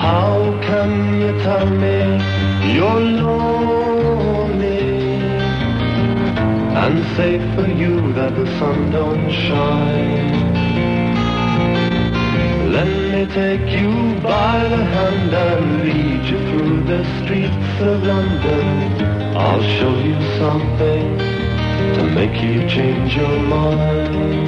how can you tell me you're lonely and say for you that the sun don't shine? Let me take you by the hand and lead you through the streets of London. I'll show you something to make you change your mind.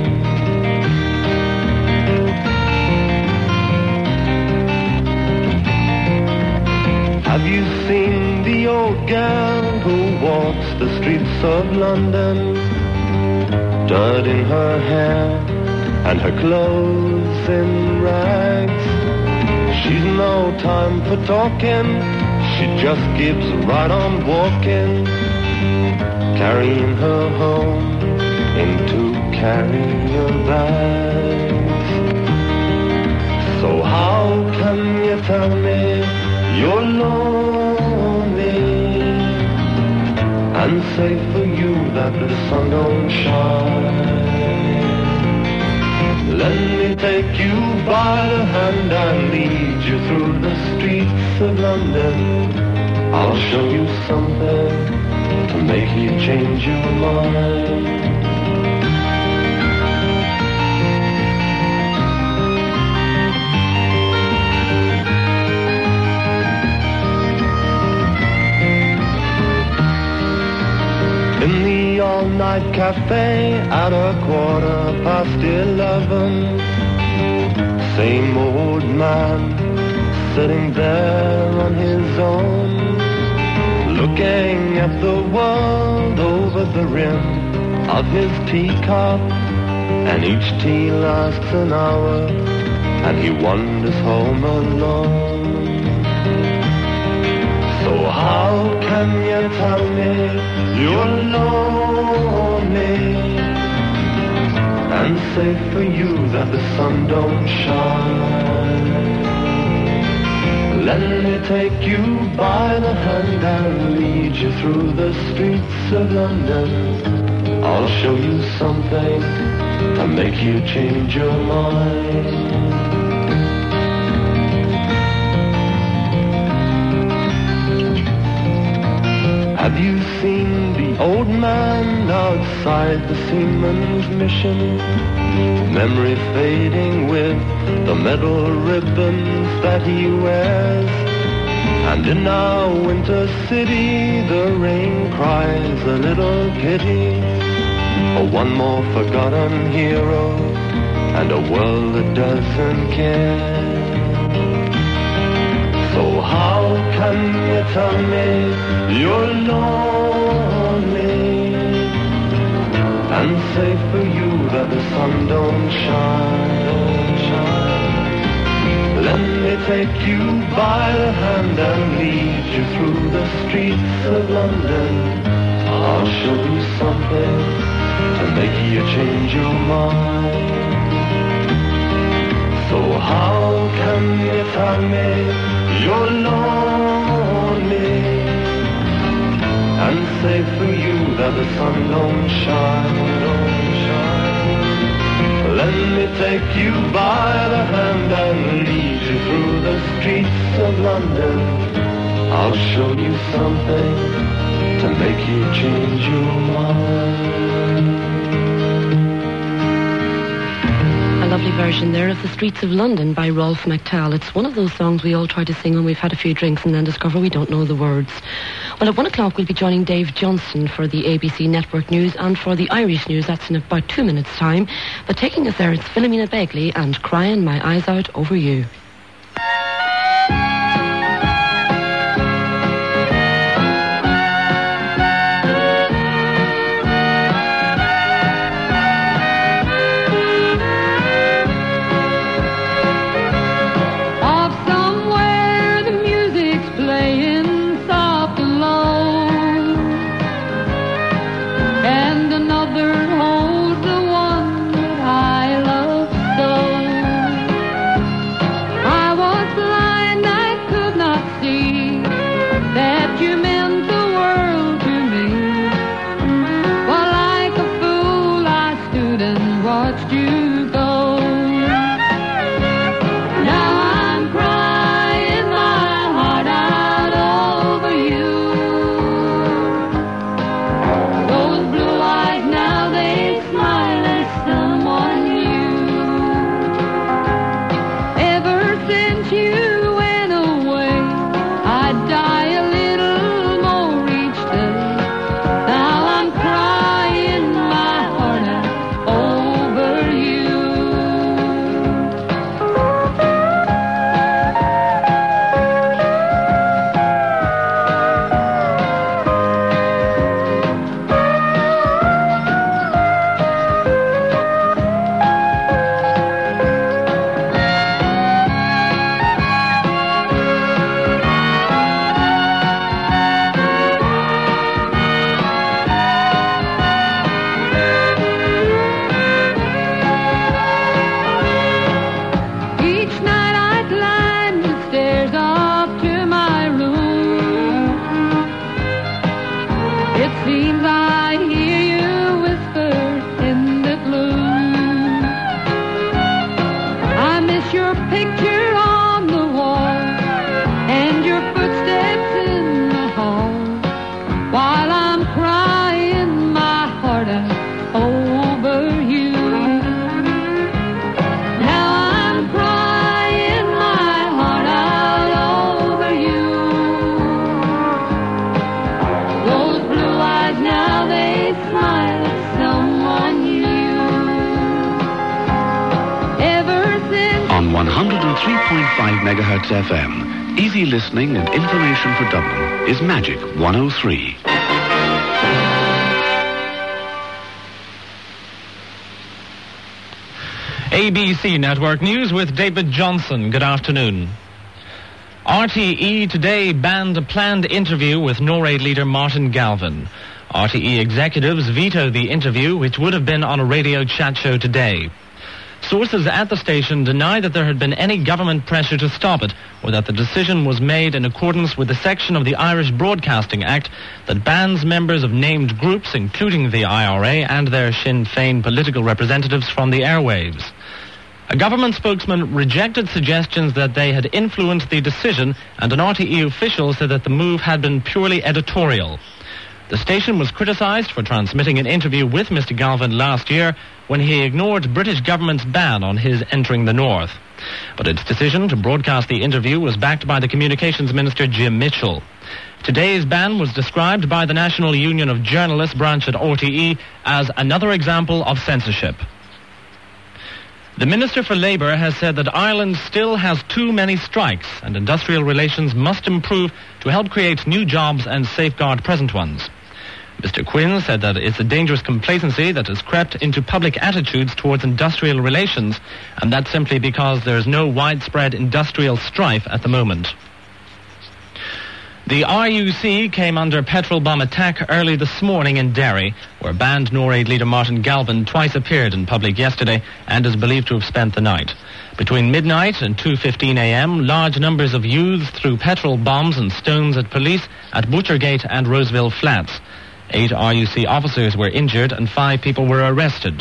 Have you seen the old girl who walks the streets of London? Dirt in her hair and her clothes in rags. She's no time for talking, she just gives right on walking, carrying her home in 2 carrier bags. So how can you tell me you're lonely and say for you that the sun don't shine? Let me take you by the hand and lead you through the streets of London. I'll show you something to make you change your mind. In the all-night cafe at 11:15, same old man sitting there on his own, looking at the world over the rim of his teacup, and each tea lasts an hour, and he wanders home alone. So how can you tell me you're lonely and say for you that the sun don't shine? Let me take you by the hand and lead you through the streets of London. I'll show you something to make you change your mind. Have you seen the old man outside the Seaman's Mission? Memory fading with the metal ribbons that he wears. And in our winter city the rain cries a little pity for one more forgotten hero and a world that doesn't care. So how can you tell me you're lonely and say for you that the sun don't shine? Let me take you by the hand and lead you through the streets of London. I'll show you something to make you change your mind. So how can you tell me you're lonely and say for you that the sun don't shine, don't shine? Let me take you by the hand and lead you through the streets of London. I'll show you something to make you change your mind. A lovely version there of The Streets of London by Rolf McTell. It's one of those songs we all try to sing when we've had a few drinks and then discover we don't know the words. Well, at 1 o'clock we'll be joining Dave Johnson for the ABC Network News and for the Irish News. That's in about 2 minutes' time. But taking us there, it's Philomena Begley and Crying My Eyes Out Over You. picture on the wall and your footsteps in the hall while I'm crying my heart out over you. Now I'm crying my heart out over you. Those blue eyes now, they smile at someone new. Ever since On 103.5 megahertz FM, easy listening and information for Dublin is Magic 103. ABC Network News with David Johnson. Good afternoon. RTE today banned a planned interview with NORAID leader Martin Galvin. RTE executives vetoed the interview, which would have been on a radio chat show today. Sources at the station deny that there had been any government pressure to stop it, or that the decision was made in accordance with the section of the Irish Broadcasting Act that bans members of named groups, including the IRA and their Sinn Féin political representatives, from the airwaves. A government spokesman rejected suggestions that they had influenced the decision, and an RTE official said that the move had been purely editorial. The station was criticised for transmitting an interview with Mr. Galvin last year when he ignored British government's ban on his entering the North. But its decision to broadcast the interview was backed by the Communications Minister Jim Mitchell. Today's ban was described by the National Union of Journalists branch at RTE as another example of censorship. The Minister for Labour has said that Ireland still has too many strikes and industrial relations must improve to help create new jobs and safeguard present ones. Mr. Quinn said that it's a dangerous complacency that has crept into public attitudes towards industrial relations, and that's simply because there is no widespread industrial strife at the moment. The RUC came under petrol bomb attack early this morning in Derry, where banned NORAID leader Martin Galvin twice appeared in public yesterday and is believed to have spent the night. Between midnight and 2:15 a.m., large numbers of youths threw petrol bombs and stones at police at Butchergate and Roseville Flats. 8 RUC officers were injured and 5 people were arrested.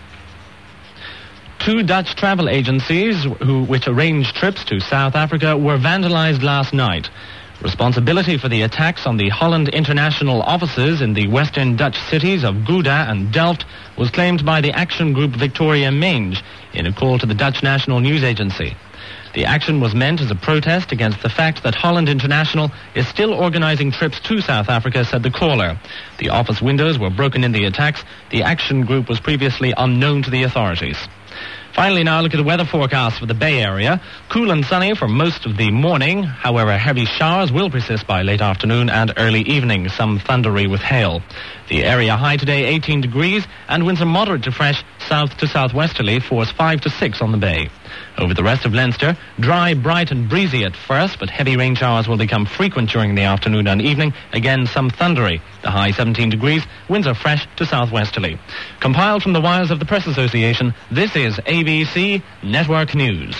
2 Dutch travel agencies which arranged trips to South Africa were vandalized last night. Responsibility for the attacks on the Holland International offices in the western Dutch cities of Gouda and Delft was claimed by the action group Victoria Mange in a call to the Dutch National News Agency. The action was meant as a protest against the fact that Holland International is still organising trips to South Africa, said the caller. The office windows were broken in the attacks. The action group was previously unknown to the authorities. Finally, now look at the weather forecast for the Bay Area. Cool and sunny for most of the morning. However, heavy showers will persist by late afternoon and early evening, some thundery with hail. The area high today 18 degrees and winds are moderate to fresh, south to southwesterly, force 5 to 6 on the bay. Over the rest of Leinster, dry, bright and breezy at first, but heavy rain showers will become frequent during the afternoon and evening. Again, some thundery. The high 17 degrees, winds are fresh to southwesterly. Compiled from the wires of the Press Association, this is ABC Network News.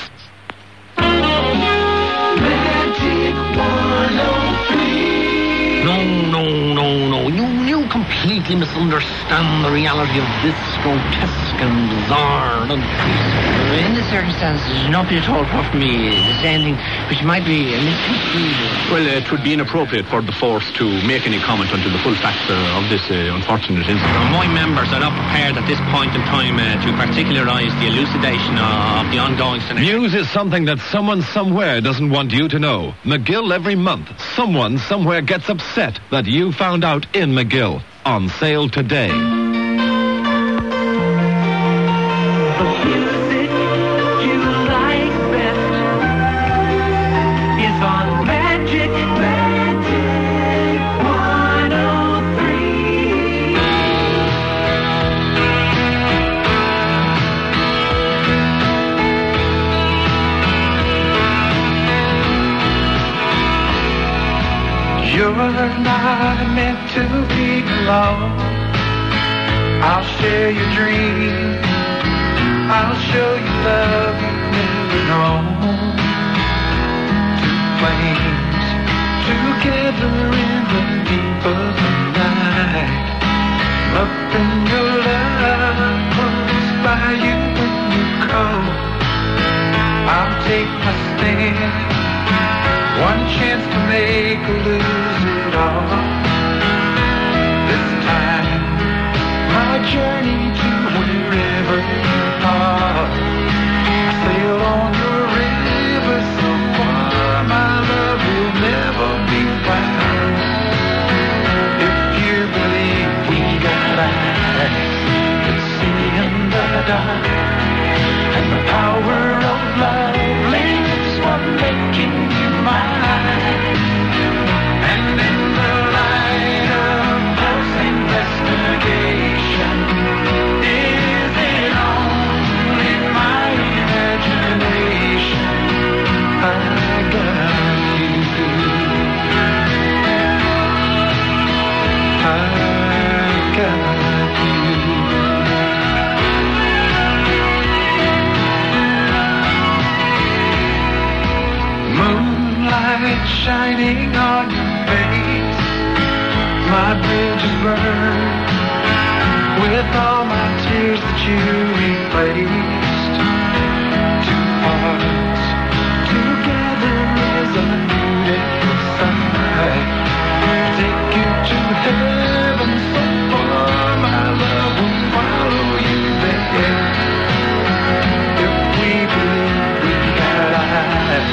No. You completely misunderstand the reality of this grotesque and bizarre. In the circumstances, it would not be at all proper for me to say anything which might be misconstrued. Well, it would be inappropriate for the force to make any comment until the full facts of this unfortunate incident. My members are not prepared at this point in time to particularise the elucidation of the ongoing scenario. News is something that someone somewhere doesn't want you to know. McGill every month. Someone somewhere gets upset that you found out in McGill. On sale today. The music you like best is on Magic 103. You're not meant to be alone. I'll share your dreams. I'll show you love you've never known. Two flames together in the deep of the night. Up in your love comes by you when you call. I'll take my stand. One chance to make or lose it all. This time, my journey to wherever you are. I sail on your river so far, my love will never be found. If you believe we got eyes that see in the dark, and the power of love lives for making you mine. And in the light of close investigation, is it only my imagination? I got you. I got you. Moonlight shining on your face, my bridges burned with all my tears that you replaced. Two hearts together as a new day beside. Take you to heaven so far, my love will follow you there. If we believe we got eyes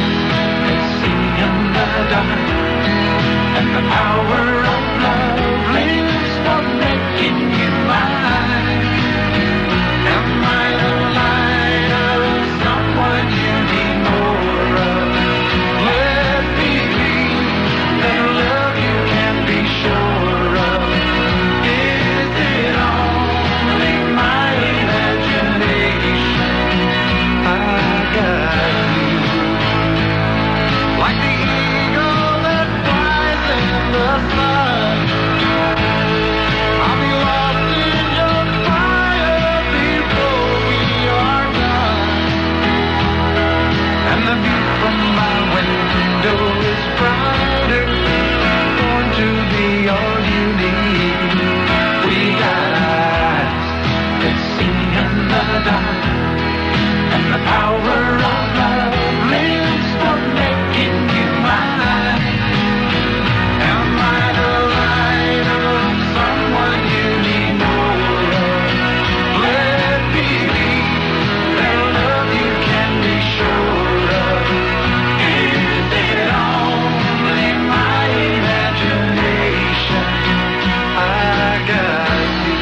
and the power of love lives for making you mine. Am I the light of someone you need more of? Let me be that love you can be sure of. Is it only my imagination? I got you. Like the eagle that flies in the sun, I'll be lost in your fire before we are done. And the view from my window is brighter, born to be all you need. We got eyes that see in the dark, and the power of love lives for making you mine. Am I the light of someone you need more of? Let me be that love you can be sure of. Is it only my imagination? I got you.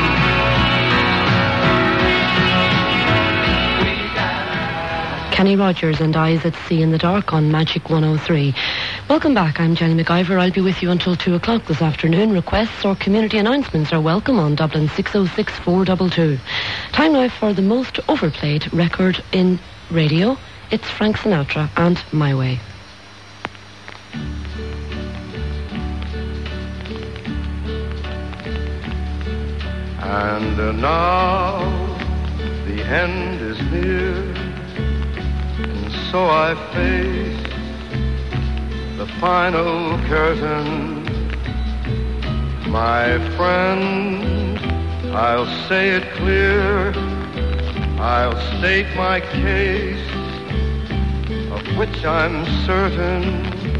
Kenny Rogers and Eyes at Sea in the Dark on Magic 103. Welcome back. I'm Jenny McIver. I'll be with you until 2 o'clock this afternoon. Requests or community announcements are welcome on Dublin 606 422. Time now for the most overplayed record in radio. It's Frank Sinatra and My Way. And now the end is near, and so I face the final curtain. My friend, I'll say it clear, I'll state my case, of which I'm certain.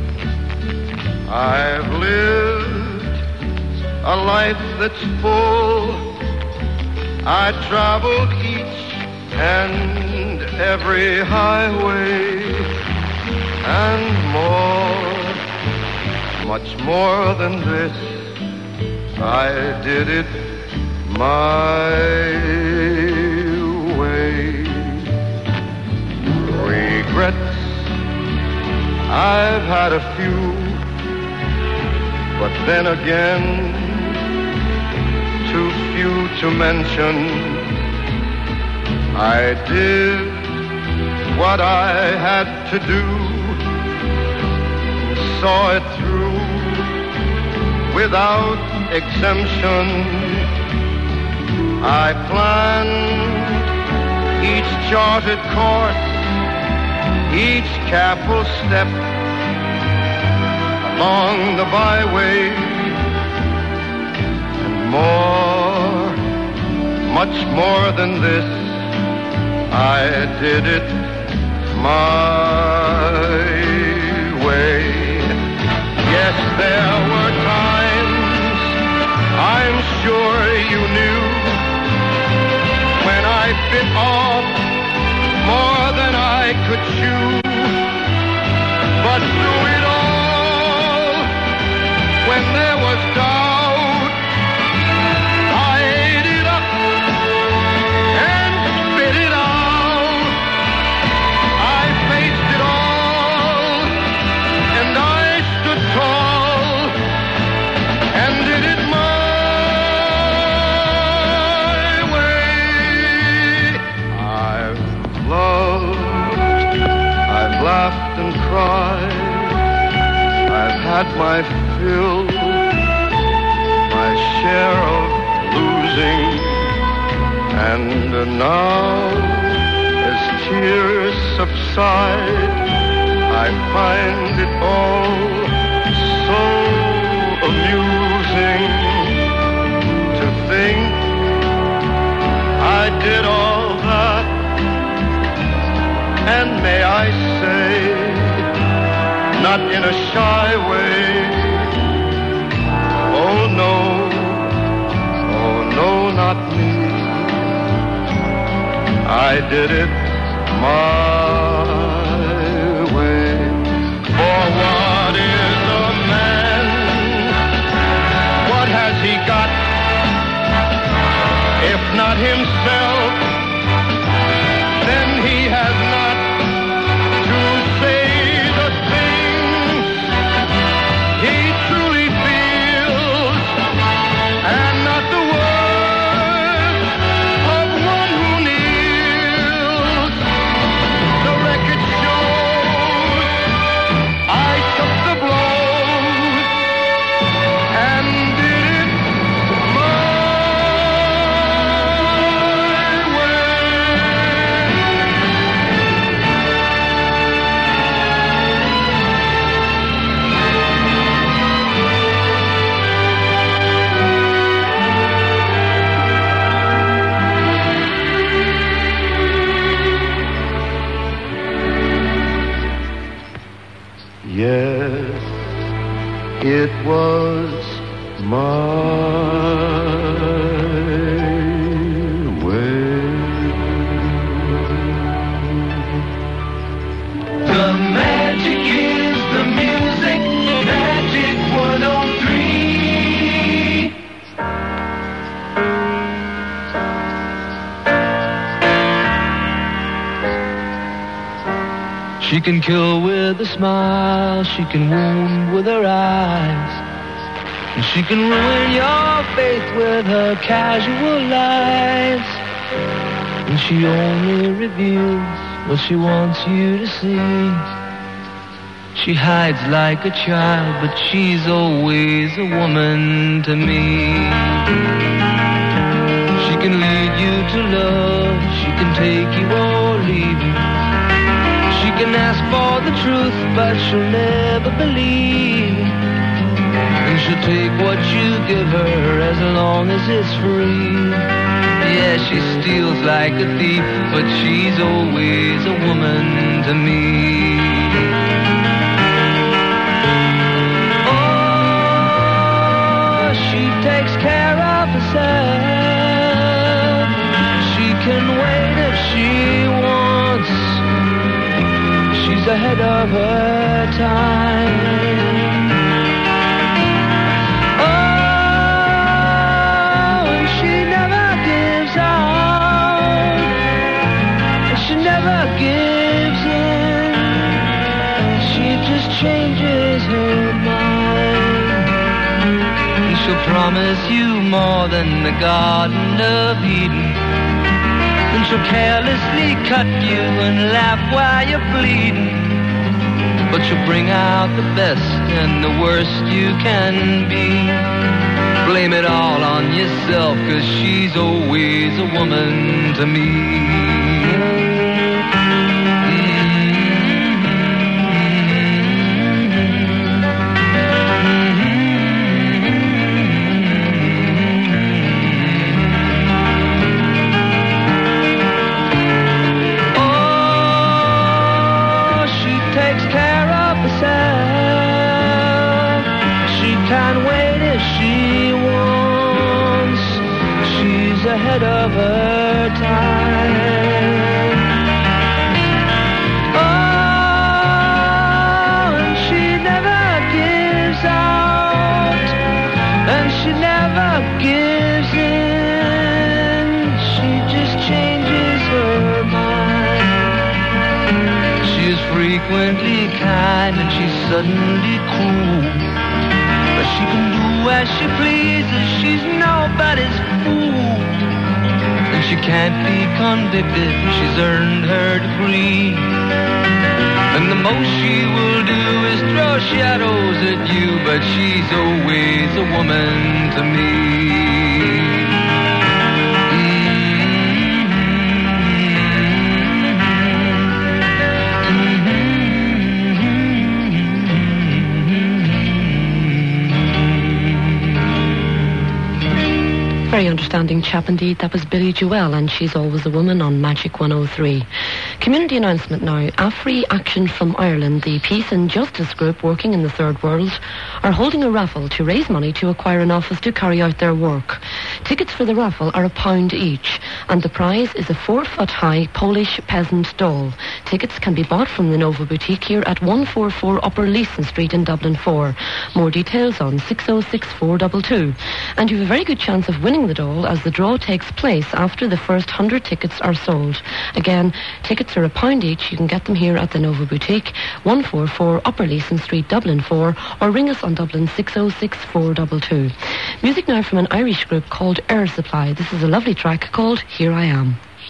I've lived a life that's full. I traveled each and every highway, and more, much more than this, I did it my way. Regrets, I've had a few, but then again, too few to mention. I did what I had to do, saw it through without exemption. I planned each charted course, each careful step along the byway, and more, much more than this, I did it my way. Yes, there were times, I'm sure you knew, when I bit off more than I could chew. But through it all, when there was doubt, I ate it up and spit it out. I faced it all, and I stood tall, and did it my way. I've loved, I've laughed and cried, I've had my fill, my share of losing, and now, as tears subside, I find it all so amusing to think I did all that, and may I say, not in a shy way, oh no, not me. I did it my way. For what is a man? What has he got? If not himself, then he has not to say the things he truly feels, and not the words of one who kneels. The record shows I took the blows and did it my way. Yes, it was my way. The magic is the music, Magic 103. She can kill with a smile, she can wound with her eyes, and she can ruin your faith with her casual lies. And she only reveals what she wants you to see. She hides like a child, but she's always a woman to me. She can lead you to love, she can take you or leave you. She can ask for the truth, but she'll never believe. And she'll take what you give her as long as it's free. Yeah, she steals like a thief, but she's always a woman to me. Oh, she takes care of herself. She can wait if she wants. She's ahead of her time. Oh, and she never gives out. And she never gives in. She just changes her mind. And she'll promise you more than the Garden of Eden. And she'll carelessly cut you and laugh while you're bleeding. But she'll bring out the best and the worst you can be. Blame it all on yourself, 'cause she's always a woman to me. takes care of herself. She can wait if she wants. She's ahead of her time. Oh, and she never gives out, and she never gives in. She just changes her mind. She's frequently kind and she's suddenly cruel, but she can do as she pleases. She's nobody's fool, and she can't be convicted. She's earned her degree, and the most she will do is throw shadows at you, but she's always a woman to me. Very understanding chap indeed. That was Billy Joel, and She's Always a Woman on Magic 103. Community announcement now. AFRI Action from Ireland, the peace and justice group working in the Third World, are holding a raffle to raise money to acquire an office to carry out their work. Tickets for the raffle are £1 each, and the prize is a 4-foot-high Polish peasant doll. Tickets can be bought from the Nova Boutique here at 144 Upper Leeson Street in Dublin 4. More details on 606422. And you have a very good chance of winning the doll, as the draw takes place after the first 100 tickets are sold. Again, tickets are £1 each. You can get them here at the Nova Boutique, 144 Upper Leeson Street, Dublin 4, or ring us on Dublin 606422. Music now from an Irish group called Air Supply. This is a lovely track called Here I Am.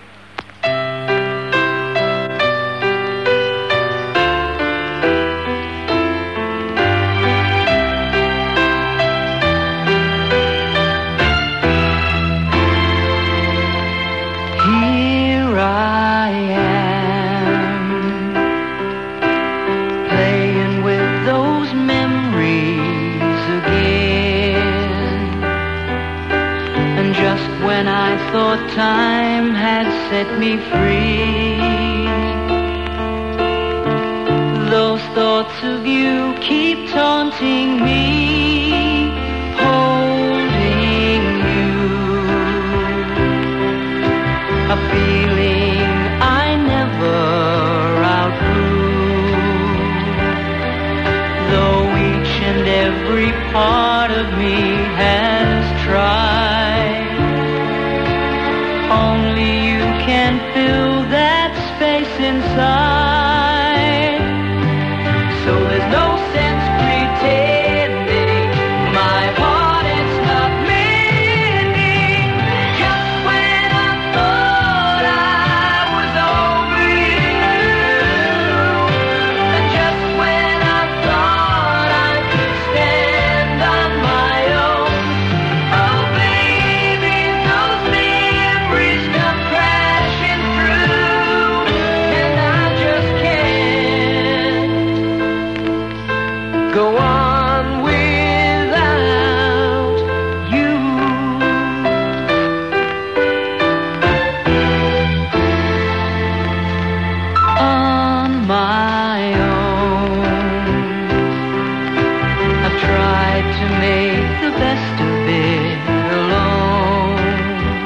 Time had set me free. Those thoughts of you keep taunting me, holding you. A feeling I never outgrew. Though each and every part of me has tried, only you can fill that space inside. So there's no sense pretending my heart is not mending. Just when I thought I was over you, and just when I thought I could stand on my own, oh baby, those memories come crashing through, and I just can't go on without you. On my own, I've tried to make the best of it alone.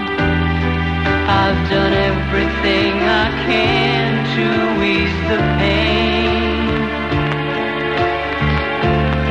I've done everything I can to ease the pain.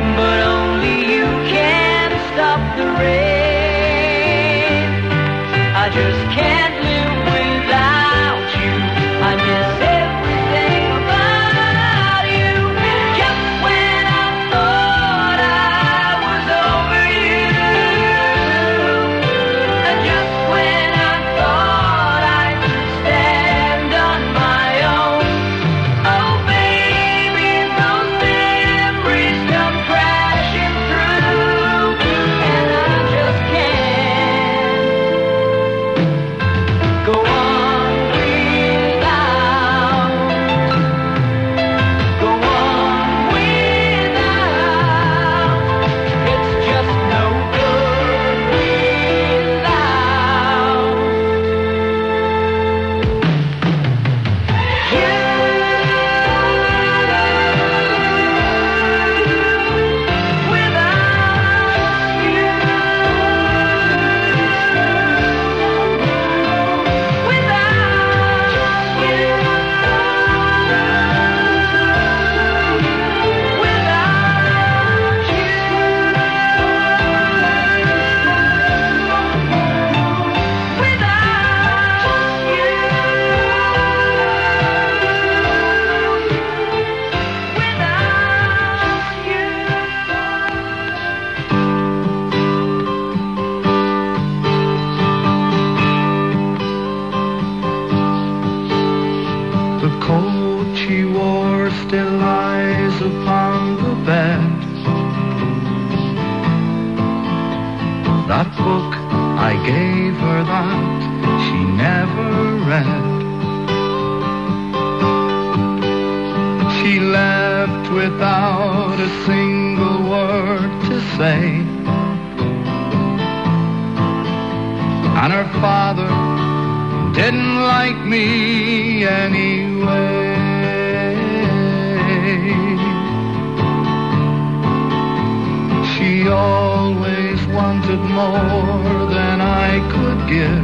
book I gave her that she never read. She left without a single word to say. And her father didn't like me anyway. She always wanted more than I could give.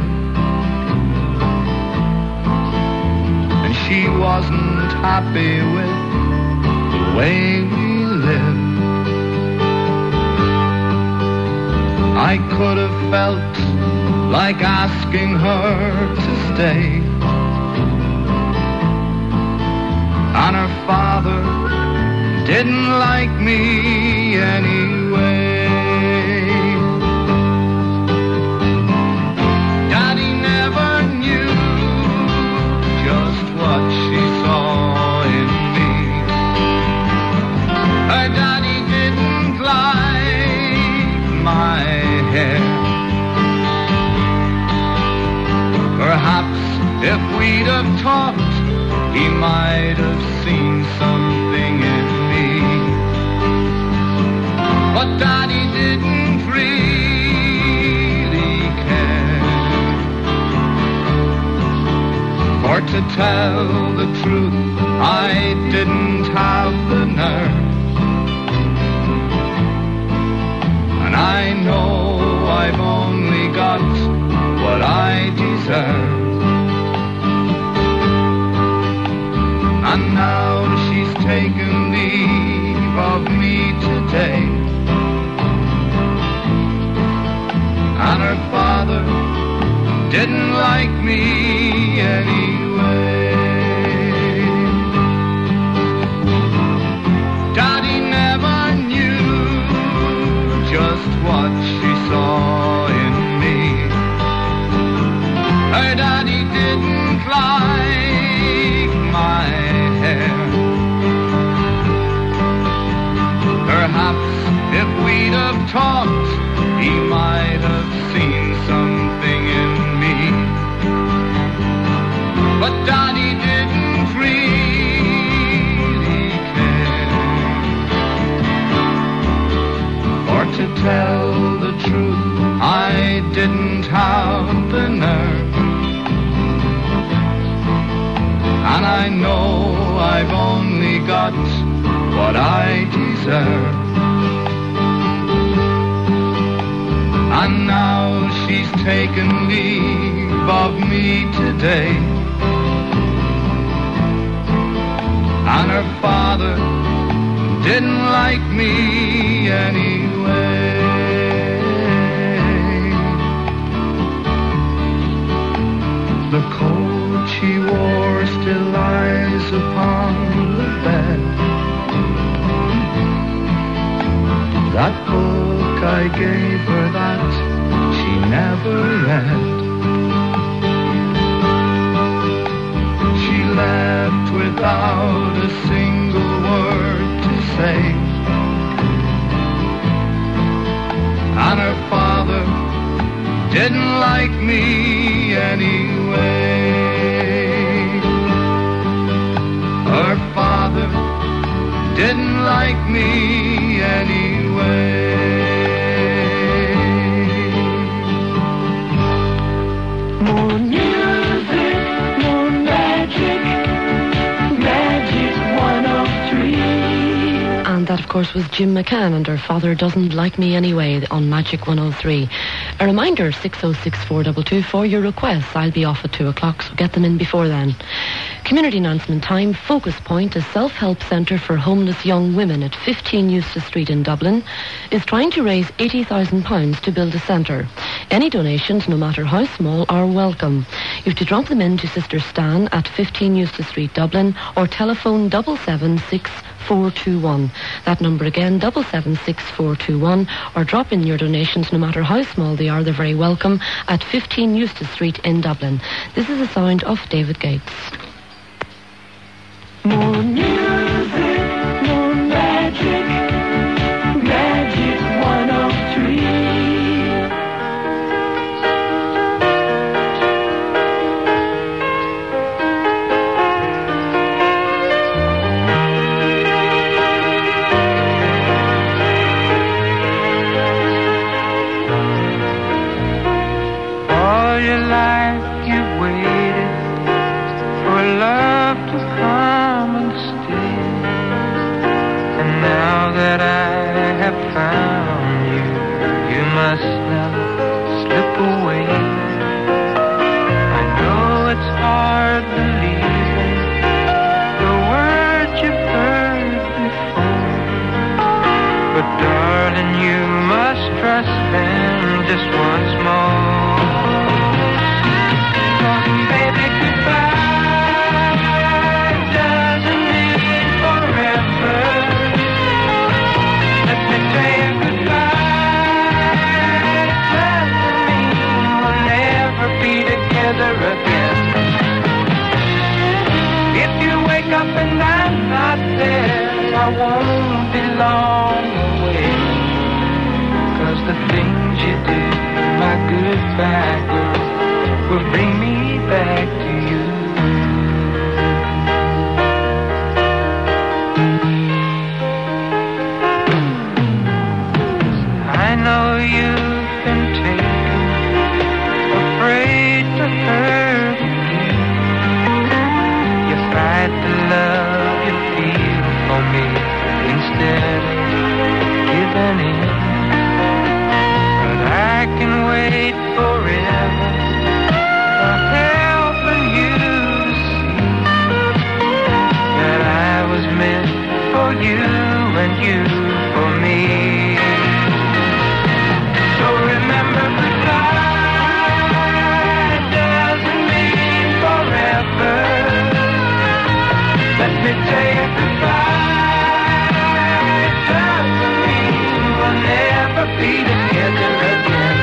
And she wasn't happy with the way we lived. I could have felt like asking her to stay. And her father didn't like me anyway. Daddy never knew just what she saw in me. Her daddy didn't like my hair. Perhaps if we'd have talked, he might have seen something in me. But Daddy didn't really care. For to tell the truth, I didn't have the nerve. And I know I've only got what I deserve. And now she's taken leave of me today. And her father didn't like me anyway. Daddy never knew just what she saw in me. Her daddy didn't like my hair. Perhaps if we'd have talked, he might have seen something in me. But Daddy didn't really care. For to tell the truth, I didn't have the nerve. And I know I've only got what I deserve. And now she's taken leave of me today. And her father didn't like me anyway. The coat she wore still lies upon the bed. That book I gave her that she never read. She left without a single word to say. And her father didn't like me anyway. Her father didn't like me anyway. More music, more magic, Magic 103. And that, of course, was Jim McCann and Her Father Doesn't Like Me Anyway on Magic 103. A reminder, 606-422 for your requests. I'll be off at 2 o'clock, so get them in before then. Community announcement time. Focus Point, a self-help centre for homeless young women at 15 Eustace Street in Dublin, is trying to raise £80,000 to build a centre. Any donations, no matter how small, are welcome. You have to drop them in to Sister Stan at 15 Eustace Street, Dublin, or telephone 776-421. That number again, 776-421, or drop in your donations, no matter how small they are. They're very welcome at 15 Eustace Street in Dublin. This is the sound of David Gates. More music, more magic, Magic 103. Now that I have found you, you must never slip away. I know it's hard believing the words you've heard before, but darling, you must trust them just once more. 'Cause baby, goodbye doesn't mean forever. Let me say goodbye doesn't mean we'll never be together again. If you wake up and I'm not there, I won't be long away. 'Cause the things you do, my goodbye girl, will bring me back to you. I know you've been taken, afraid to hurt again. You fight the love you feel for me instead of giving in. But I can wait forever for helping you to see that I was meant for you and you for me. So remember, goodbye doesn't mean forever. Let me tell you, goodbye doesn't mean we'll never be together again.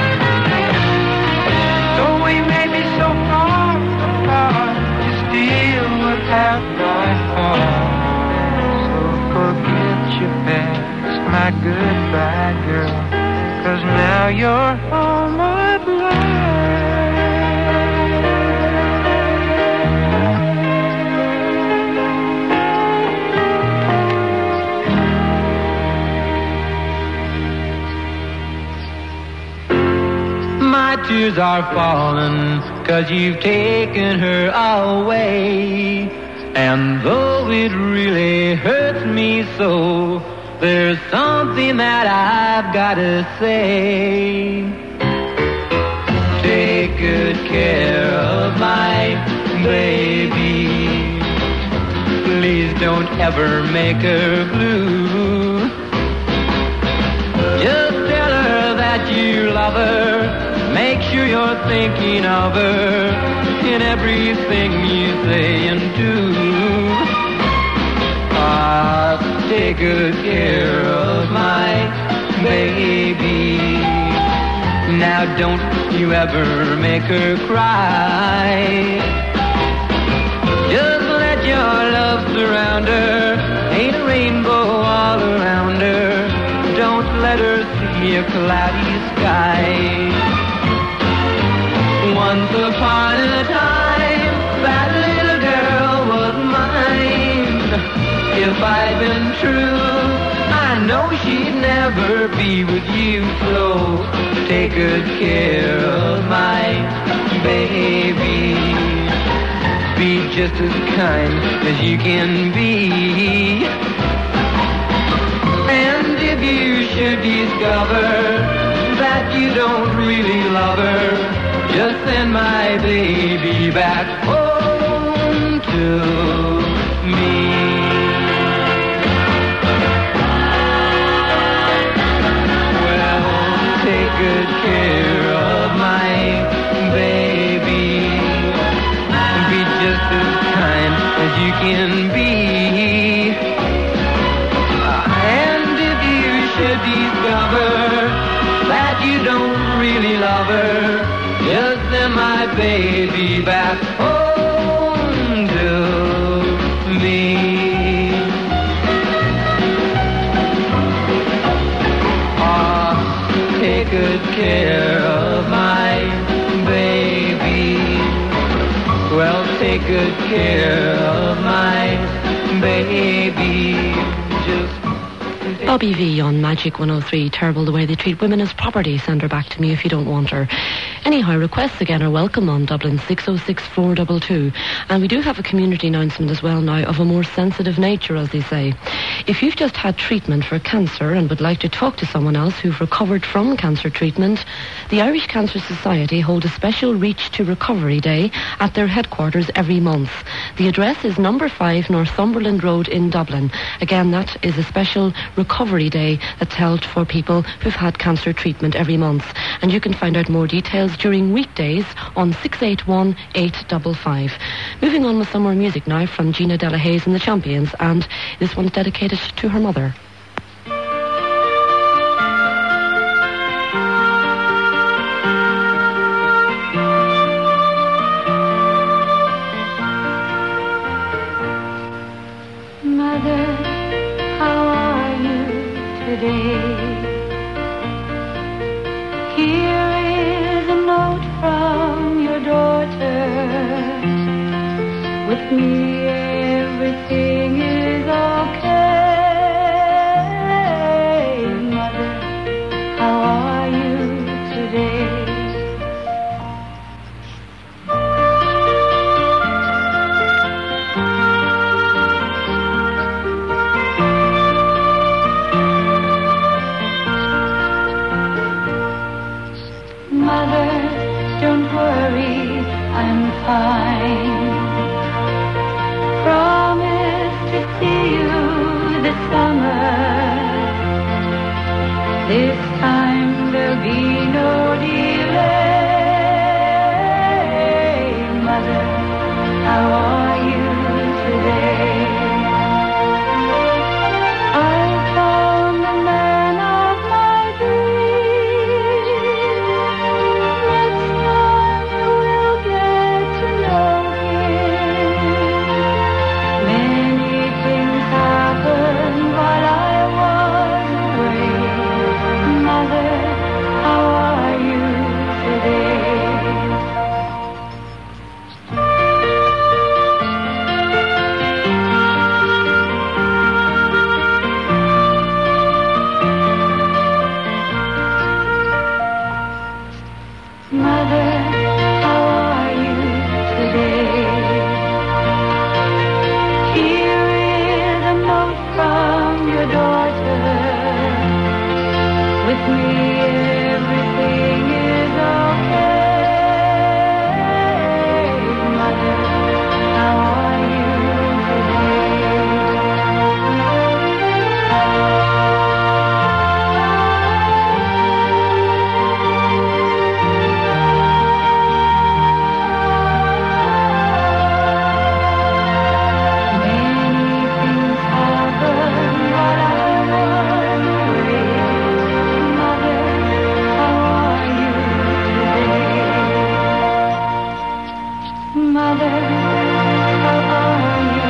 Though we may be so far apart, you still would have my heart. So forget your past, my goodbye girl, 'cause now you're all my life. My tears are falling 'cause you've taken her away. And though it really hurts me so, there's something that I've got to say. Take good care of my baby. Please don't ever make her blue. Just tell her that you love her. Make sure you're thinking of her in everything you say and do. Take good care of my baby. Now don't you ever make her cry. Just let your love surround her. Ain't a rainbow all around her. Don't let her see a cloudy sky. Once upon a time, that little girl was mine. If I'd been true, I know she'd never be with you. So take good care of my baby. Be just as kind as you can be. And if you should discover that you don't really love her, just send my baby back home to me. Well, take good care of my baby. Be just as kind as you can be. And if you should discover that you don't really love her, just send my baby back home to me. Take good care of my baby. Well, take good care of my baby. Just Bobby V on Magic 103. Terrible the way they treat women as property. Send her back to me if you don't want her. Any high requests again are welcome on Dublin 606 422. And we do have a community announcement as well now of a more sensitive nature, as they say. If you've just had treatment for cancer and would like to talk to someone else who've recovered from cancer treatment, the Irish Cancer Society hold a special Reach to Recovery Day at their headquarters every month. The address is number 5 Northumberland Road in Dublin. Again, that is a special recovery day that's held for people who've had cancer treatment every month. And you can find out more details during weekdays on 681 855. Moving on with some more music now from Gina Delahayes and the Champions, and this one's dedicated to her mother. Mother, how are you today? Here is a note from your daughter. With me everything is okay. Mother, how are you today? Mother, don't worry, I'm fine. Promise to see you this summer. This time there'll be no delay. Mother, how are you today? I found the man of my dreams. Next time you will get to know him. Many things happened while I was away. Mother, how are you today? Mother, how are you today? Here is a note from your daughter. With me everything is okay. Mother, how are you Mother, how are you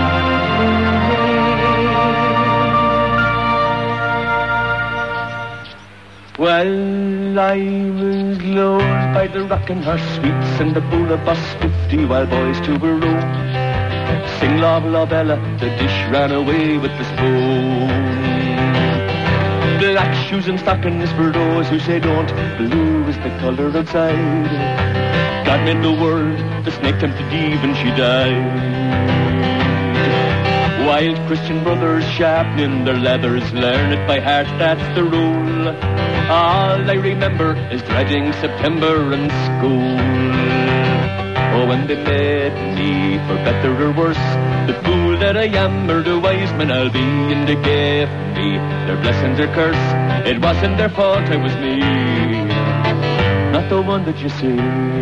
today? Well, I was lured by the rockin' horse sweets and the bowl of bus 50 while boys to a row. Sing love, love Ella, the dish ran away with the spoon. Black shoes and stockings for those who say don't. Blue is the colour outside. God made the world, the snake tempted Eve and she died. Wild Christian brothers sharpening their leathers, learn it by heart, that's the rule. All I remember is dreading September and school. Oh, when they made me, for better or worse, the fool that I am or the wise man I'll be, and they gave me their blessings or curse. It wasn't their fault, it was me, not the one that you see.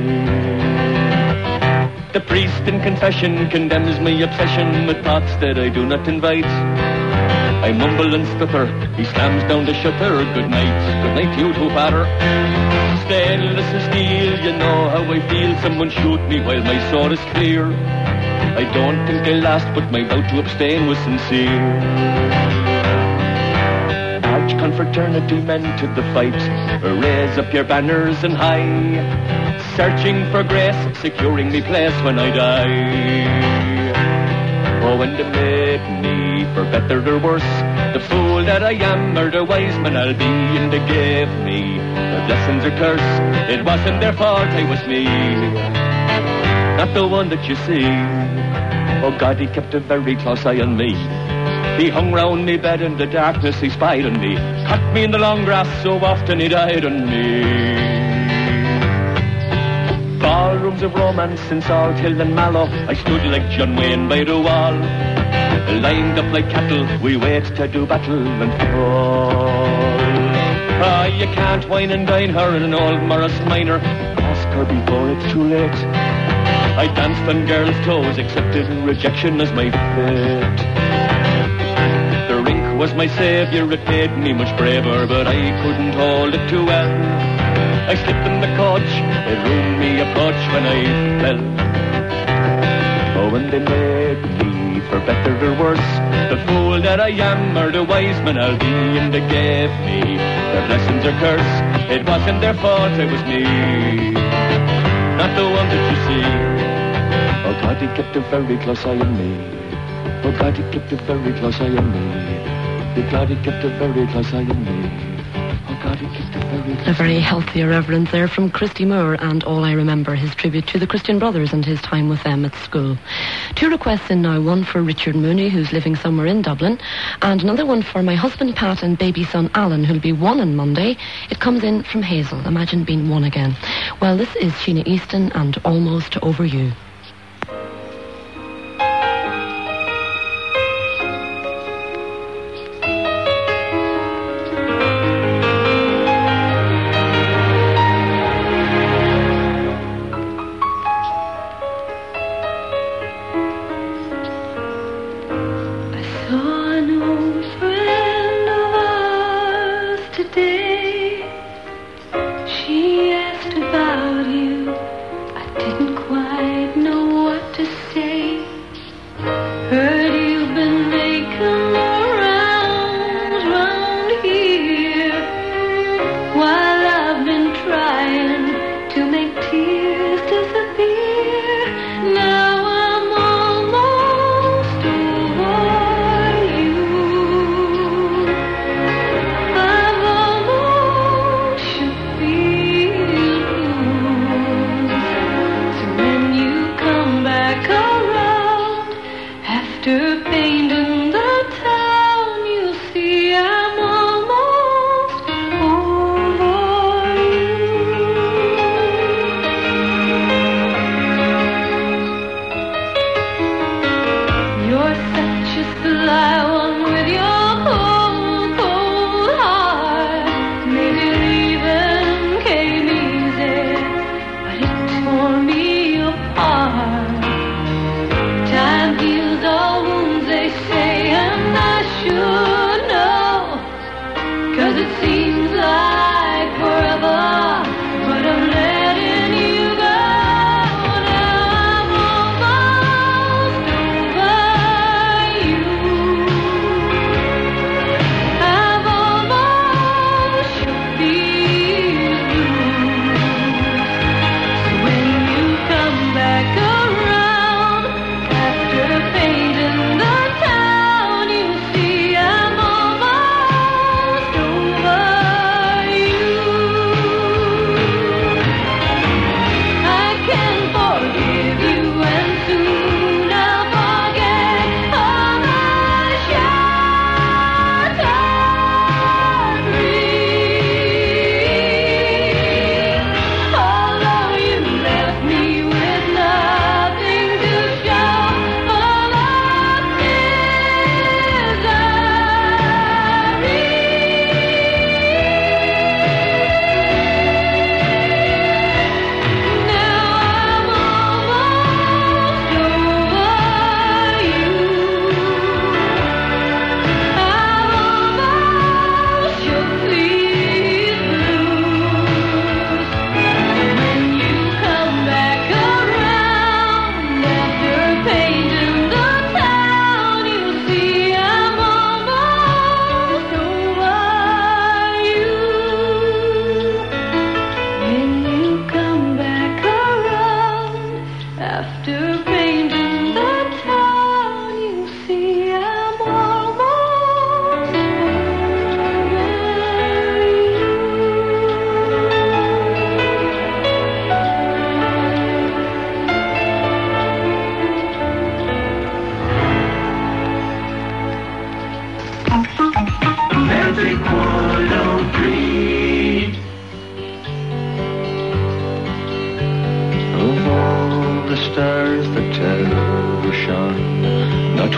The priest in confession condemns my obsession with thoughts that I do not invite. I mumble and stutter, he slams down the shutter. Good night to you too, father. Stainless as steel, you know how I feel. Someone shoot me while my soul is clear. I don't think I lost, but my vow to abstain was sincere. Arch confraternity men to the fight, raise up your banners and high, searching for grace, securing me place when I die. Oh, when they make me, for better or worse, the fool that I am or the wise man I'll be, and they gave me the blessings or curse. It wasn't their fault, it was me, not the one that you see. Oh God, he kept a very close eye on me. He hung round me bed in the darkness, he spied on me, caught me in the long grass, so often he died on me. Ballrooms of romance in Salt Hill and Mallow, I stood like John Wayne by the wall. Lined up like cattle, we wait to do battle and fall. Ah, you can't wine and dine her in an old Morris Minor. Ask her before it's too late. I danced on girls' toes, accepted rejection as my fate. The rink was my saviour, it made me much braver, but I couldn't hold it too well. I slipped in the coach, it ruined me approach when I fell. Oh, when they made me, for better or worse, the fool that I am or the wise man I'll be, and they gave me their blessings or curse. It wasn't their fault, it was me, not the one that you see. Oh God, he kept a very close eye on me. Oh God, he kept a very close eye on me. Oh God, he kept a very close eye on me. A very healthy irreverence there from Christy Moore and All I Remember, his tribute to the Christian Brothers and his time with them at school. 2 requests in now, one for Richard Mooney, who's living somewhere in Dublin, and another one for my husband Pat and baby son Alan, who'll be 1 on Monday. It comes in from Hazel. Imagine being 1 again. Well, this is Sheena Easton and Almost Over You. She asked about you. I didn't quite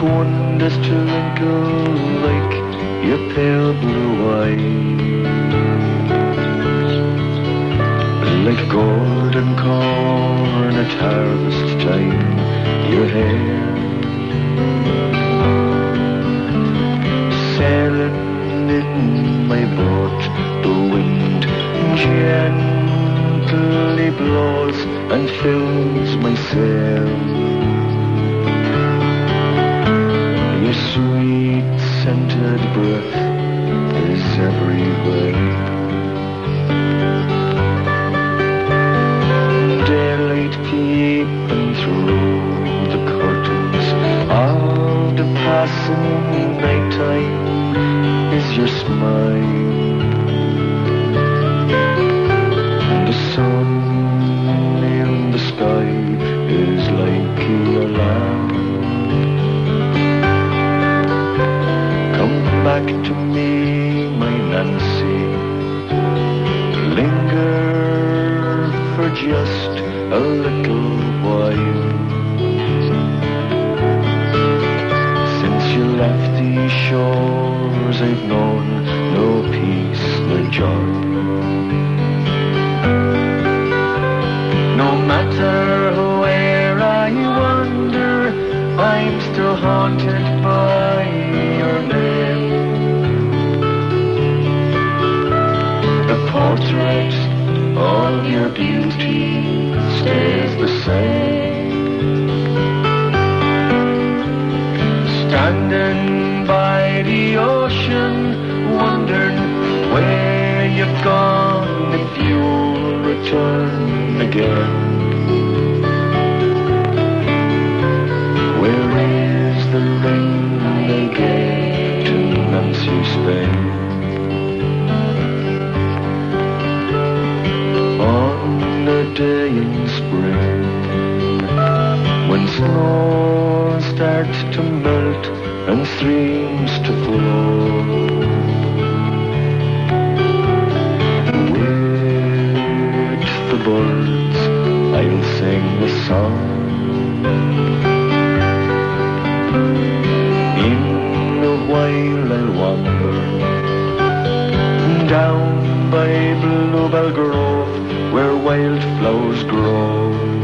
wonders to wrinkle like your pale blue eyes, like golden corn at harvest time, your hair sailing in my boat, the wind gently blows and fills my sail. Your sweet scented breath is everywhere. Daylight peeping through the curtains of the passing nighttime is your smile. The sun in the sky is like your laugh. Come back to me, my Nancy. Linger for just a little while. Since you left these shores, I've known no peace nor joy. No matter where I wander, I'm still haunted by your name. The portrait of your beauty stays the same. Standing by the ocean, wondering where you've gone, if you'll return again. Where is the ring they gave to Nancy Spain? On a day in spring, when snow starts to melt and streams to flow, with the birds I'll sing the song. In a while I'll wander down by Bluebell Grove, where wildflowers grow,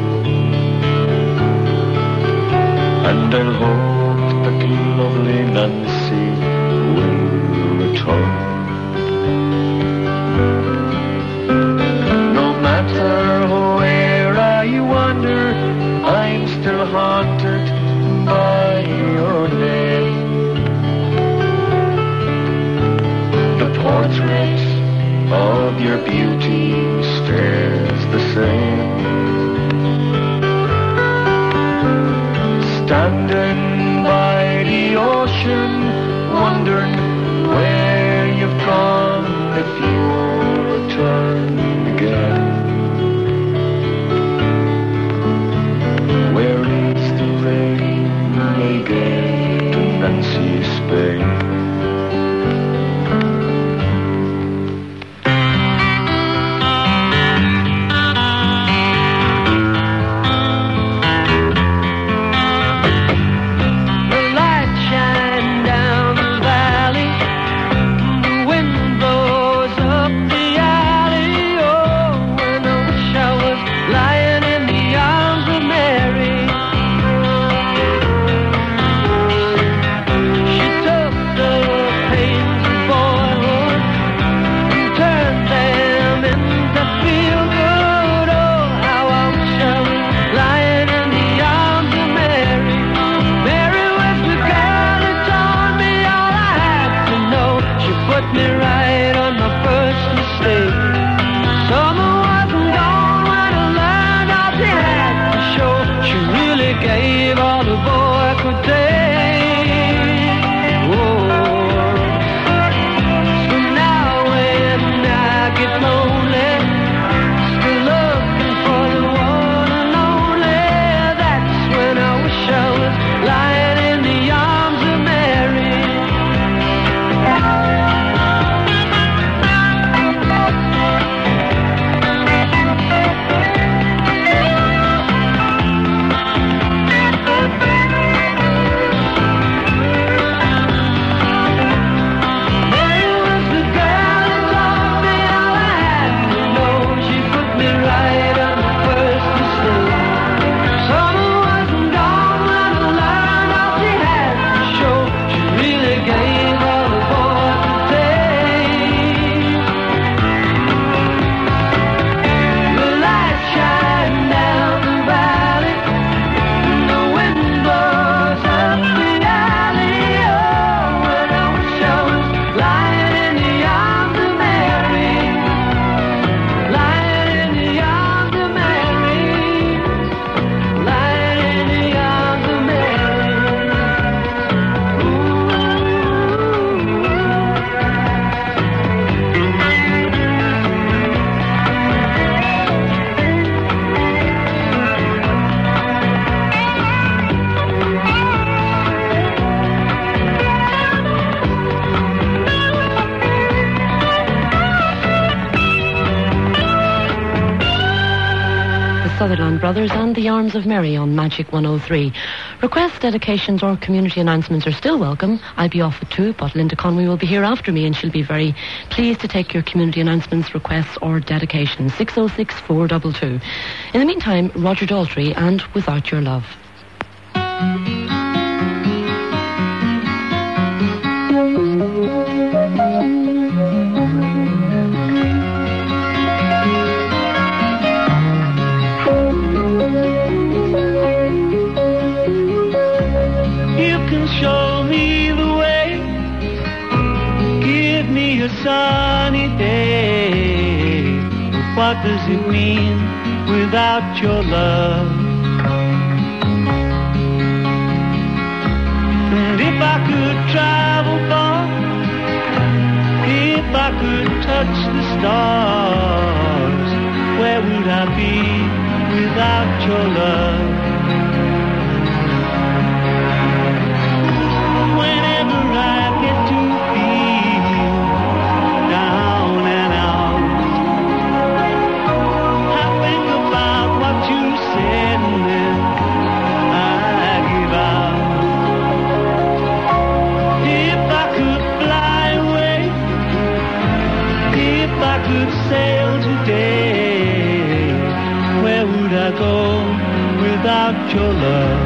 and I'll hope that lovely Nancy will return. No matter where I wander, I'm still haunted by your name. The portrait of your beauty stays the same. Standing by the ocean, wondering where you've gone, if you'll return again. Where is the rain they gave to Nancy Spain? Sutherland Brothers and The Arms of Mary on Magic 103. Requests, dedications or community announcements are still welcome. I'll be off at 2, but Linda Conway will be here after me and she'll be very pleased to take your community announcements, requests or dedications. 606 422. In the meantime, Roger Daltrey and Without Your Love. Sunny day. What does it mean without your love? And if I could travel far, if I could touch the stars, where would I be without your love? Whenever I get to go without your love.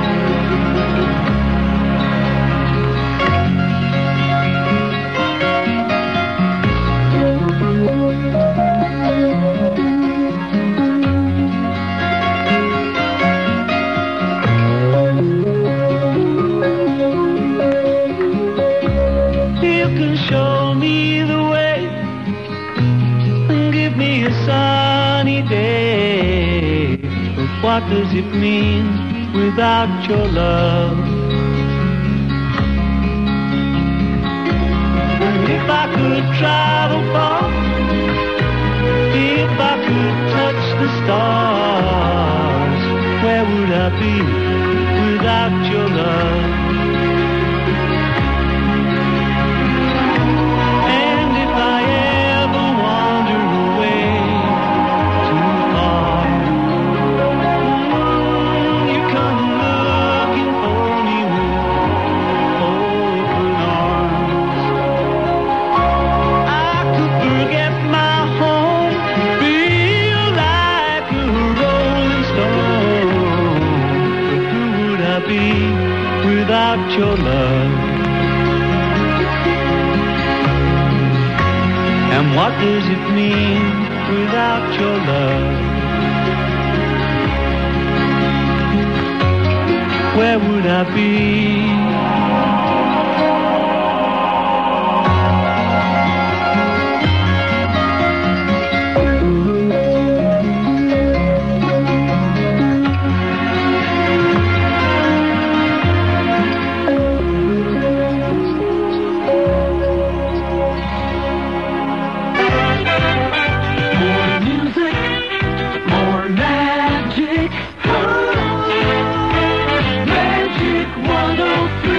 You can show me the way and give me a sunny day. What does it mean without your love? And if I could travel far, if I could touch the stars, where would I be without your love? And if I ever wander away too far, without your love. And what does it mean without your love? Where would I be? Magic 103.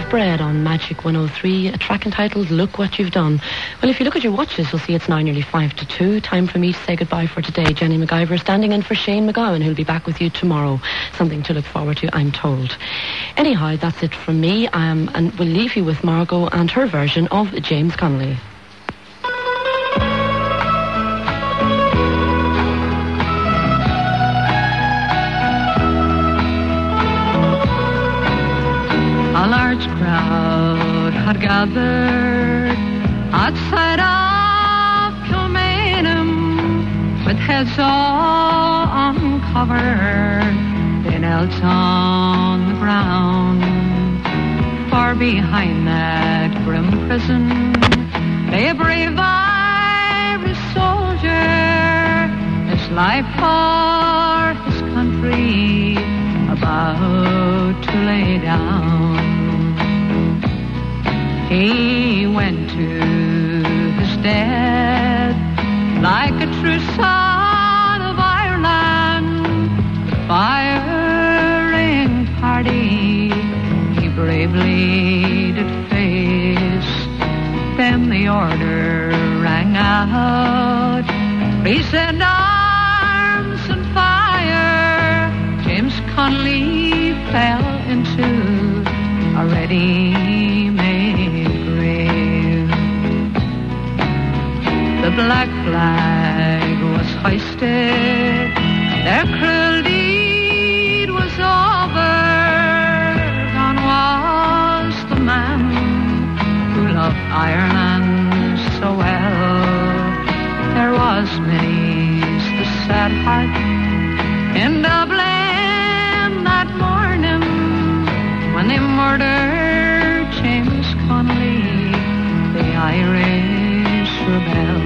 Bread on Magic 103, a track entitled Look What You've Done. Well, if you look at your watches, you'll see it's now nearly 5:02. Time for me to say goodbye for today. Jenny MacGyver standing in for Shane McGowan, who'll be back with you tomorrow. Something to look forward to, I'm told. Anyhow, that's it from me, and we'll leave you with Margot and her version of James Connolly. A large crowd had gathered outside of Kilmainham with heads all uncovered. They knelt on the ground, far behind that grim prison lay a brave Irish soldier, his life for his country about to lay down. He went to his death like a true son of Ireland. The firing party he bravely did face. Then the order rang out, "Please send arms and fire." James Connolly fell into a ready-made grave. The black flag was hoisted, their cruel deed was over. Gone was the man who loved Ireland so well. There was many's the sad heart in Dublin that morning when they murdered James Connolly, the Irish rebel.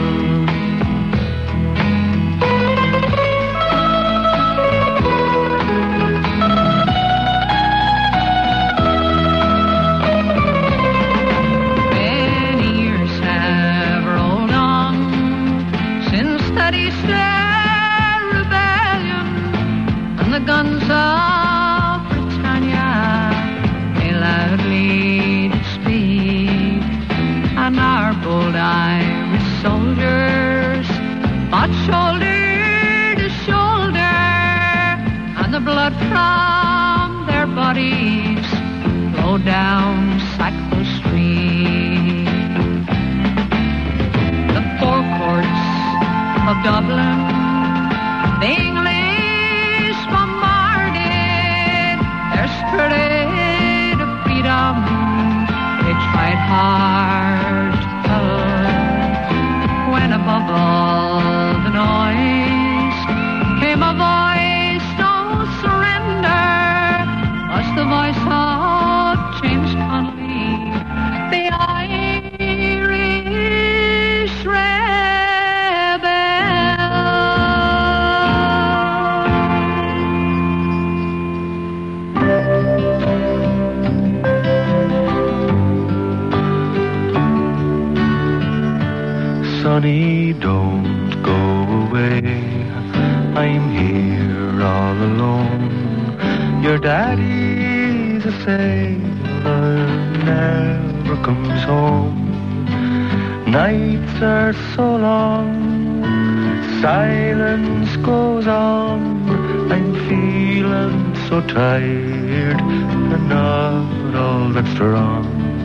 Many years have rolled on since that Easter rebellion, and the guns of Britannia they loudly did speak, and our bold Irish soldiers fought shoulder to shoulder, and the blood from their bodies flowed down Sackville Street. The forecourts of Dublin, the English bombarded their spirit of freedom. They tried hard to kill, when above all the noise came a voice, "No surrender," was the voice of James Connolly, the Irish rebel. Sonny, don't go away. I'm here all alone. Your daddy's a sailor, never comes home. Nights are so long, silence goes on. I'm feeling so tired and not all that strong.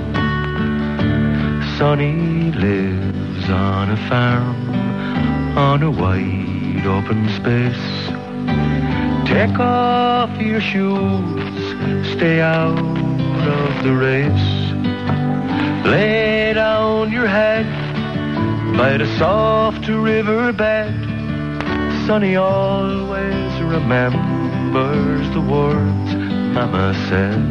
Sonny lives on a farm, on a wide open space. Take off your shoes, stay out of the race. Lay down your head by the soft riverbed. Sonny always remembers the words Mama said.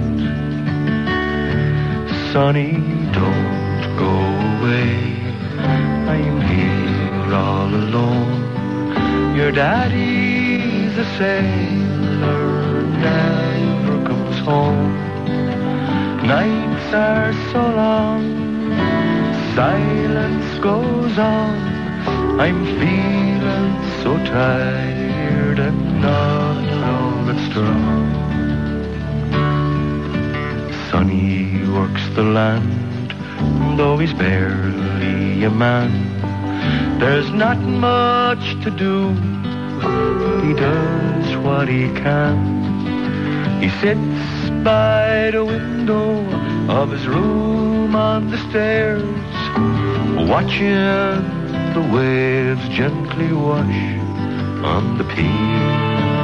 Sonny, don't go away. I'm here all alone. Your daddy's a sailor, never comes home. Nights are so long, silence goes on. I'm feeling so tired and not all that strong. Sonny works the land, though he's barely a man. There's not much to do, he does what he can. He sits by the window of his room on the stairs, watching the waves gently wash on the pier.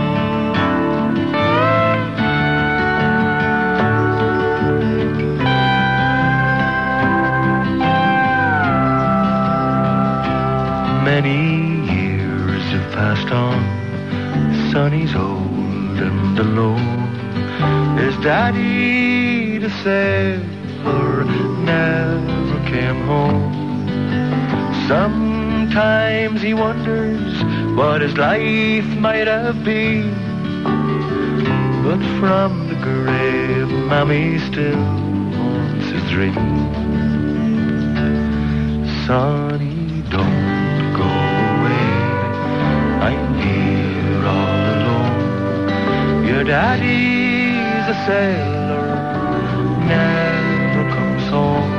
Many years have passed on, Sonny's old and alone. His daddy, the sailor, never came home. Sometimes he wonders what his life might have been, but from the grave, Mammy still haunts his dream. Sonny, don't go away, I'm here all alone. Your daddy's a sailor, never comes home.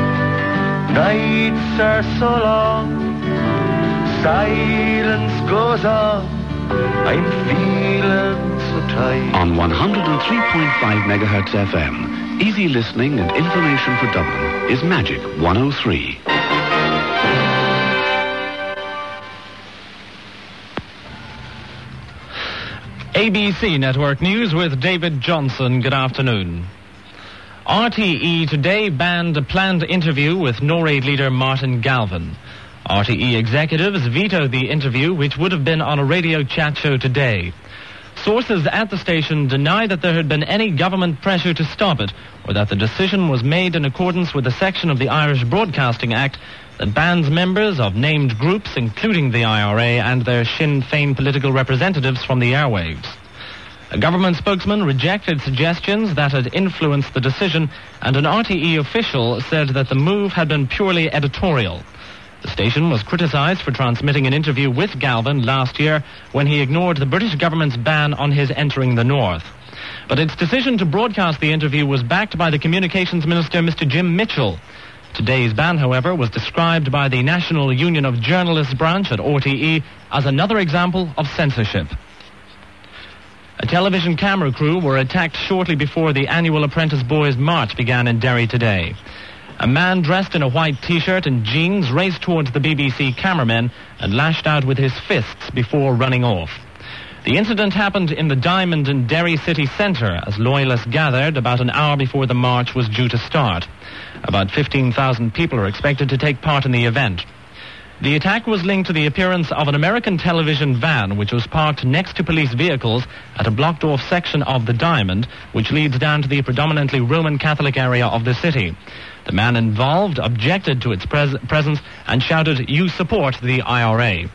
Nights are so long, silence goes on, I'm feeling so tired. On 103.5 megahertz FM, easy listening and information for Dublin is Magic 103. ABC Network News with David Johnson. Good afternoon. RTE today banned a planned interview with NORAID leader Martin Galvin. RTE executives vetoed the interview, which would have been on a radio chat show today. Sources at the station deny that there had been any government pressure to stop it, or that the decision was made in accordance with a section of the Irish Broadcasting Act that bans members of named groups, including the IRA and their Sinn Féin political representatives, from the airwaves. A government spokesman rejected suggestions that had influenced the decision, and an RTE official said that the move had been purely editorial. The station was criticised for transmitting an interview with Galvin last year when he ignored the British government's ban on his entering the North. But its decision to broadcast the interview was backed by the Communications Minister, Mr. Jim Mitchell. Today's ban, however, was described by the National Union of Journalists branch at RTE as another example of censorship. A television camera crew were attacked shortly before the annual Apprentice Boys March began in Derry today. A man dressed in a white T-shirt and jeans raced towards the BBC cameramen and lashed out with his fists before running off. The incident happened in the Diamond in Derry city centre as loyalists gathered about an hour before the march was due to start. About 15,000 people are expected to take part in the event. The attack was linked to the appearance of an American television van which was parked next to police vehicles at a blocked-off section of the Diamond, which leads down to the predominantly Roman Catholic area of the city. The man involved objected to its presence and shouted, "You support the IRA."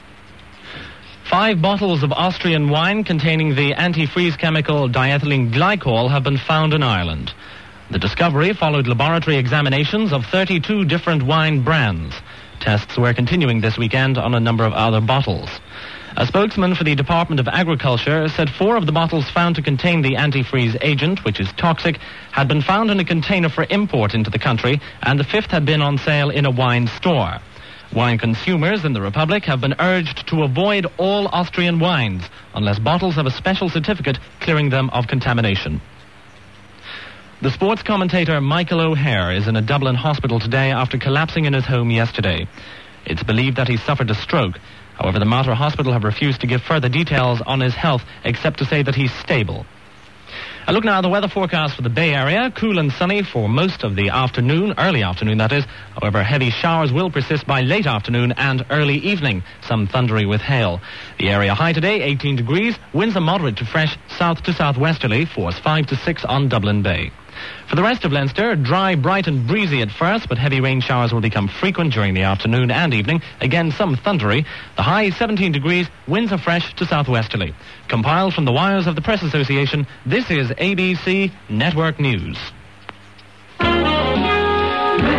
5 bottles of Austrian wine containing the antifreeze chemical diethylene glycol have been found in Ireland. The discovery followed laboratory examinations of 32 different wine brands. Tests were continuing this weekend on a number of other bottles. A spokesman for the Department of Agriculture said 4 of the bottles found to contain the antifreeze agent, which is toxic, had been found in a container for import into the country, and the 5th had been on sale in a wine store. Wine consumers in the Republic have been urged to avoid all Austrian wines unless bottles have a special certificate clearing them of contamination. The sports commentator Michael O'Hare is in a Dublin hospital today after collapsing in his home yesterday. It's believed that he suffered a stroke. However, the Mater Hospital have refused to give further details on his health except to say that he's stable. A look now at the weather forecast for the Bay Area. Cool and sunny for most of the afternoon, early afternoon that is. However, heavy showers will persist by late afternoon and early evening, some thundery with hail. The area high today, 18 degrees. Winds are moderate to fresh south to southwesterly, force 5 to 6 on Dublin Bay. For the rest of Leinster, dry, bright and breezy at first, but heavy rain showers will become frequent during the afternoon and evening. Again, some thundery. The high 17 degrees, winds are fresh to southwesterly. Compiled from the wires of the Press Association, this is ABC Network News.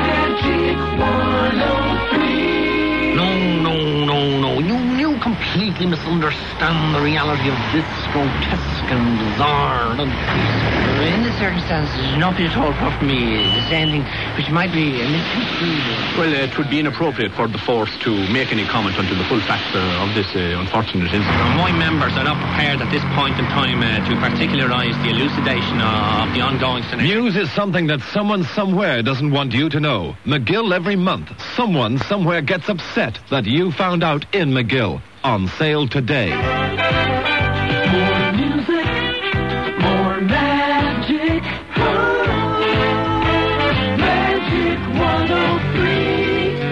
No. You completely completely misunderstand the reality of this grotesque and bizarre and unpeaceful. In the circumstances, there's nothing at all for me to say anything which might be misconstrued. Well, it would be inappropriate for the force to make any comment until the full facts of this unfortunate incident. My members are not prepared at this point in time to particularise the elucidation of the ongoing scenario. News is something that someone somewhere doesn't want you to know. McGill every month. Someone somewhere gets upset that you found out in McGill. On sale today. More music, more magic. Magic 103.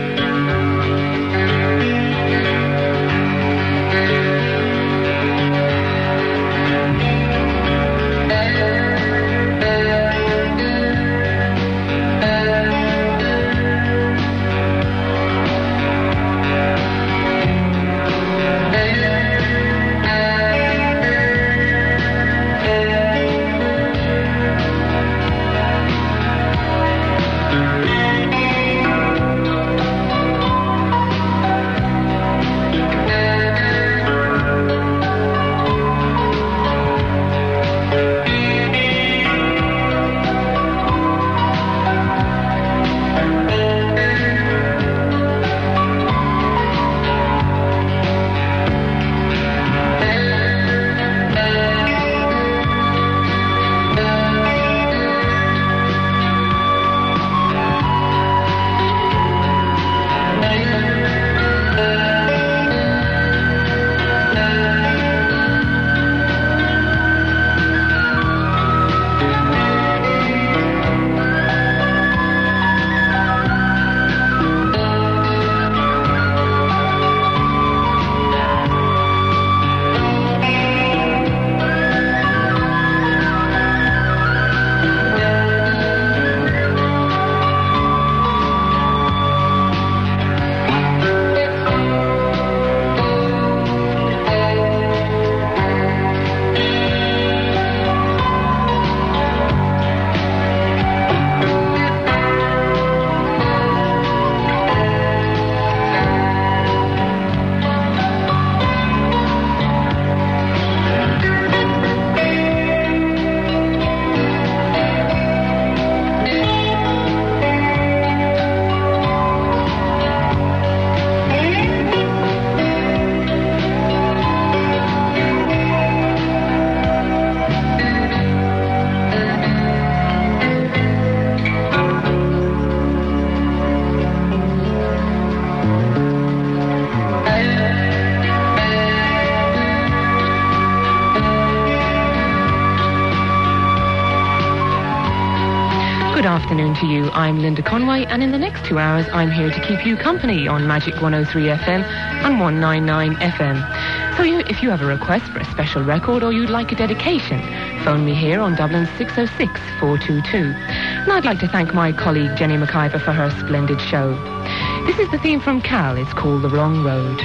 Good afternoon to you. I'm Linda Conway, and in the next 2 hours, I'm here to keep you company on Magic 103 FM and 199 FM. So if you have a request for a special record or you'd like a dedication, phone me here on Dublin 606-422. And I'd like to thank my colleague Jenny McIver for her splendid show. This is the theme from Cal. It's called The Wrong Road.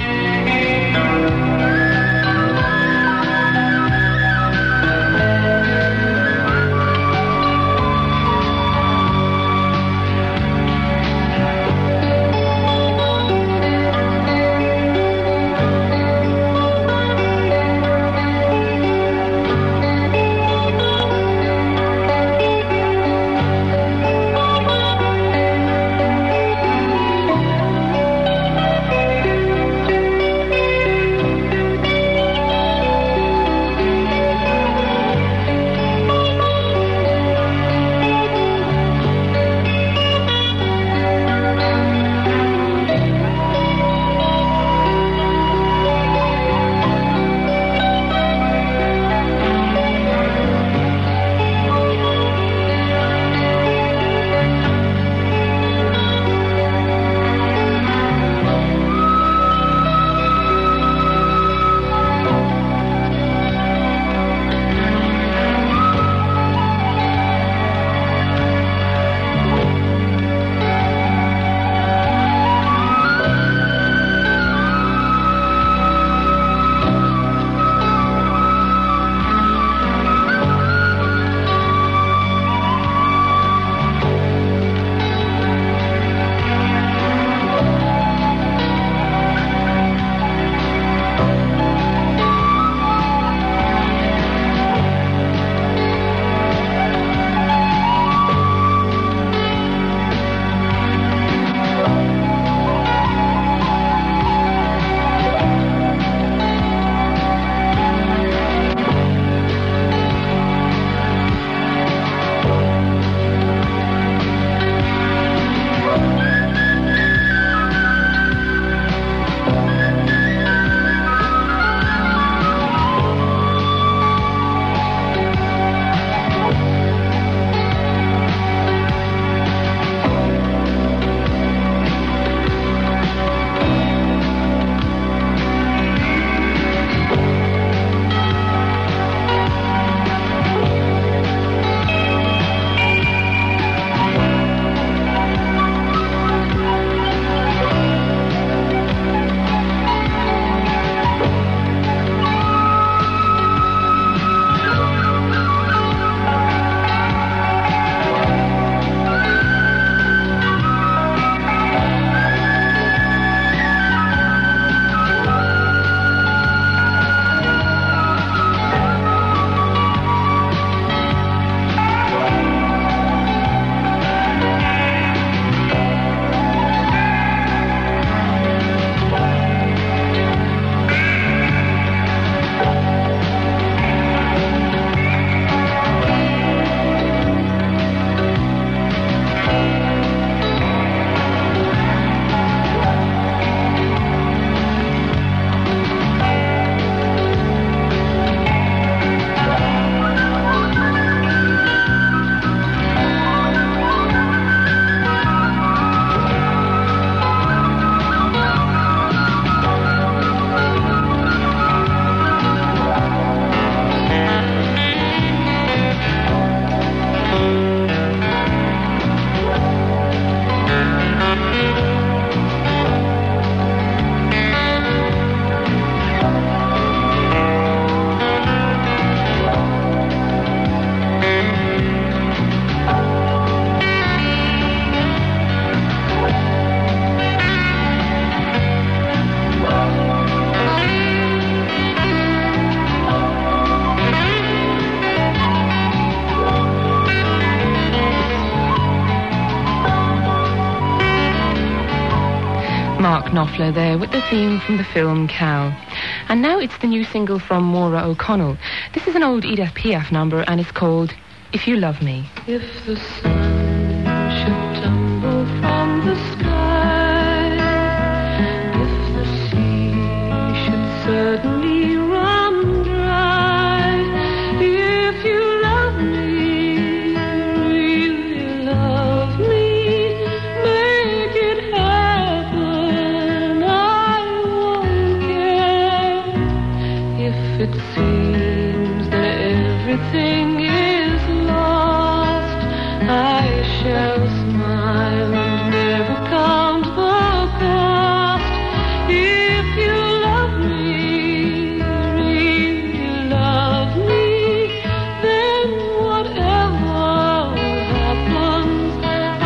Knopfler there with the theme from the film Cow. And now it's the new single from Maura O'Connell. This is an old Edith Piaf number and it's called If You Love Me. If the sun should tumble from the sky, if the sea should suddenly run dry, if you love me, really love me, make it happen, I won't care. If it seems that everything is lost, I shall smile and never count the cost. If you love me, really love me, then whatever happens, I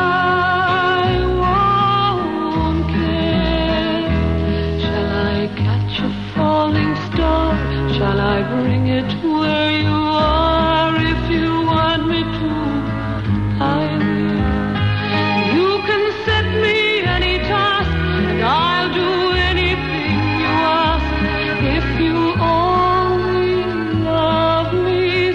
won't care. Shall I catch a falling star? Shall I bring it where you are? If you want me to, I will. You can set me any task, and I'll do anything you ask. If you only love me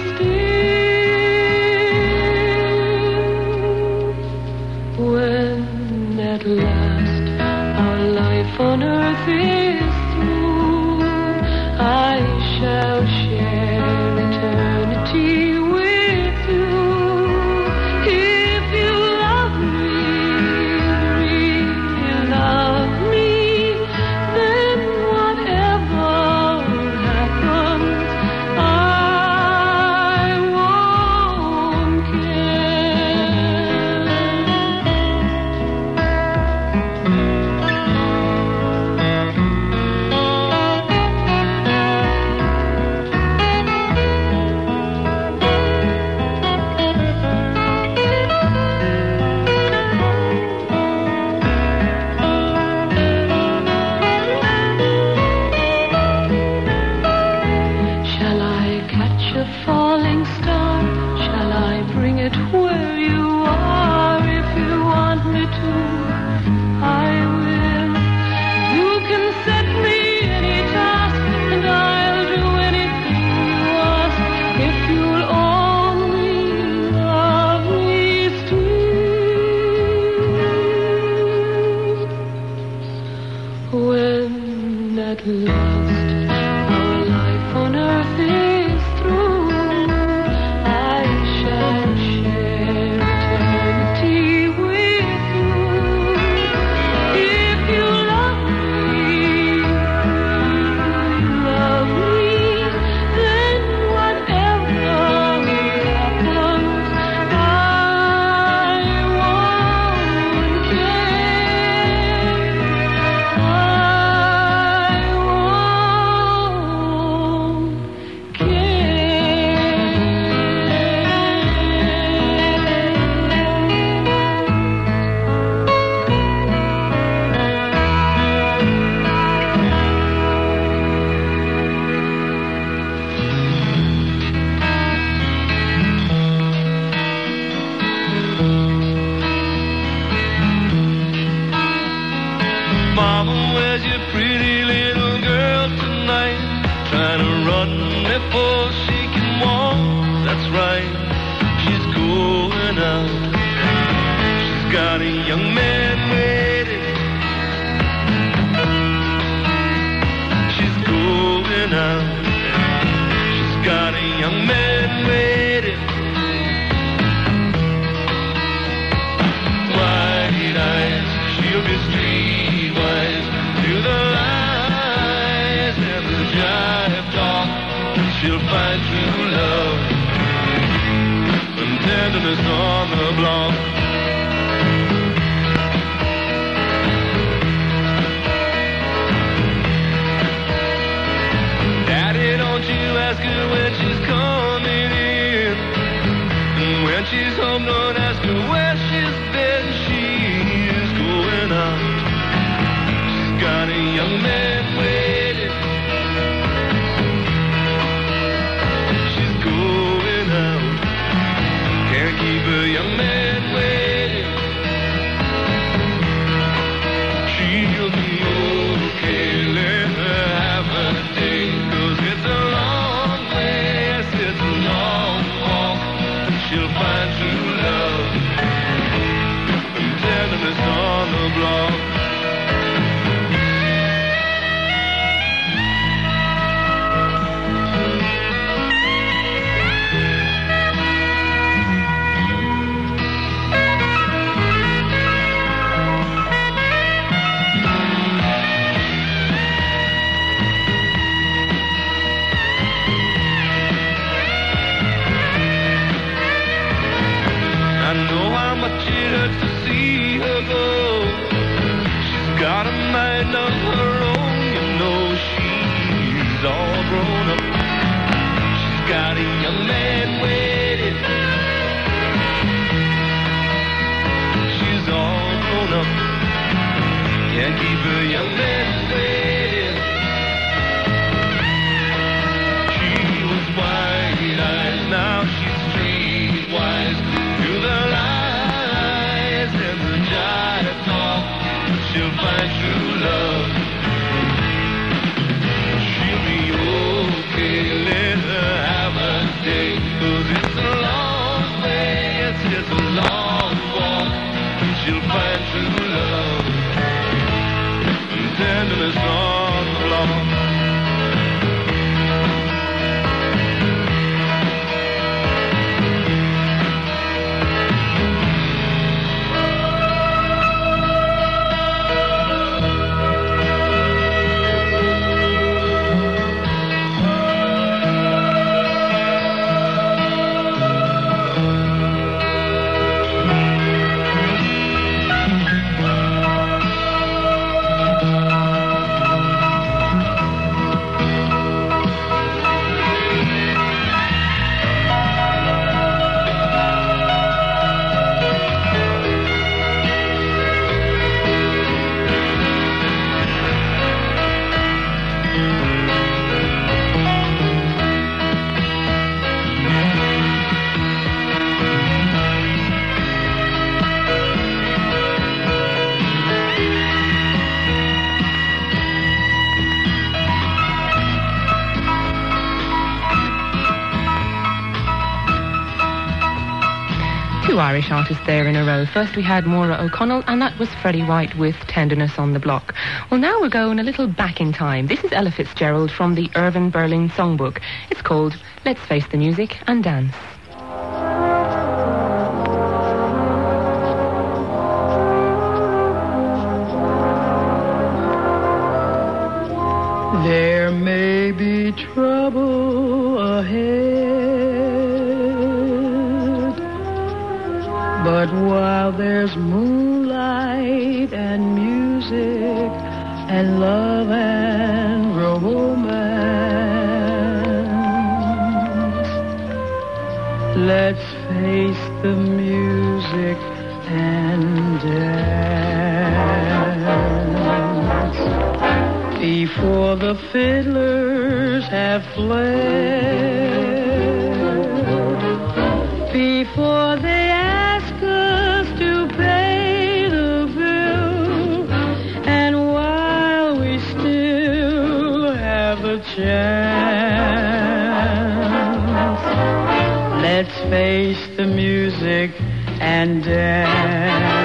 still. When at last our life on earth is through, I shall share eternity with you. If you love me, really love me, then whatever happens, I won't Shall I catch a falling star? Shall I bring it where you are? If you want me to, I will. You can set me any task, and I'll do anything you ask. If you'll only love me still. When at last our life on earth is through, I shall share eternity with you. If you love me, then whatever happens, I won't care. I won't Mama, where's your pretty little girl tonight? Trying to run before she can walk. That's right, she's going out. She's got a young man waiting. She's going out. She's got a young man waiting. Wide eyes, she'll be streetwise. To the lies and the jive talk, she'll find true love and tenderness on the block. Daddy, don't you ask her when she's coming in, and when she's home, don't ask her where she's been. She is going out. Got a young man waiting. She's going out. Can't keep a young man waiting. She'll be block. I know how much it hurts to see her go. She's got a mind of her own, you know she's all grown up. She's got a young man waiting. She's all grown up. Can't keep her young man waiting. She was wide-eyed, now she's streetwise. Through the lies and the jive talk, she'll find true love. She'll be okay, let her have a day. 'Cause it's a long way, it's just a long walk. She'll find true love and tenderness on the block. Two Irish artists there in a row. First we had Maura O'Connell, and that was Freddie White with Tenderness on the Block. Well, now we're going a little back in time. This is Ella Fitzgerald from the Irving Berlin Songbook. It's called Let's Face the Music and Dance. There may be trouble ahead, but while there's moonlight and music and love and romance, let's face the music and dance. Before the fiddlers have fled, before they ask us to pay the bill, and while we still have a chance, let's face the music and dance.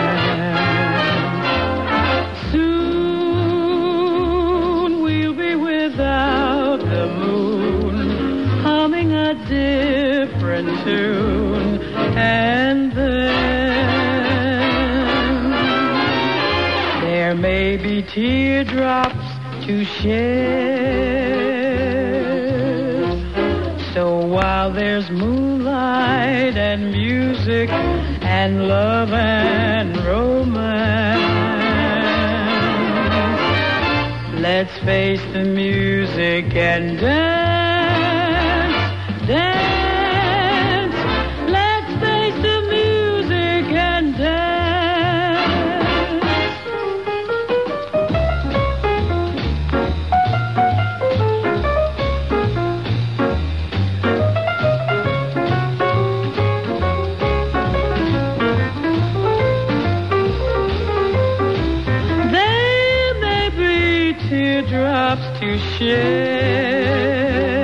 Different tune, and then there may be teardrops to shed. So while there's moonlight and music and love and romance, let's face the music and dance. Dance, let's face the music and dance. There may be teardrops to shed.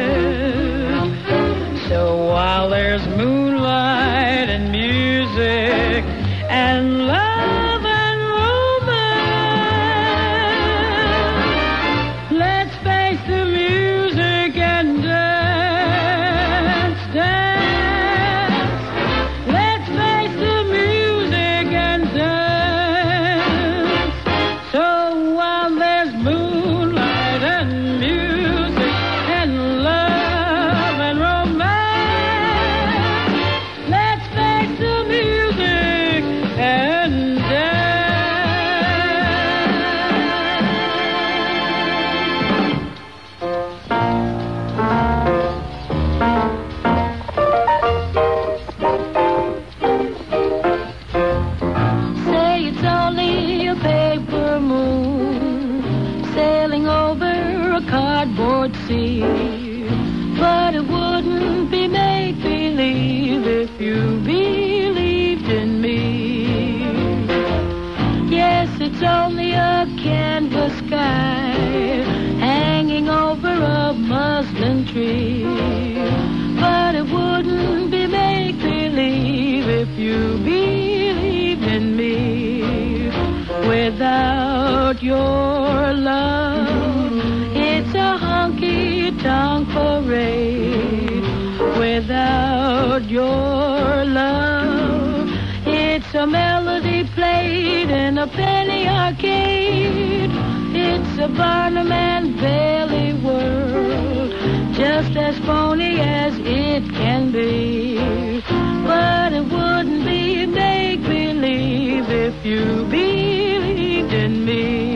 tree. But it wouldn't be make-believe if you believed in me. Without your love, it's a honky-tonk parade. Without your love, it's a melody played in a penny arcade. It's a Barnum and Bailey world, just as phony as it can be. But it wouldn't be make-believe if you believed in me.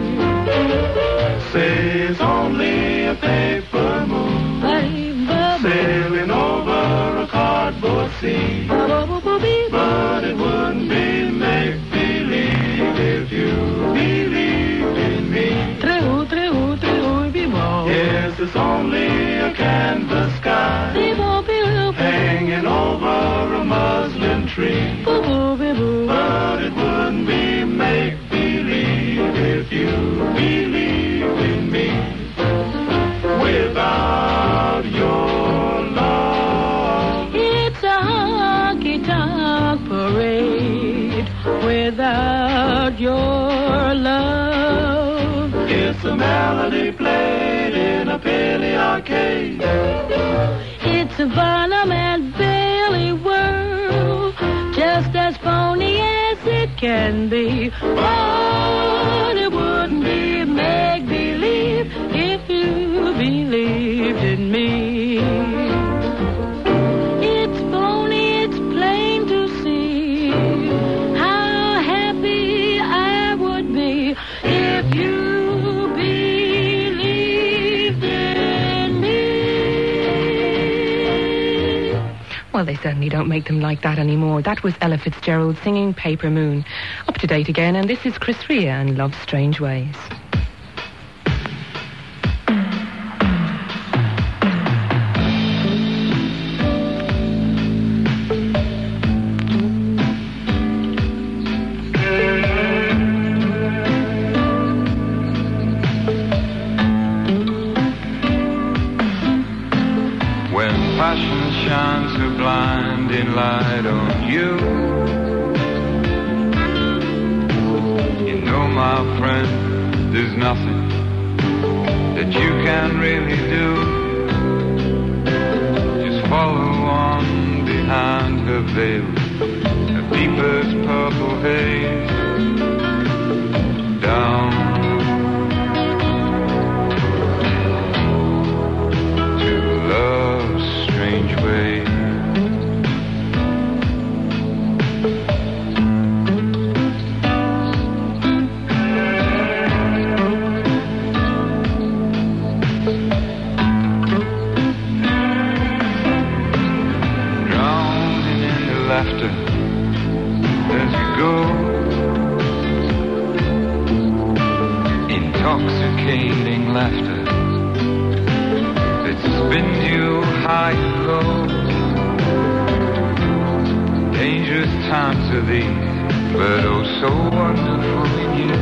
Say it's only a paper moon sailing over a cardboard sea. But it wouldn't be make-believe if you believed in me. Yes, it's only a canvas sky hanging over a muslin tree. But it wouldn't be make-believe if you believed in me. Without your love, it's a honky-tonk parade. Without your love, it's a melody played in a penny arcade. It's a Barnum and Bailey world, just as phony as it can be. But it wouldn't be make-believe if you believed in me. It's phony, it's plain to see how happy I would be if you believed in me. Well, they certainly don't make them like that anymore. That was Ella Fitzgerald singing Paper Moon. Up to date again, and this is Chris Rea and Love's Strange Ways. When passion shines a blinding light on you, you know, my friend, there's nothing that you can really do. Just follow on behind her veil, a deepest purple haze, down to love's strange way. Drowning in the laughter as you go, intoxicating laughter that spins you high and low. Dangerous times are these, but oh so wonderful in you.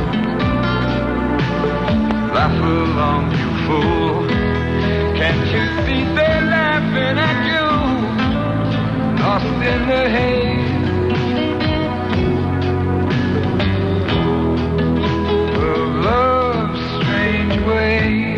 Laugh along, you fool. Can't you see they're laughing at you? Lost in the haze of love's strange ways.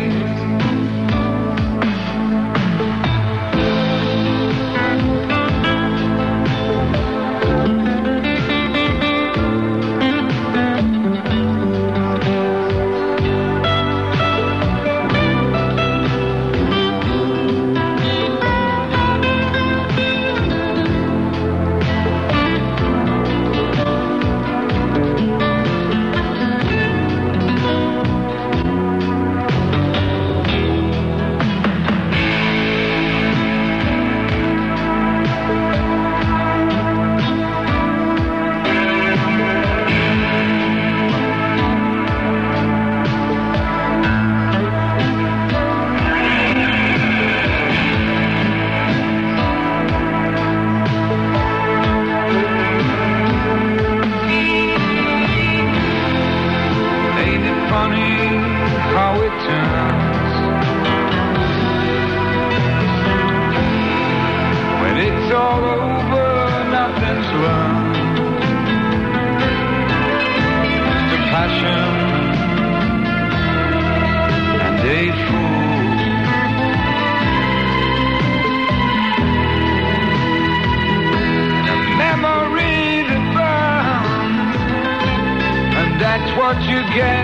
forget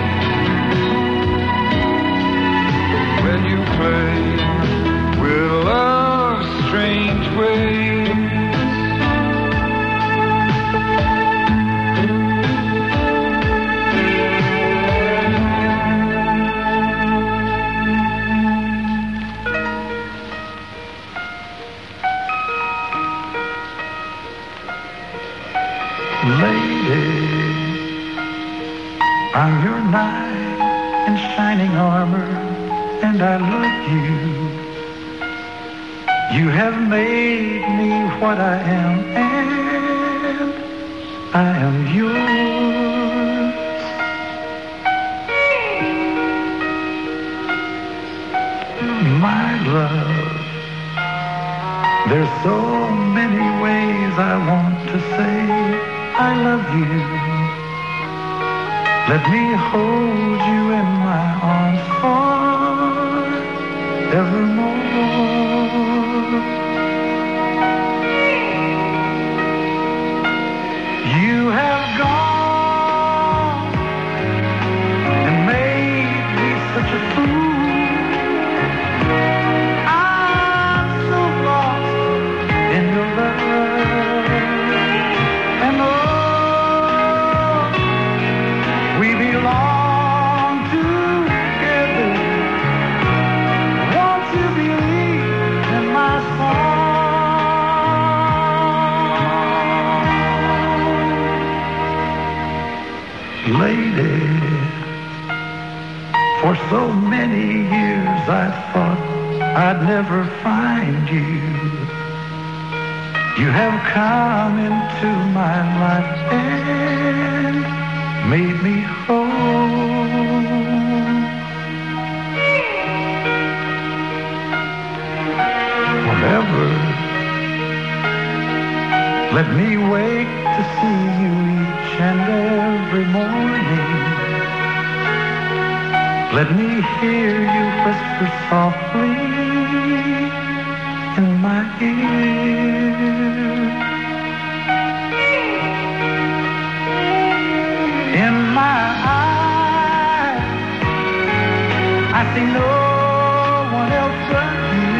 when you play with love's strange ways. Lady, I'm your knight in shining armor, and I love you. You have made me what I am, and I am yours. My love, there's so many ways I want to say I love you. Let me hold you in my arms forevermore. You have gone and made me such a fool. I'm so lost in your love. And we belong together. Won't you believe in my song? Lady, for so many years I thought I'd never find you. You have come into my life and made me whole. Forever, let me wake to see you each and every morning. Let me hear you whisper softly in my ear. In my eyes, I see no one else but you.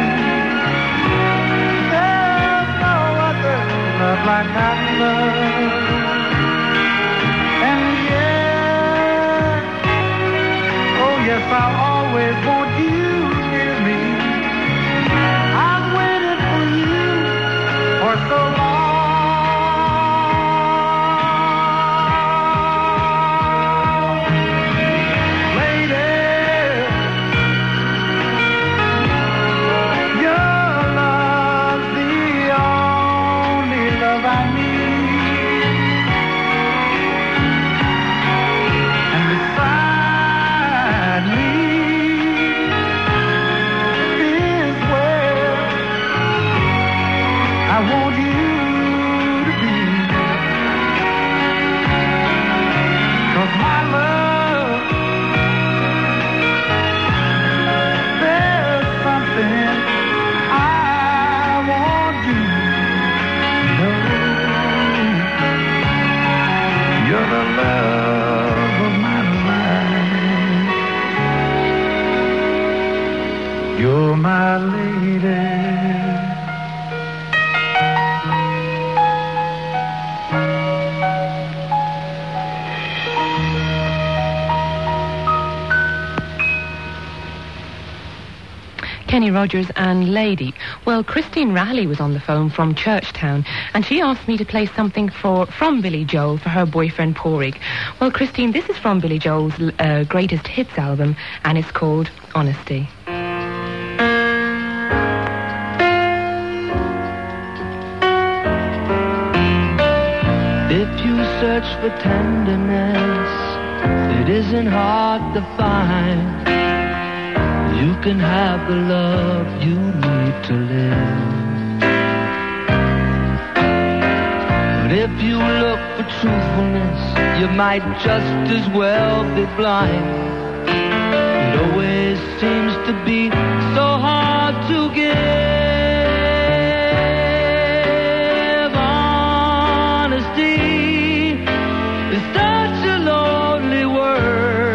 There's no other love like I love. And yes, oh yes, I'll always want you near me. I've waited for you for so long. You're my lady. Kenny Rogers and Lady. Well, Christine Raleigh was on the phone from Churchtown, and she asked me to play something from Billy Joel for her boyfriend Porrig. Well, Christine, this is from Billy Joel's greatest hits album, and it's called Honesty. If you search for tenderness, it isn't hard to find. You can have the love you need to live. But if you look for truthfulness, you might just as well be blind. It always seems to be so hard to give. Honesty is such a lonely word.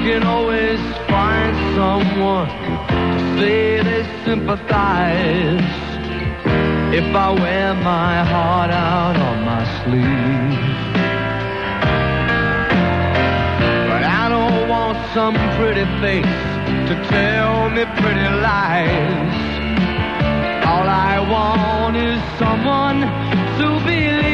can always find someone to say they sympathize if I wear my heart out on my sleeve. But I don't want some pretty face to tell me pretty lies. All I want is someone to believe.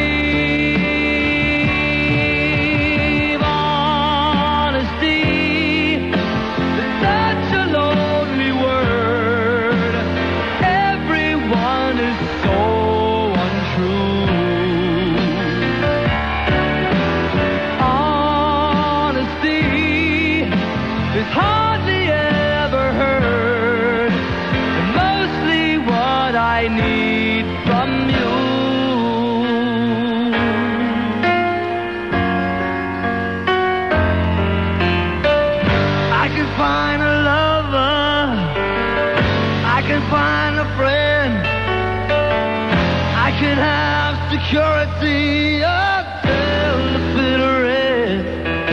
Security until the bitter end.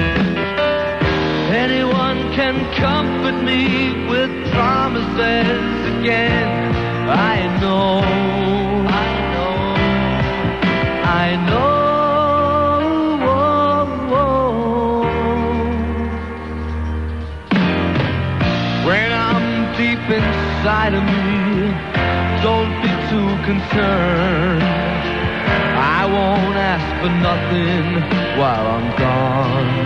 Anyone can comfort me with promises again. I know. When I'm deep inside of me, don't be too concerned. I won't ask for nothing while I'm gone.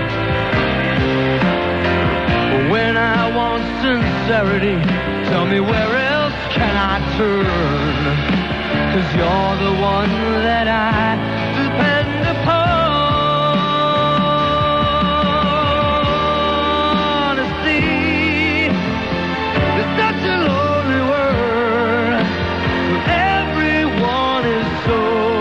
But when I want sincerity, tell me where else can I turn? 'Cause you're the one that I depend upon. See, it's such a lonely world. Everyone is so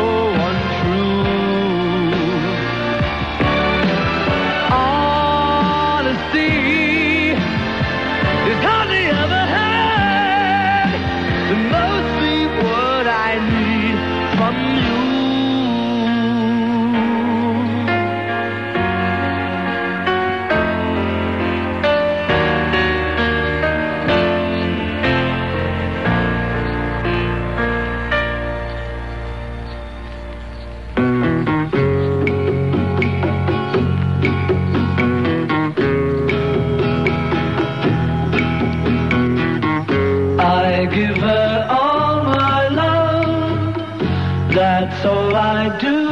that's all I do.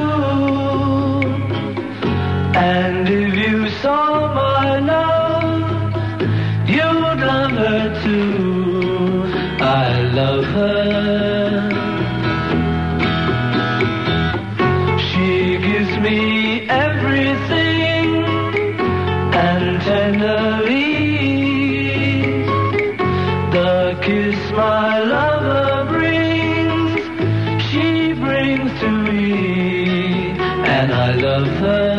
And if you saw my love, you'd love her too. I love her. She gives me everything, and tenderly the kiss my lover brings, she brings to me, and I love her.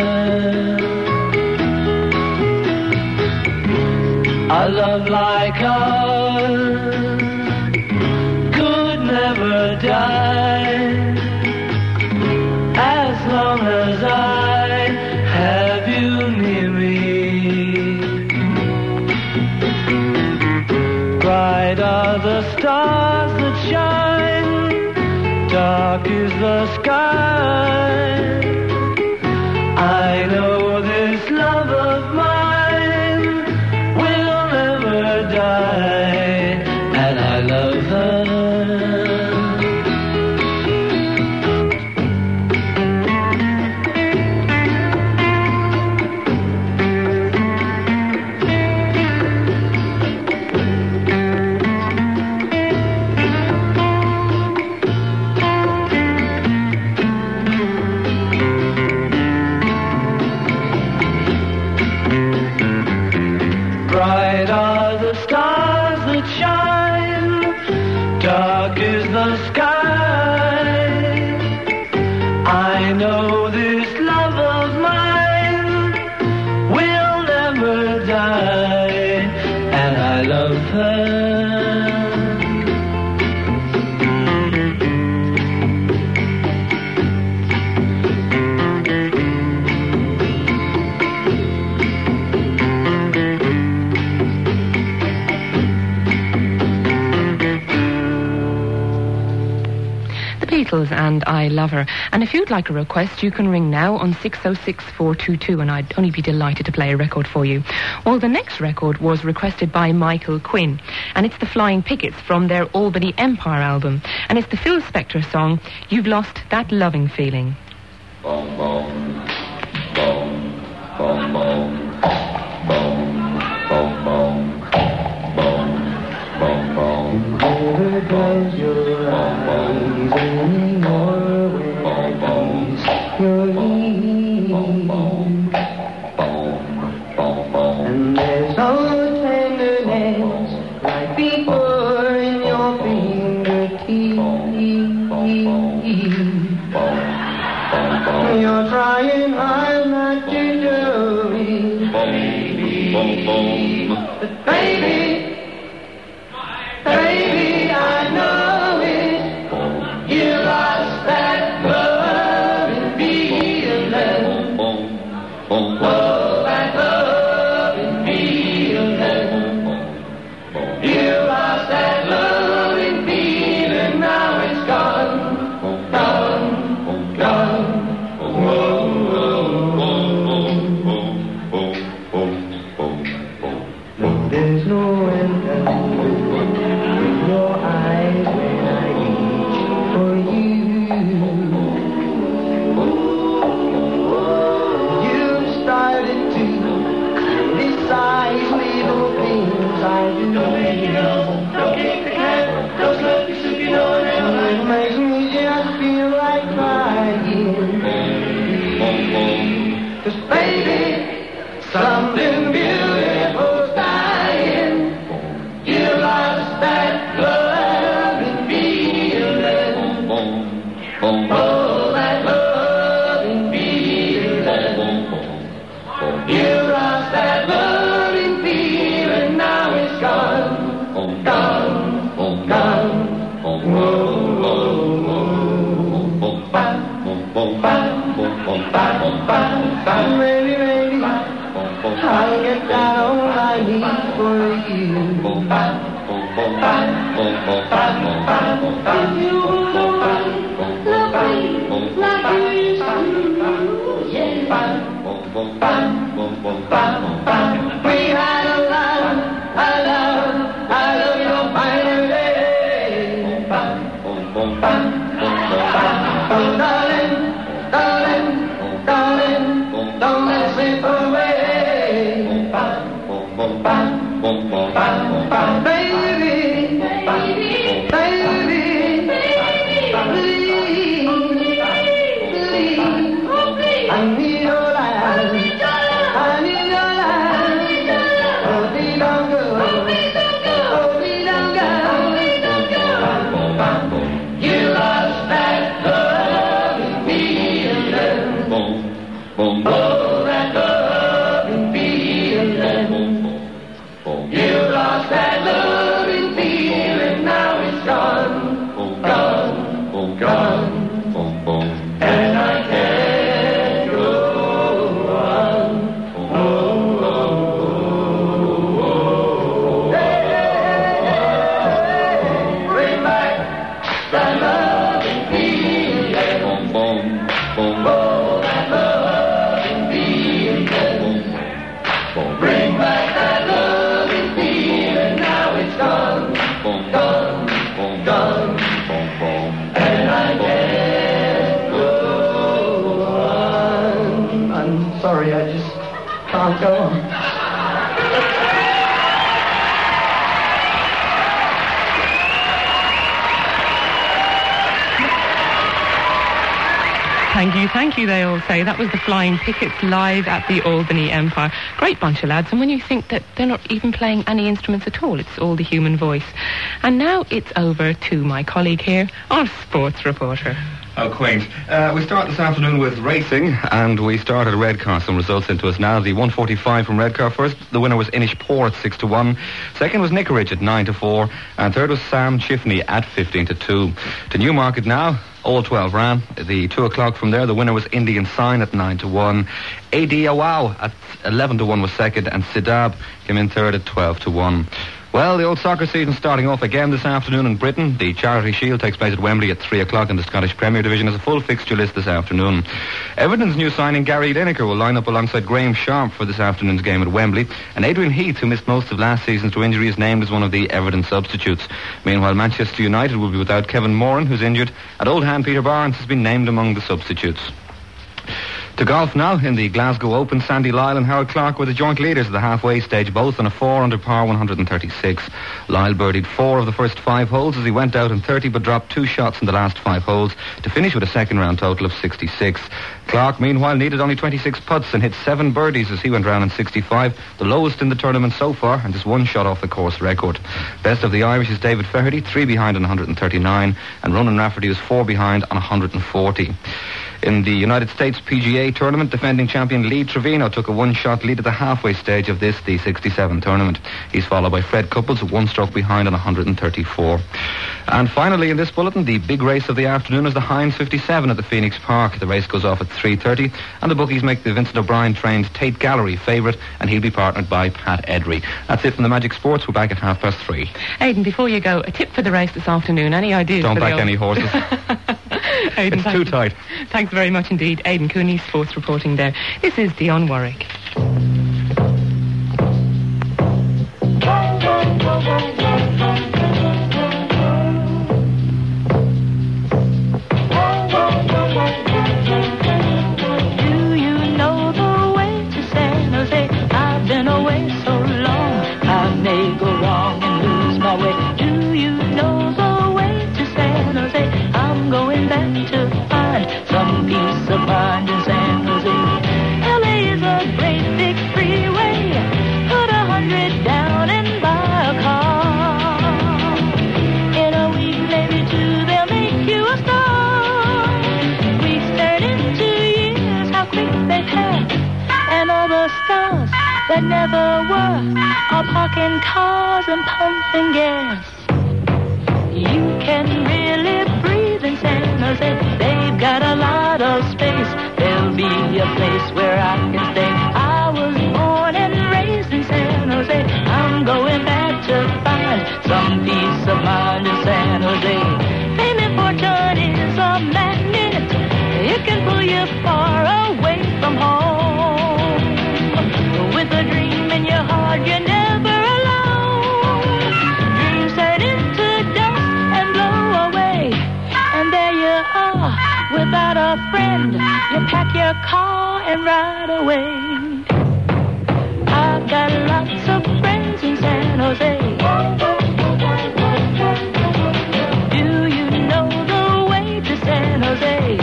A love like ours could never die, as long as I have you near me. Bright are the stars that shine, dark is the sky. I know this love of mine will never die, and I love her. Bright are the stars that shine, dark is the sky. I know this love of mine will never die, and I love her. Muscles and I Love Her. And if you'd like a request, you can ring now on 606-422 and I'd only be delighted to play a record for you. Well, the next record was requested by Michael Quinn, and it's the Flying Pickets from their Albany Empire album. And it's the Phil Spector song, You've Lost That Loving Feeling. Boom, boom, boom, boom, boom, boom, boom, boom, boom, boom, boom. Never does your eyes anymore when I kiss your lips. And there's no tenderness like before in your fingertips. You're trying hard not to do it, baby. But baby, I know it. You lost that loving feeling. Oh, that loving feeling. You lost that loving feeling. Now it's gone, gone, gone. There's no end in your eyes when I reach for you. You've started to decide little things I do. Don't kick the can, don't slip your soup, you know it. It makes me just feel like crying. 'Cause baby, something beautiful's dying. You lost that loving feeling. Oh, that loving feeling. You lost that loving feeling. Now it's gone, gone, gone. Baby, baby, I'll get down on my knees for you. If you were the one, love me like you used to, yeah. We had a love, I love your finer day. Oh, darling, darling, darling, don't let it slip away. Baby, baby, baby, please, please, I need your life, I need your life. Oh, please don't go, oh, please don't go. You lost that loving feeling. Oh, that loving feeling. You lost that loving feeling. Now it's gone, gone, gone. And I can't go on. Bring back that loving feeling. Oh, that loving feeling. Bring back that loving feeling. Now it's gone, gone, gone. And I can't go on. I'm sorry, I just can't go on. Thank you, they all say. That was the Flying Pickets live at the Albany Empire. Great bunch of lads, and when you think that they're not even playing any instruments at all, it's all the human voice. And now it's over to my colleague here, our sports reporter. How quaint. We start this afternoon with racing, and we start at Redcar. Some results into us now. The 145 from Redcar first. The winner was Inishpore at 6-1. Second was Nickeridge at 9-4. And third was Sam Chifney at 15-2. To Newmarket now. All 12 ran. The 2 o'clock from there, the winner was Indian Sign at 9-1. AD Awau at 11-1 was second, and Sidab came in third at 12-1. Well, the old soccer season starting off again this afternoon in Britain. The Charity Shield takes place at Wembley at 3 o'clock, and the Scottish Premier Division has a full fixture list this afternoon. Everton's new signing Gary Lineker will line up alongside Graham Sharp for this afternoon's game at Wembley, and Adrian Heath, who missed most of last season through injury, is named as one of the Everton substitutes. Meanwhile, Manchester United will be without Kevin Moran, who's injured, and old hand Peter Barnes has been named among the substitutes. To golf now. In the Glasgow Open, Sandy Lyle and Howard Clark were the joint leaders of the halfway stage, both on a 4 under par 136. Lyle birdied 4 of the first 5 holes as he went out in 30 but dropped 2 shots in the last 5 holes to finish with a second round total of 66. Clark, meanwhile, needed only 26 putts and hit 7 birdies as he went round in 65, the lowest in the tournament so far, and just 1 shot off the course record. Best of the Irish is David Feherty, 3 behind on 139, and Ronan Rafferty was 4 behind on 140. In the United States PGA tournament, defending champion Lee Trevino took a 1-shot lead at the halfway stage of this, the 67 tournament. He's followed by Fred Couples, 1 stroke behind on 134. And finally, in this bulletin, the big race of the afternoon is the Heinz 57 at the Phoenix Park. The race goes off at 3:30, and the bookies make the Vincent O'Brien-trained Tate Gallery favourite, and he'll be partnered by Pat Edry. That's it from the Magic Sports. We're back at 3:30. Aidan, before you go, a tip for the race this afternoon. Any ideas? Don't for back any horses. Aidan, it's too tight. Thanks very much indeed. Aidan Cooney, sports reporting there. This is Dionne Warwick. Do you know the way to San Jose? I've been away so long, I may go wrong and lose my way. Do you know the way to San Jose? I'm going back to find some peace of mind in San Jose. LA is a great big freeway. Put 100 down and buy a car. In a week, maybe 2, they'll make you a star. Weeks turn into years, how quick they pass. And all the stars that never were are parking cars and pumping gas. You can really breathe in San Jose. They've got a lot of space. There'll be a place where I can stay. I was born and raised in San Jose. I'm going back to find some peace of mind in San Jose. Fame and fortune is a magnet. It can pull you far away from home. With a dream in your heart, you're never alone. Dreams turn into dust and blow away. And there you are, without a friend. You pack your car and ride away. I've got lots of friends in San Jose. Do you know the way to San Jose?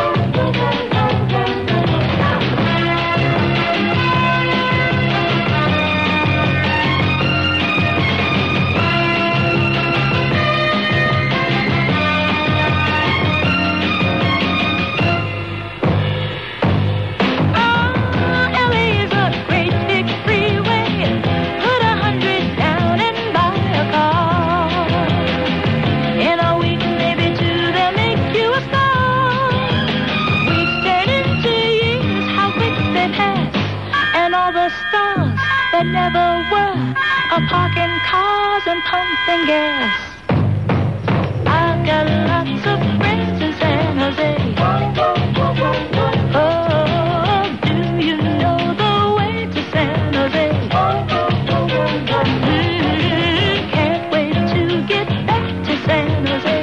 That never were are parking cars and pumping gas. I've got lots of friends in San Jose. Oh, do you know the way to San Jose? Can't wait to get back to San Jose.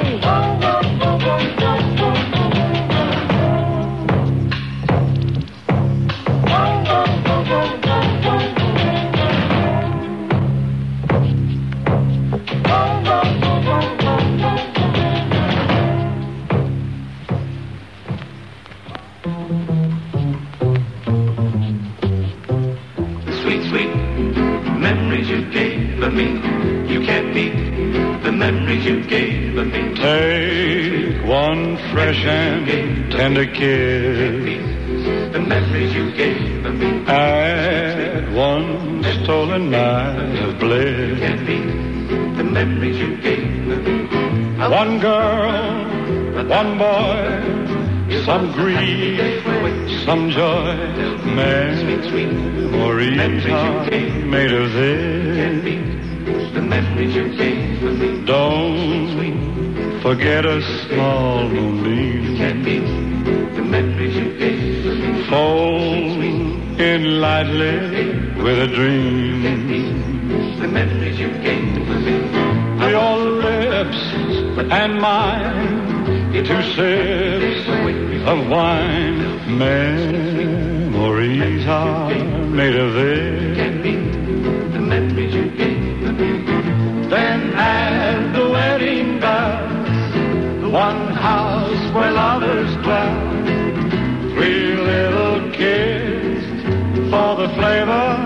You can't beat the memories you gave me. Take one fresh and tender kiss. The memories you gave me. Add one stolen night of bliss. Can't beat the memories you gave me. One girl, one boy, some grief, some joy. Memories are made of this. memories you gave to me. Don't forget a small moonbeam. Can't beat the memories you gave to me. Fall in lightly with a dream. Can't beat the memories you gave to me. Your lips and mine, 2 sips of wine. Memories are made of this. Can't beat the memories you gave to me. Then at the wedding bells, the one house where lovers dwell, 3 little kids for the flavor.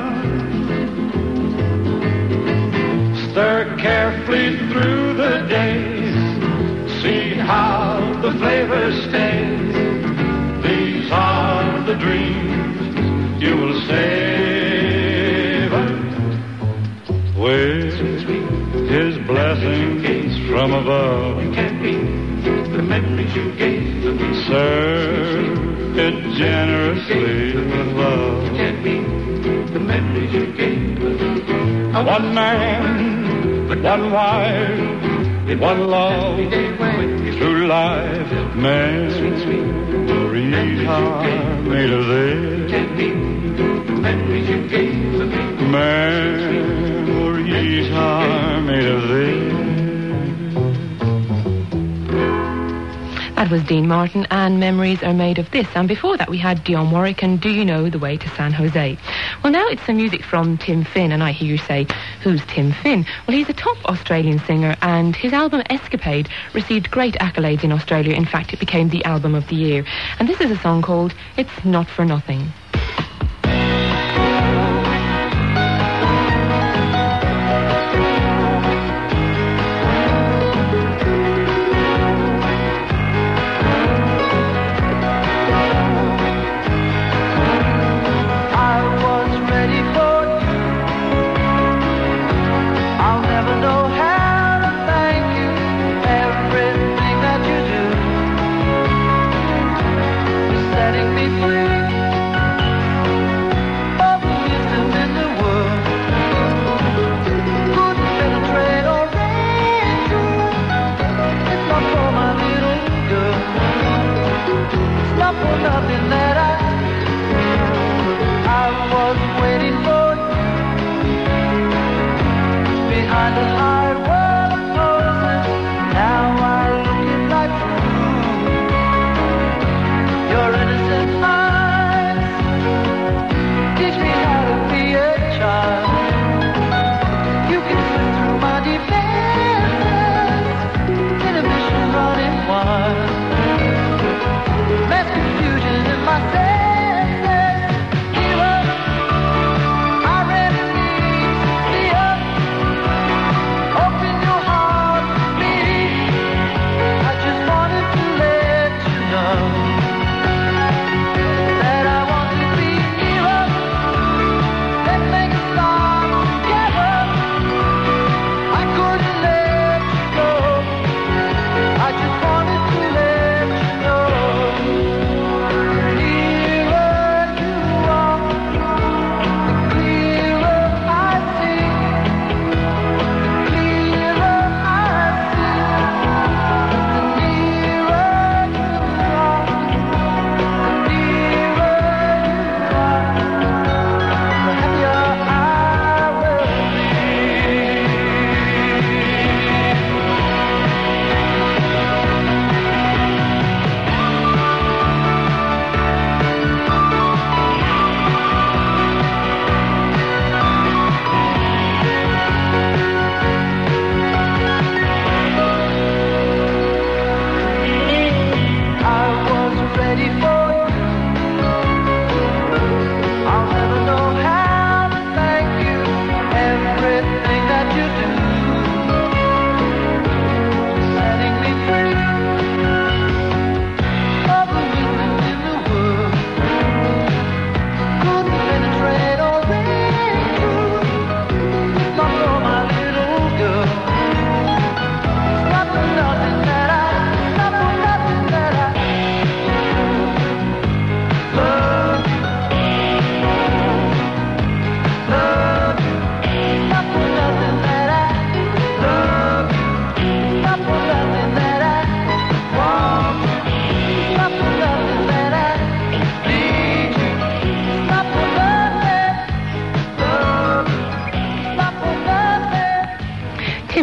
Stir carefully through the days, see how the flavor stays. These are the dreams you will savor with His blessings from above. Can't beat the memories you gave to me. Serve it generously with love. Can't beat the memories you gave to me. One man, one wife, one love, through life, memories are made of this. Can't beat the memories you gave to me. Memories are made of this. That was Dean Martin, and Memories Are Made of This. And before that, we had Dionne Warwick and Do You Know the Way to San Jose? Well, now it's some music from Tim Finn, and I hear you say, who's Tim Finn? Well, he's a top Australian singer, and his album Escapade received great accolades in Australia. In fact, it became the album of the year. And this is a song called It's Not For Nothing.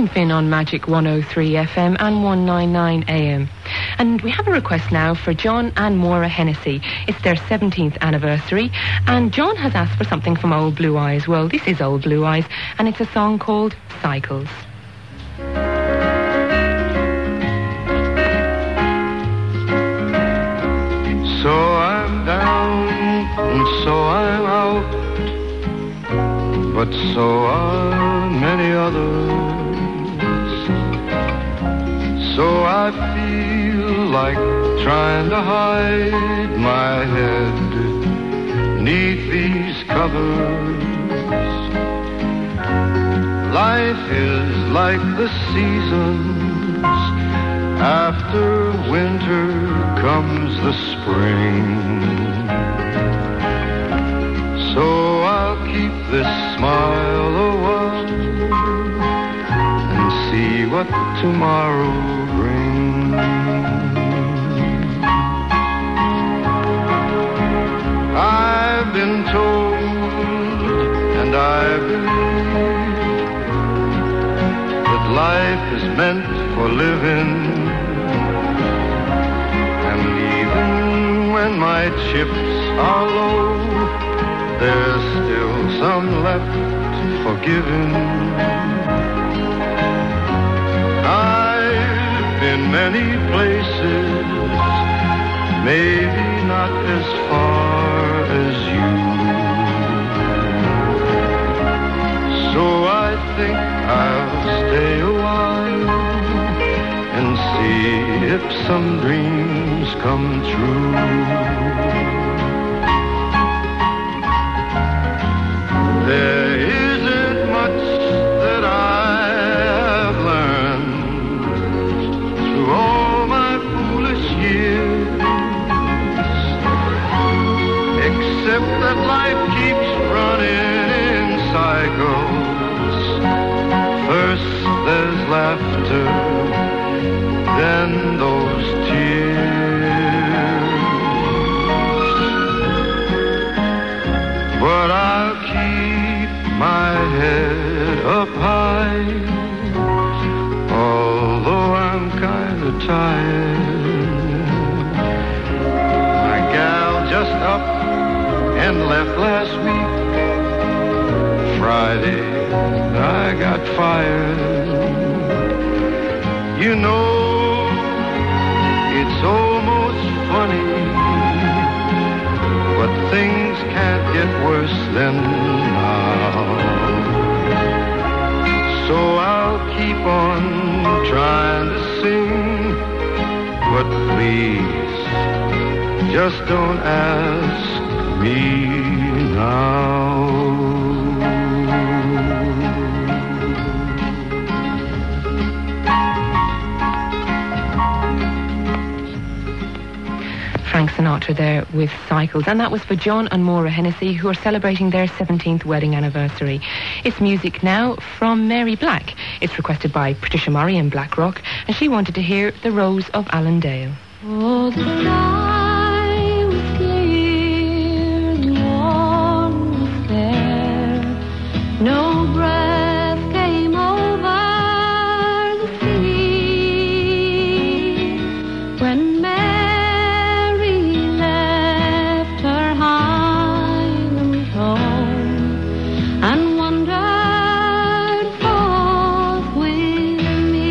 Finn on Magic 103 FM and 199 AM. And we have a request now for John and Maura Hennessy. It's their 17th anniversary, and John has asked for something from Old Blue Eyes. Well, this is Old Blue Eyes, and it's a song called Cycles. So I'm down and so I'm out, but so are many others. So I feel like trying to hide my head neath these covers. Life is like the seasons. After winter comes the spring. So I'll keep this smile a while and see what tomorrow brings. I've been told and I believe that life is meant for living. When my chips are low, there's still some left for giving. I've been many places, maybe not as far as you. So I think I'll stay a while and see if some dreams come true. There isn't much that I have learned through all my foolish years, except that life keeps running in cycles. First there's laughter, then those tears. But I'll keep my head up high, although I'm kind of tired. My gal just up and left last week. Friday I got fired. You know, it's almost funny, but things can't get worse than now. So I'll keep on trying to sing, but please, just don't ask me now. Frank Sinatra there with Cycles, and that was for John and Maura Hennessy, who are celebrating their 17th wedding anniversary. It's music now from Mary Black. It's requested by Patricia Murray in Blackrock, and she wanted to hear The Rose of Allendale. Oh, the sky was clear, the morn was fair, no breath came over the sea. When Mary left her Highland home and wandered forth with me,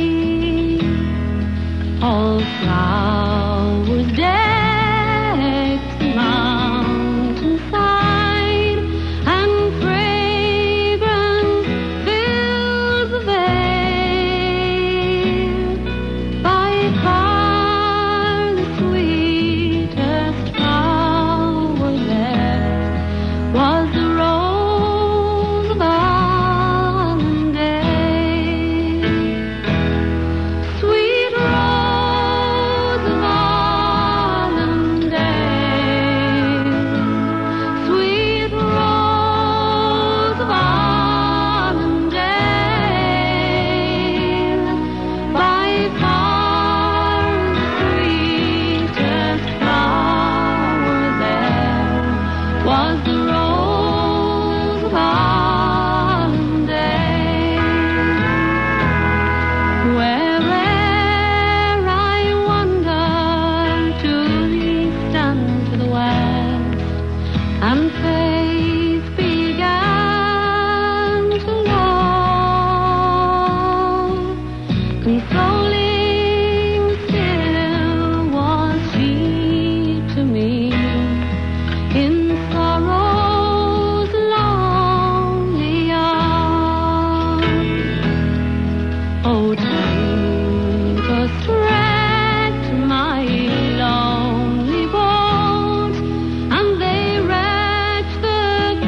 all flowers decked the mountainside, and fragrance filled the vale. By far the sweetest flower there was the rose of Allendale. Sweet rose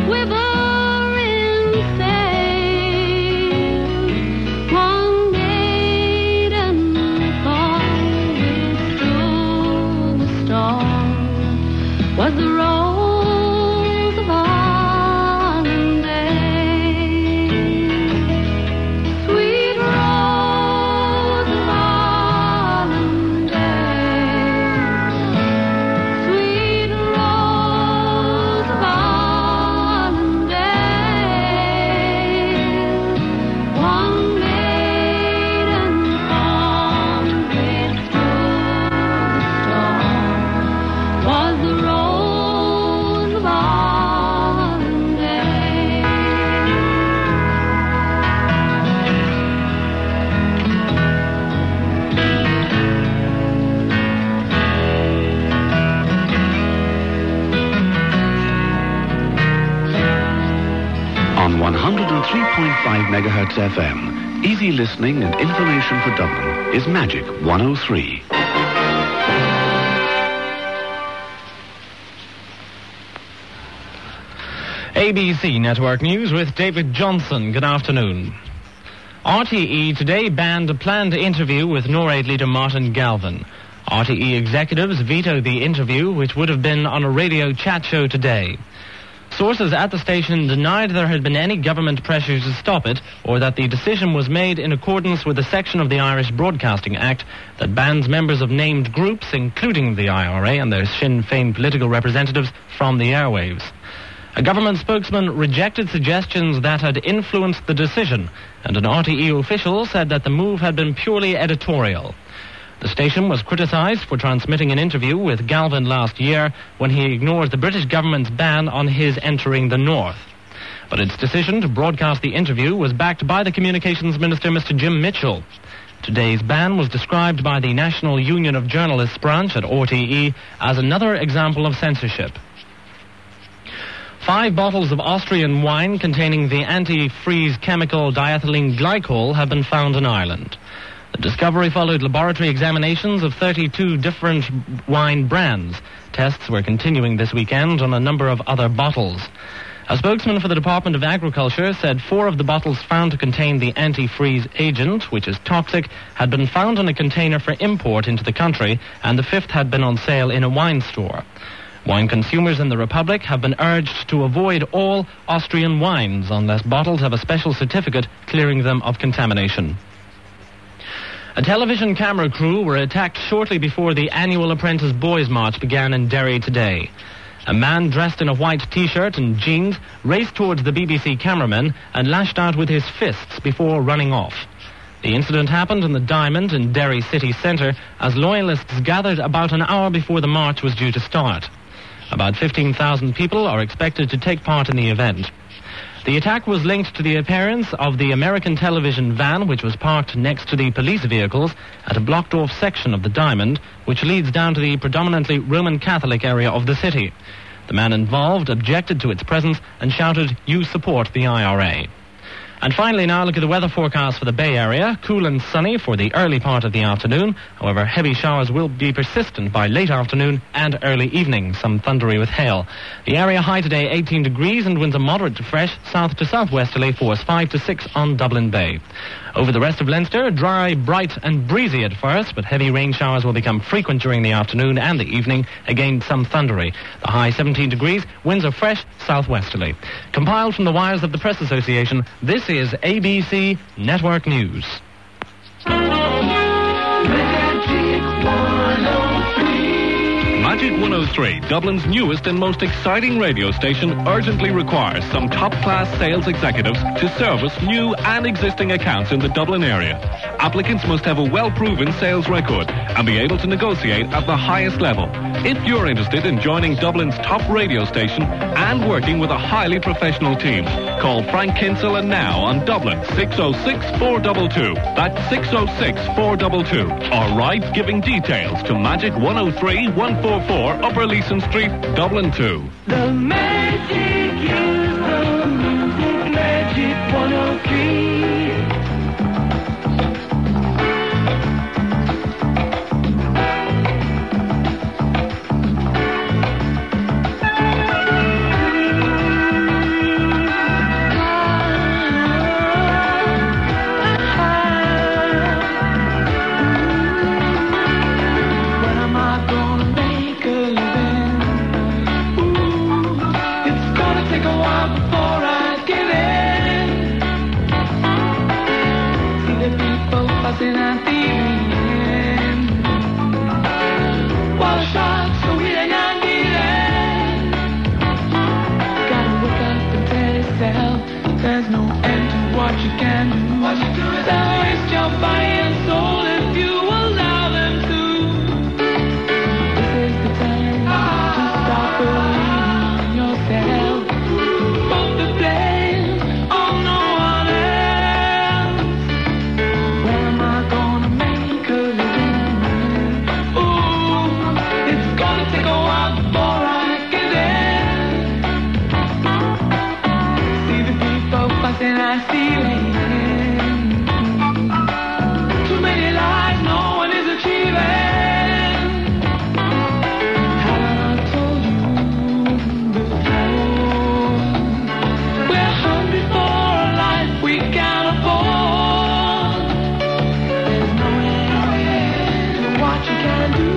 quivering sail. One maiden thought withstood the storm was the rose of Hollandaise. Sweet rose of Hollandaise. Sweet rose of Hollandaise. One maiden thought withstood the storm was the rose of Hollandaise. On 103.5 megahertz FM, easy listening and information for Dublin is Magic 103. ABC Network News with David Johnson. Good afternoon. RTE today banned a planned interview with NORAID leader Martin Galvin. RTE executives vetoed the interview, which would have been on a radio chat show today. Sources at the station denied there had been any government pressure to stop it, or that the decision was made in accordance with a section of the Irish Broadcasting Act that bans members of named groups, including the IRA and their Sinn Féin political representatives, from the airwaves. A government spokesman rejected suggestions that had influenced the decision, and an RTE official said that the move had been purely editorial. The station was criticised for transmitting an interview with Galvin last year when he ignored the British government's ban on his entering the North. But its decision to broadcast the interview was backed by the Communications Minister, Mr. Jim Mitchell. Today's ban was described by the National Union of Journalists branch at RTE as another example of censorship. 5 bottles of Austrian wine containing the anti-freeze chemical diethylene glycol have been found in Ireland. The discovery followed laboratory examinations of 32 different wine brands. Tests were continuing this weekend on a number of other bottles. A spokesman for the Department of Agriculture said 4 of the bottles found to contain the anti-freeze agent, which is toxic, had been found in a container for import into the country, and the 5th had been on sale in a wine store. Wine consumers in the Republic have been urged to avoid all Austrian wines unless bottles have a special certificate clearing them of contamination. A television camera crew were attacked shortly before the annual Apprentice Boys March began in Derry today. A man dressed in a white T-shirt and jeans raced towards the BBC cameramen and lashed out with his fists before running off. The incident happened in the Diamond in Derry city centre as loyalists gathered about an hour before the march was due to start. About 15,000 people are expected to take part in the event. The attack was linked to the appearance of the American television van, which was parked next to the police vehicles at a blocked-off section of the Diamond, which leads down to the predominantly Roman Catholic area of the city. The man involved objected to its presence and shouted, "You support the IRA." And finally, now look at the weather forecast for the Bay Area. Cool and sunny for the early part of the afternoon. However, heavy showers will be persistent by late afternoon and early evening, some thundery with hail. The area high today 18 degrees and winds are moderate to fresh, south to southwesterly, force 5 to 6 on Dublin Bay. Over the rest of Leinster, dry, bright and breezy at first, but heavy rain showers will become frequent during the afternoon and the evening, again some thundery. The high 17 degrees, winds are fresh, southwesterly. Compiled from the wires of the Press Association, this is ABC Network News. Magic 103, Dublin's newest and most exciting radio station, urgently requires some top-class sales executives to service new and existing accounts in the Dublin area. Applicants must have a well-proven sales record and be able to negotiate at the highest level. If you're interested in joining Dublin's top radio station and working with a highly professional team, call Frank Kinsella now on Dublin 606-422. That's 606-422. Or write giving details to Magic 103 144 Upper Leeson Street, Dublin 2. The magic is the music, Magic 103. yourself. There's no end to what you can do. What you do is they'll waste your body and soul if you allow them to. This is the time to stop believing in yourself. Put the blame on no one else. Where am I gonna make a living? Ooh, it's gonna take a while before I get in. See the people fussing, I see it. Too many lies, no one is achieving. Haven't I told you before? We're hungry for a life we can't afford. There's no end to what you can do.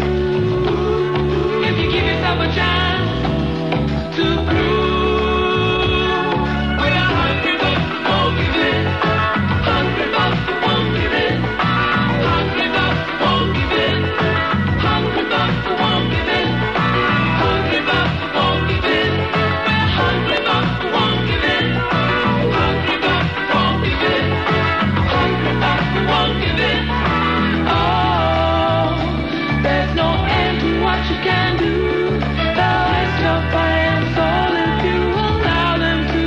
If you give yourself a chance to prove. We're hungry but we won't give in. Hungry but we won't give in. Hungry but we won't give in. Hungry but we won't give in. Hungry but we won't give in. We're hungry but we won't give in. Hungry but we won't give in. Hungry but we won't give in. Oh, there's no end to what you can do. They'll waste your body and soul if you allow them to.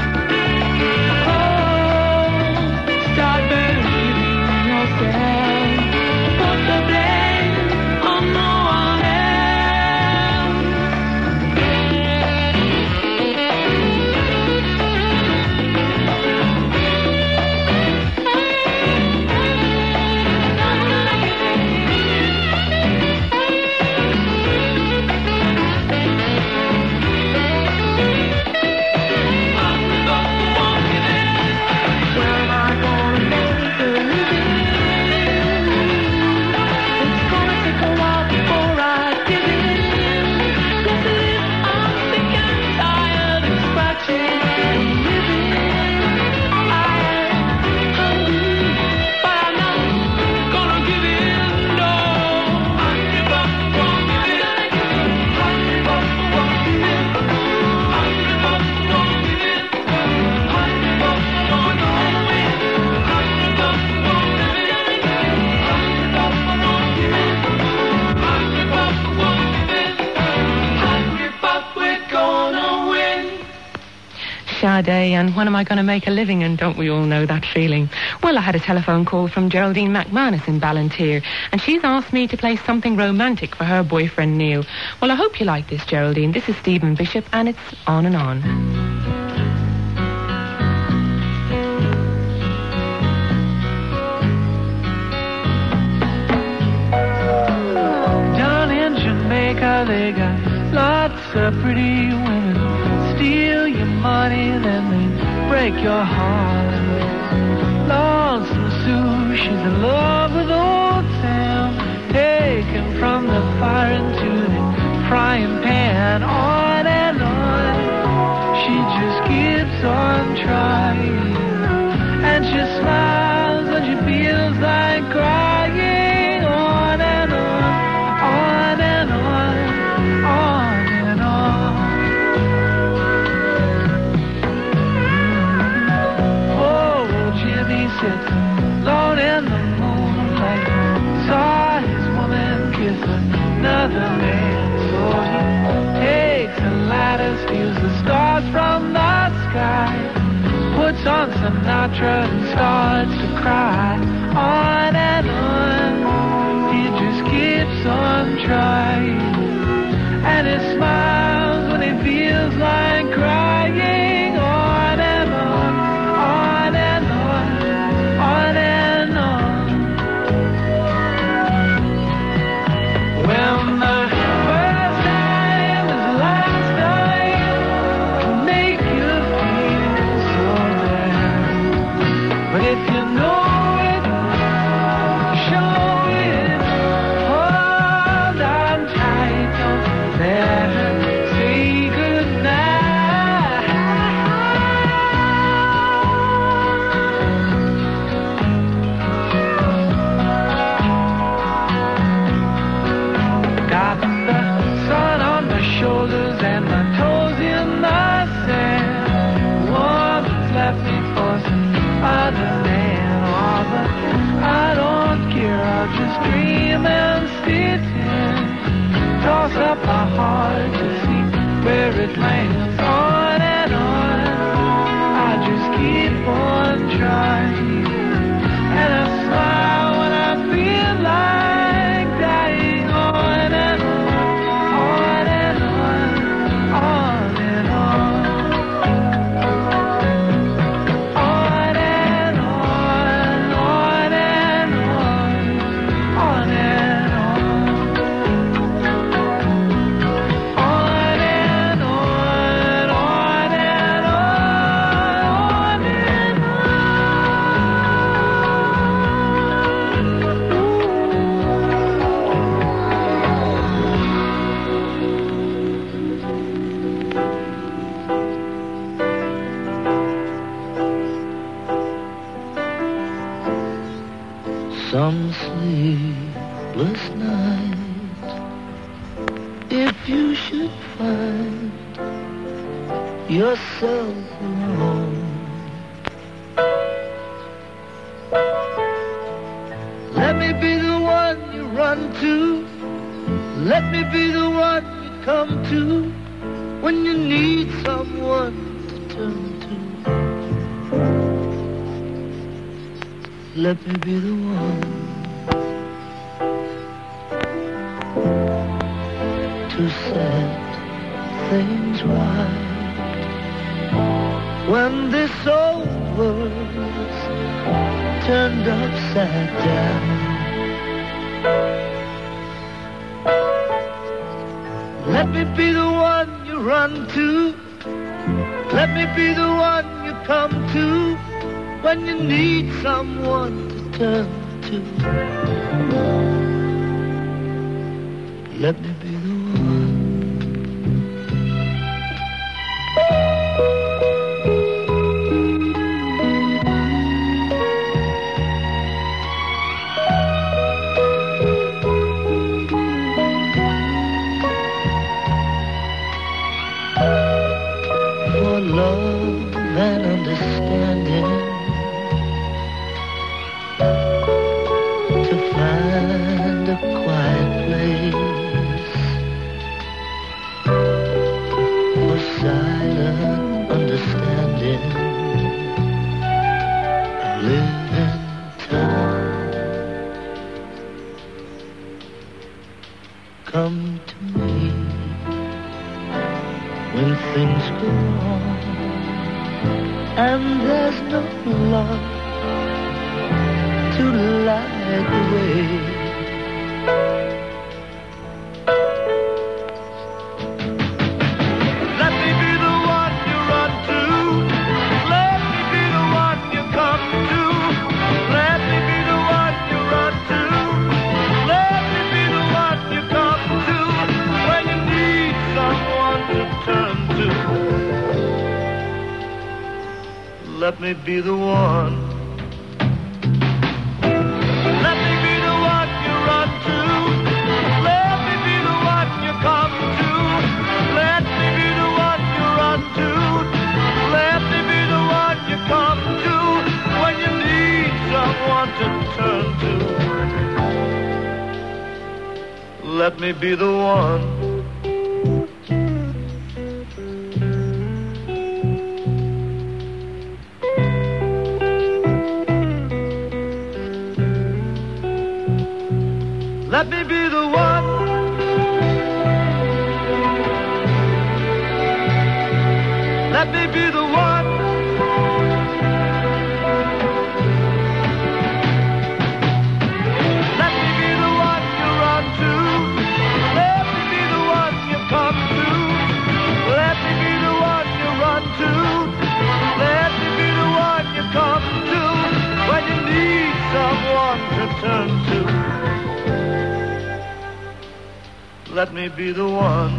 Oh, start believing in yourself. Put the blame on no one else. Where am I gonna make a living? It's gonna take a while before I give in. 'Cause I'm sick and tired of scratching and living. I am hungry, but I'm not gonna give in. No, hungry but we won't give in. Hungry but we won't give in. Hungry but we won't give in. Hungry but we won't give in. Hungry but we won't give in. Hungry but we won't give in. Hungry but we won't give in. Hungry but we're gonna win. Sade, and when am I going to make a living? And don't we all know that feeling? Well, I had a telephone call from Geraldine McManus in Ballantyre, and she's asked me to play something romantic for her boyfriend Neil. Well, I hope you like this, Geraldine. This is Stephen Bishop, and it's On and On. Down in Jamaica, they got lots of pretty women. Steal your money, then they break your heart. Lonesome Sue, she's in love with old Sam. Taken from the fire into the frying pan. On and on, she just keeps on trying. And she smiles when she feels like crying. On and on, on and on, on and on. Oh, Jimmy sits alone in the moonlight. Saw his woman kiss another man. So he takes a ladder, steals the stars from the sky. Puts on Sinatra and starts to cry. On and on, he just keeps on trying. And he smiles when he feels like crying. On and on, on and on, on and on. When the first time is the last time, can make you feel so bad. But if you know it, show it. Hold on tight, don't let her say goodnight. but my heart to see where it lands. On and on, I just keep on trying, and I smile when I feel like dying. On and on and on, on and on. On and on, on and on, on and on. On and on, on and on, on and Some sleepless night, if you should find yourself alone, let me be the one you run to. Let me be the one you come to when you need someone to turn to. Let me be the one to set things right when this old world's turned upside down. Let me be the one you run to. Let me be the one you come to when you need someone to turn to. Let me be the one. For love and understanding, to find a quiet place, for silent understanding, live in time. Come to me when things go wrong and there's no love to light the way. Let me be the one you run to. Let me be the one you come to. Let me be the one you run to. Let me be the one you come to when you need someone to turn to. Let me be the one. Let me be the one you run to. Let me be the one you come to. Let me be the one you run to. Let me be the one you come to when you need someone to turn to. Let me be the one. Let me be the one. Let me be the one. Let me be the one you run to. Let me be the one you come to. Let me be the one you run to. Let me be the one you come to when you need someone to turn to. Let me be the one.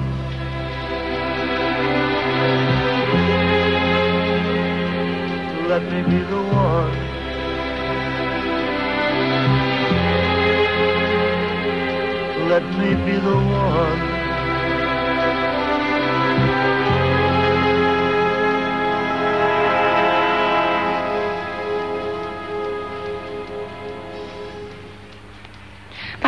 Let me be the one. Let me be the one.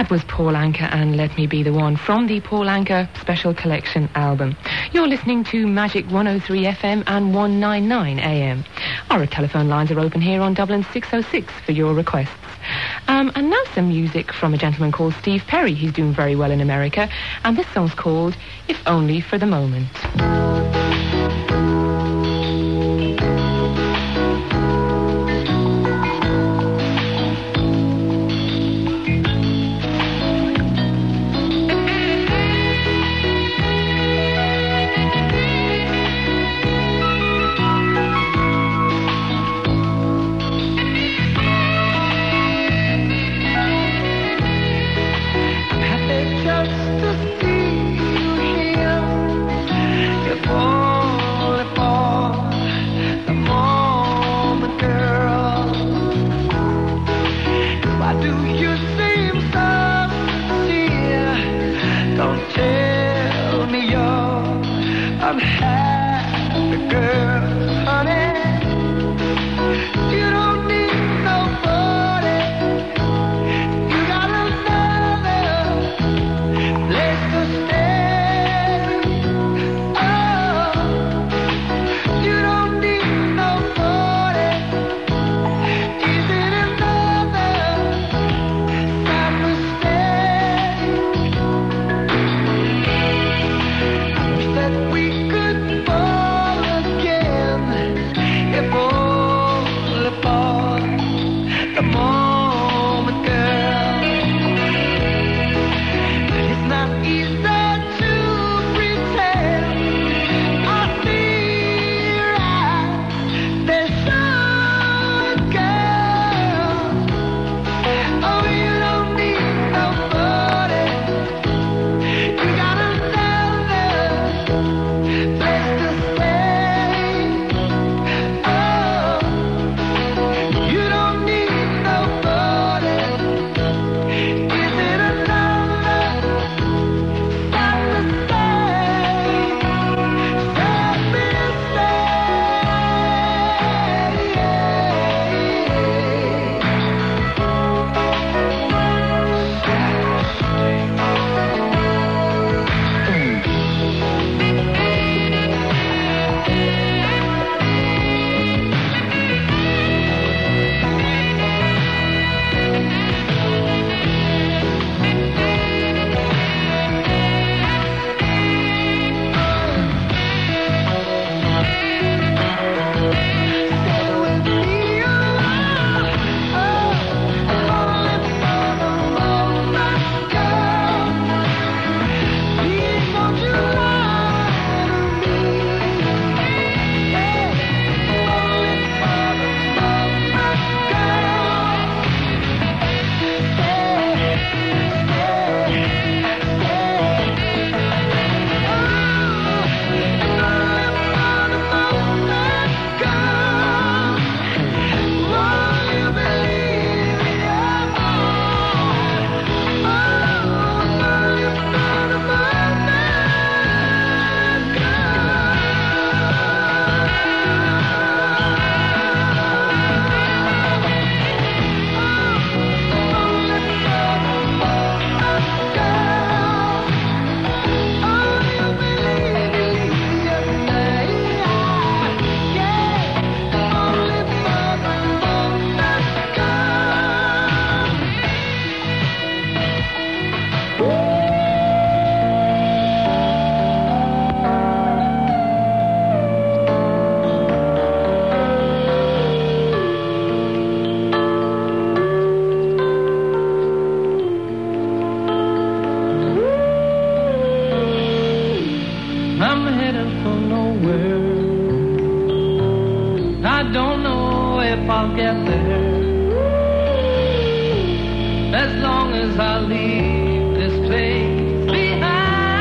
That was Paul Anka and Let Me Be the One from the Paul Anka Special Collection album. You're listening to Magic 103 FM and 199 AM. Our telephone lines are open here on Dublin 606 for your requests. And now some music from a gentleman called Steve Perry. He's doing very well in America. And this song's called If Only for the Moment. I'll get there. As long as I leave this place behind.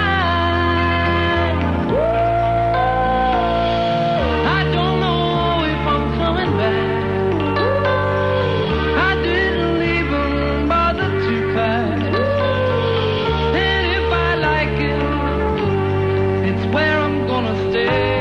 I don't know if I'm coming back. I didn't even bother to pack. And if I like it, it's where I'm gonna stay.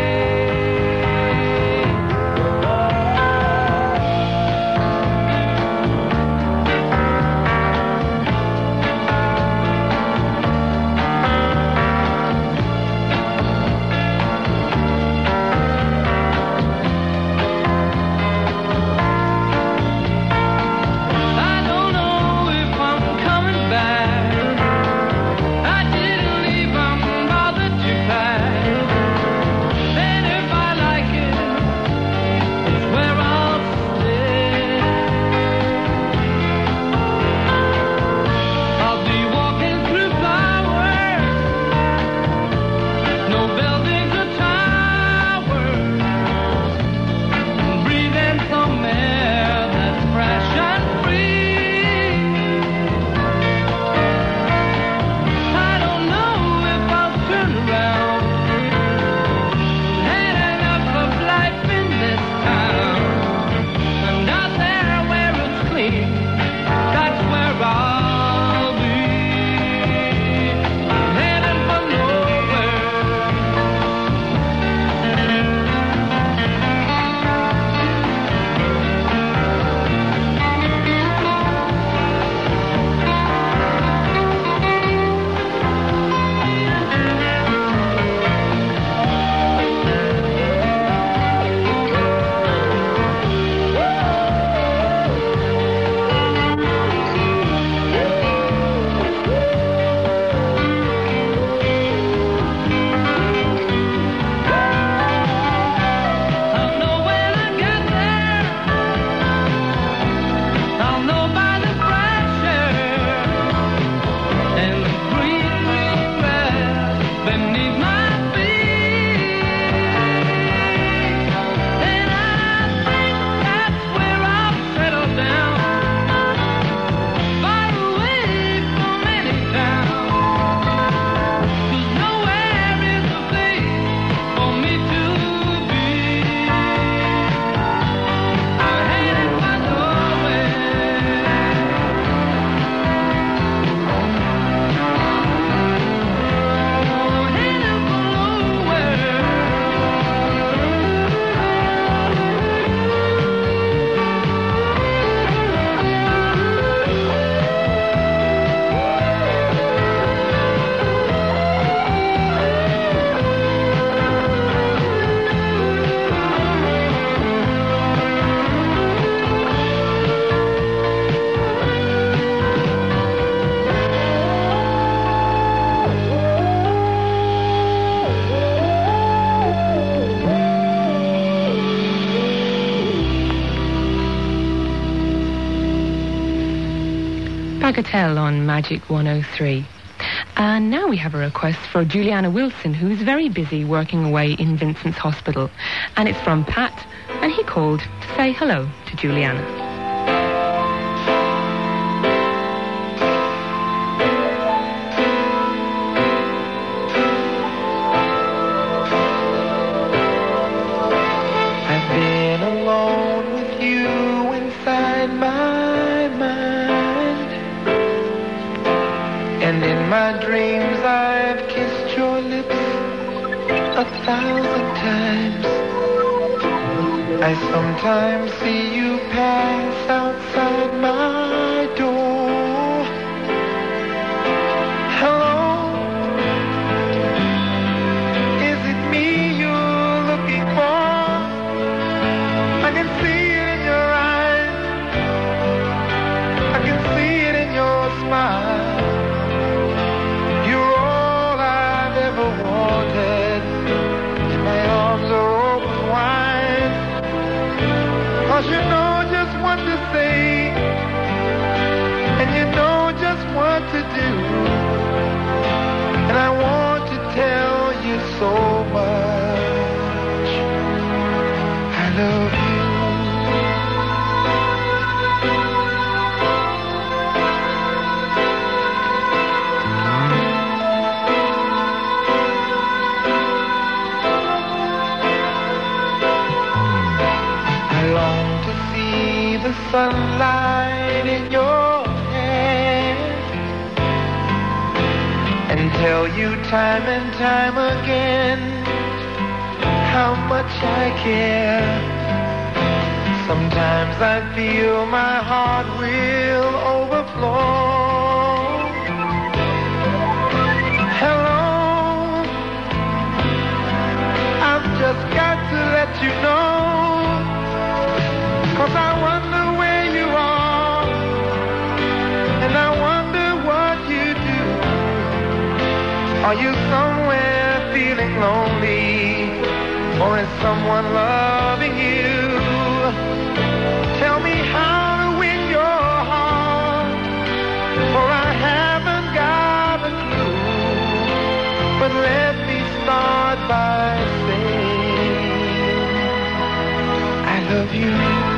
Bagatelle on Magic 103. And now we have a request for Juliana Wilson, who's very busy working away in Vincent's Hospital. And it's from Pat, and he called to say hello to Juliana. I've been alone with you inside my mind, and in my dreams I've kissed your lips 1,000 times. I sometimes see you pass outside my door. Hello, is it me you're looking for? I can see it in your eyes, I can see it in your smile. You're all I've ever wanted, and my arms are open wide. 'Cause you know just what to say, and you know just what to do, and I want to tell you so much. I love you. The sunlight in your hair, and tell you time and time again how much I care. Sometimes I feel my heart will overflow. Hello, I've just got to let you know, 'cause I wonder where you are, and I wonder what you do. Are you somewhere feeling lonely, or is someone loving you? Tell me how to win your heart, for I haven't got a clue. But let me start by saying I love you.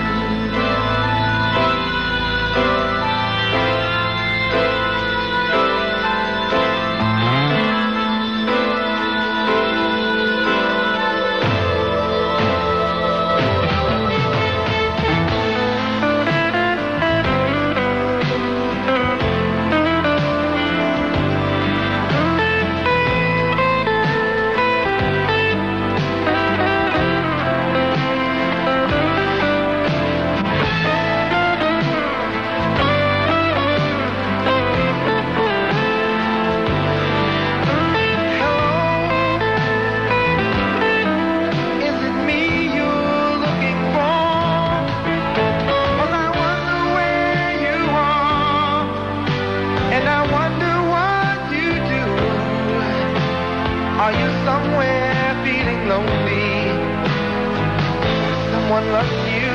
Are you somewhere feeling lonely? Someone loves you.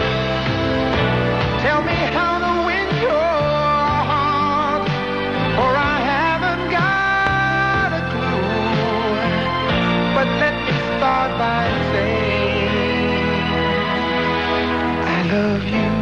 Tell me how to win your heart, for I haven't got a clue. But let me start by saying I love you.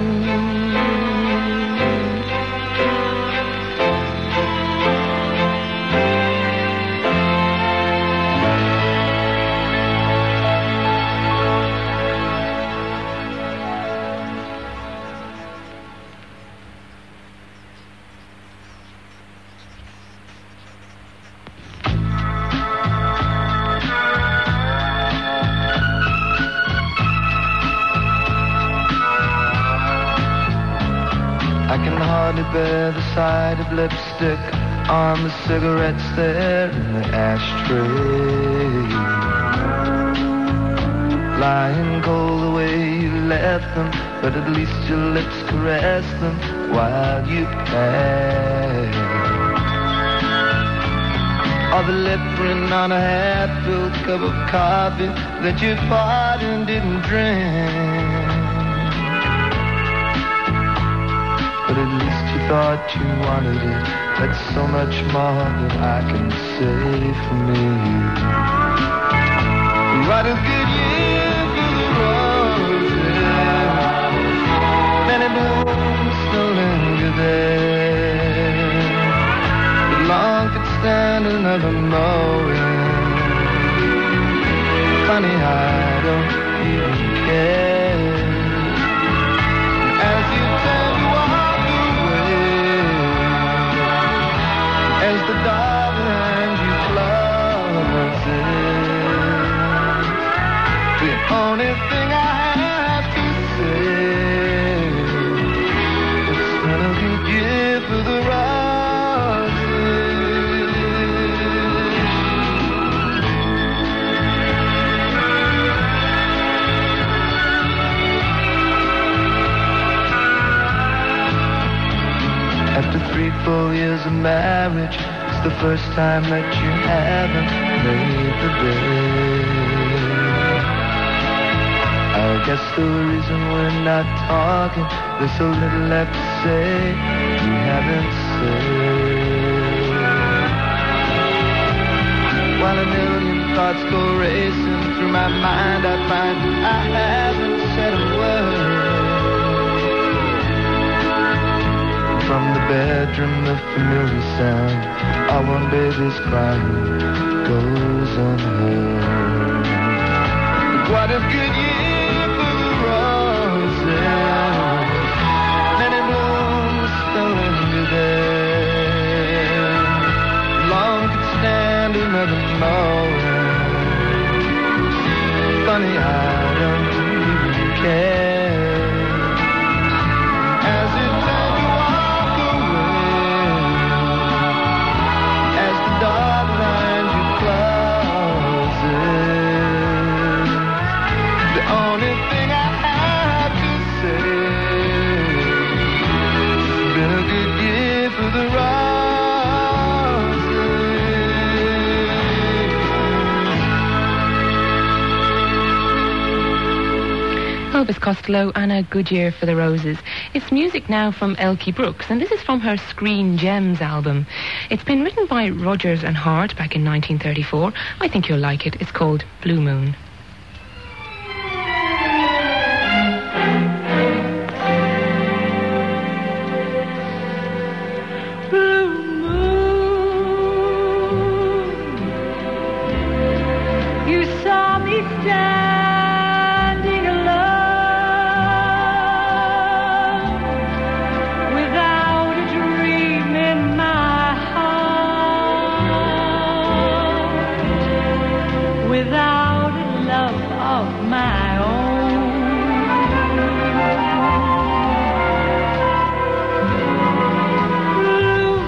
I can hardly bear the sight of lipstick on the cigarettes there in the ashtray. Lying cold the way you left them, but at least your lips caress them while you pass. Or the lip print on a half-filled cup of coffee that you bought and didn't drink. But at least you thought you wanted it. That's so much more than I can say for me. What a good year for the roses. Many blooms still linger there. But long could stand another mowing. Funny, I don't even care. As you turn to walk away, as the dark behind you closes, the only thing I have to say is it's been a good year for the After 3 full years of marriage, it's the first time that you haven't made the bed. I guess the reason we're not talking, there's so little left to say we haven't said. While a million thoughts go racing through my mind, I find I haven't said a word. From the bedroom, the familiar sound of one baby's crying goes unheard. What a good year for the roses. Many blooms still linger there. Long could stand another morning. Funny, I don't even care. As it turns to walk away, as the dark behind you closes, the only thing I have to say, it's been a good year for the Elvis Costello and A Good Year for the Roses. It's music now from Elkie Brooks, and this is from her Screen Gems album. It's been written by Rodgers and Hart back in 1934. I think you'll like it. It's called Blue Moon. You saw me standing alone, without a dream in my heart, without a love of my own. Blue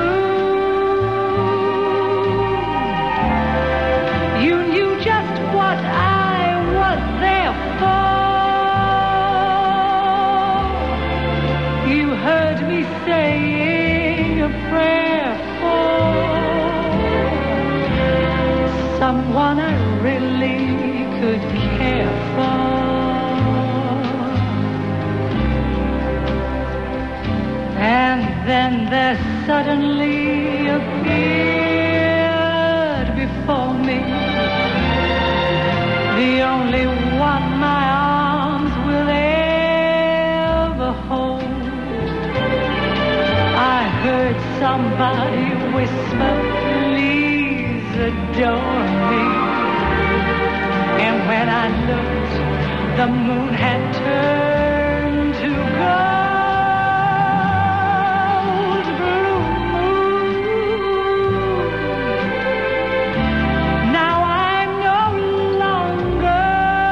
moon, you knew just what I was there for. You heard me saying a prayer for someone I really could care for. And then there suddenly appeared before me the only one my arms will ever hold. I heard somebody whisper, please adore me. And when I looked, the moon had turned to gold. Blue moon. Now I'm no longer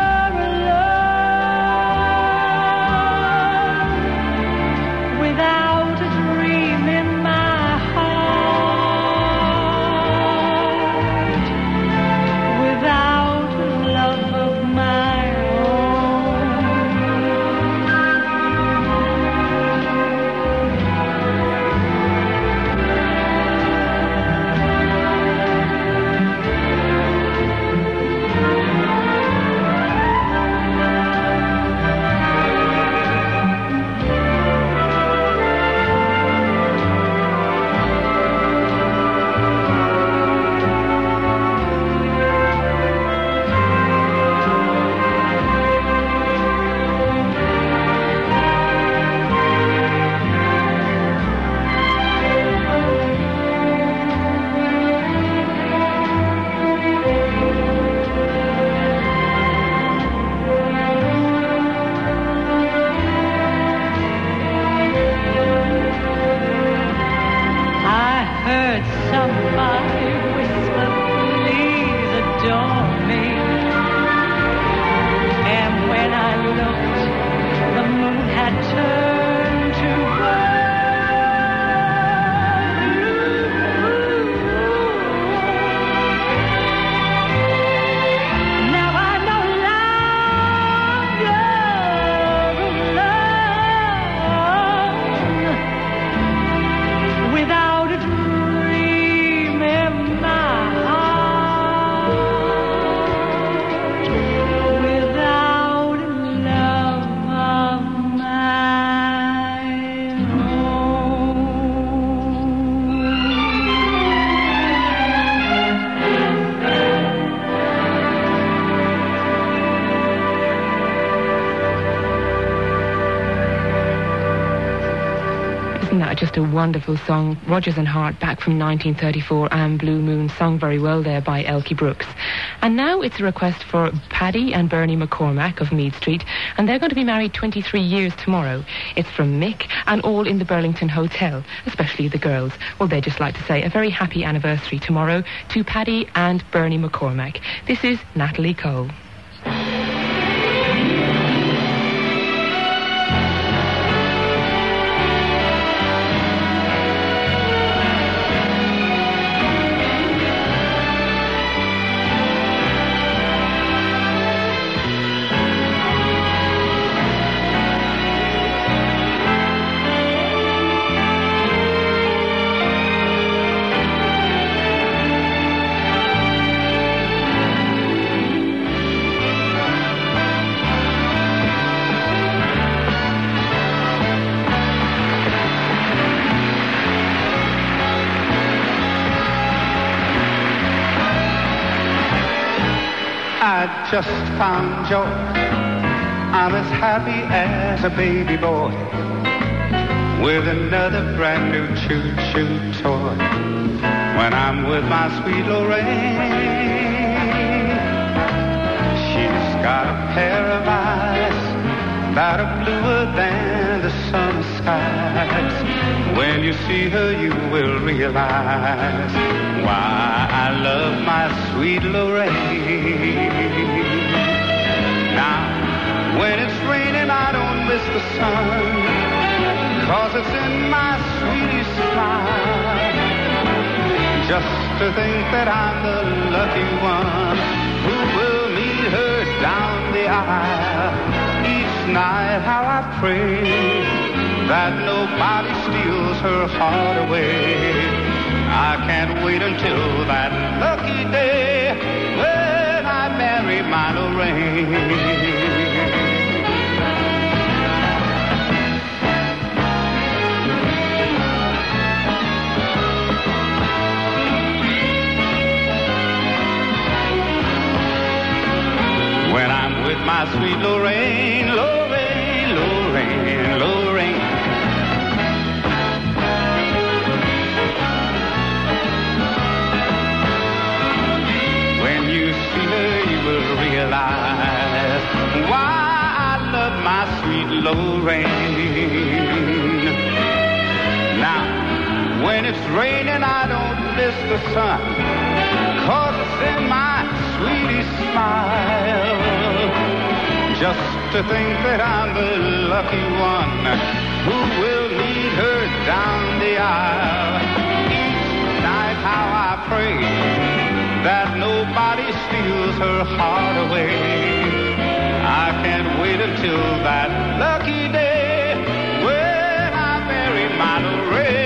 alone, without a dream in my heart, without a love of my own. Isn't that just a wonderful song? Rodgers and Hart, back from 1934, and Blue Moon, sung very well there by Elkie Brooks. And now it's a request for Paddy and Bernie McCormack of Mead Street, and they're going to be married 23 years tomorrow. It's from Mick and all in the Burlington Hotel, especially the girls. Well, they'd just like to say a very happy anniversary tomorrow to Paddy and Bernie McCormack. This is Natalie Cole. I just found joy. I'm as happy as a baby boy with another brand new choo-choo toy. When I'm with my sweet Lorraine, she's got a pair of eyes that are bluer than the summer skies. When you see her, you will realize why I love my sweet Lorraine. Now, when it's raining, I don't miss the sun, 'cause it's in my sweetie smile. Just to think that I'm the lucky one who will meet her down the aisle. Each night how I pray that nobody steals her heart away. I can't wait until that lucky day when I marry my Lorraine. When I'm with my sweet Lorraine, Lorraine, Lorraine, Lorraine. When you see her, you will realize why I love my sweet Lorraine. Now, when it's raining, I don't miss the sun, 'cause it's in my sweetie smile. Just to think that I'm the lucky one who will meet her down the aisle. Each night how I pray that nobody steals her heart away. I can't wait until that lucky day when I marry my Lorraine.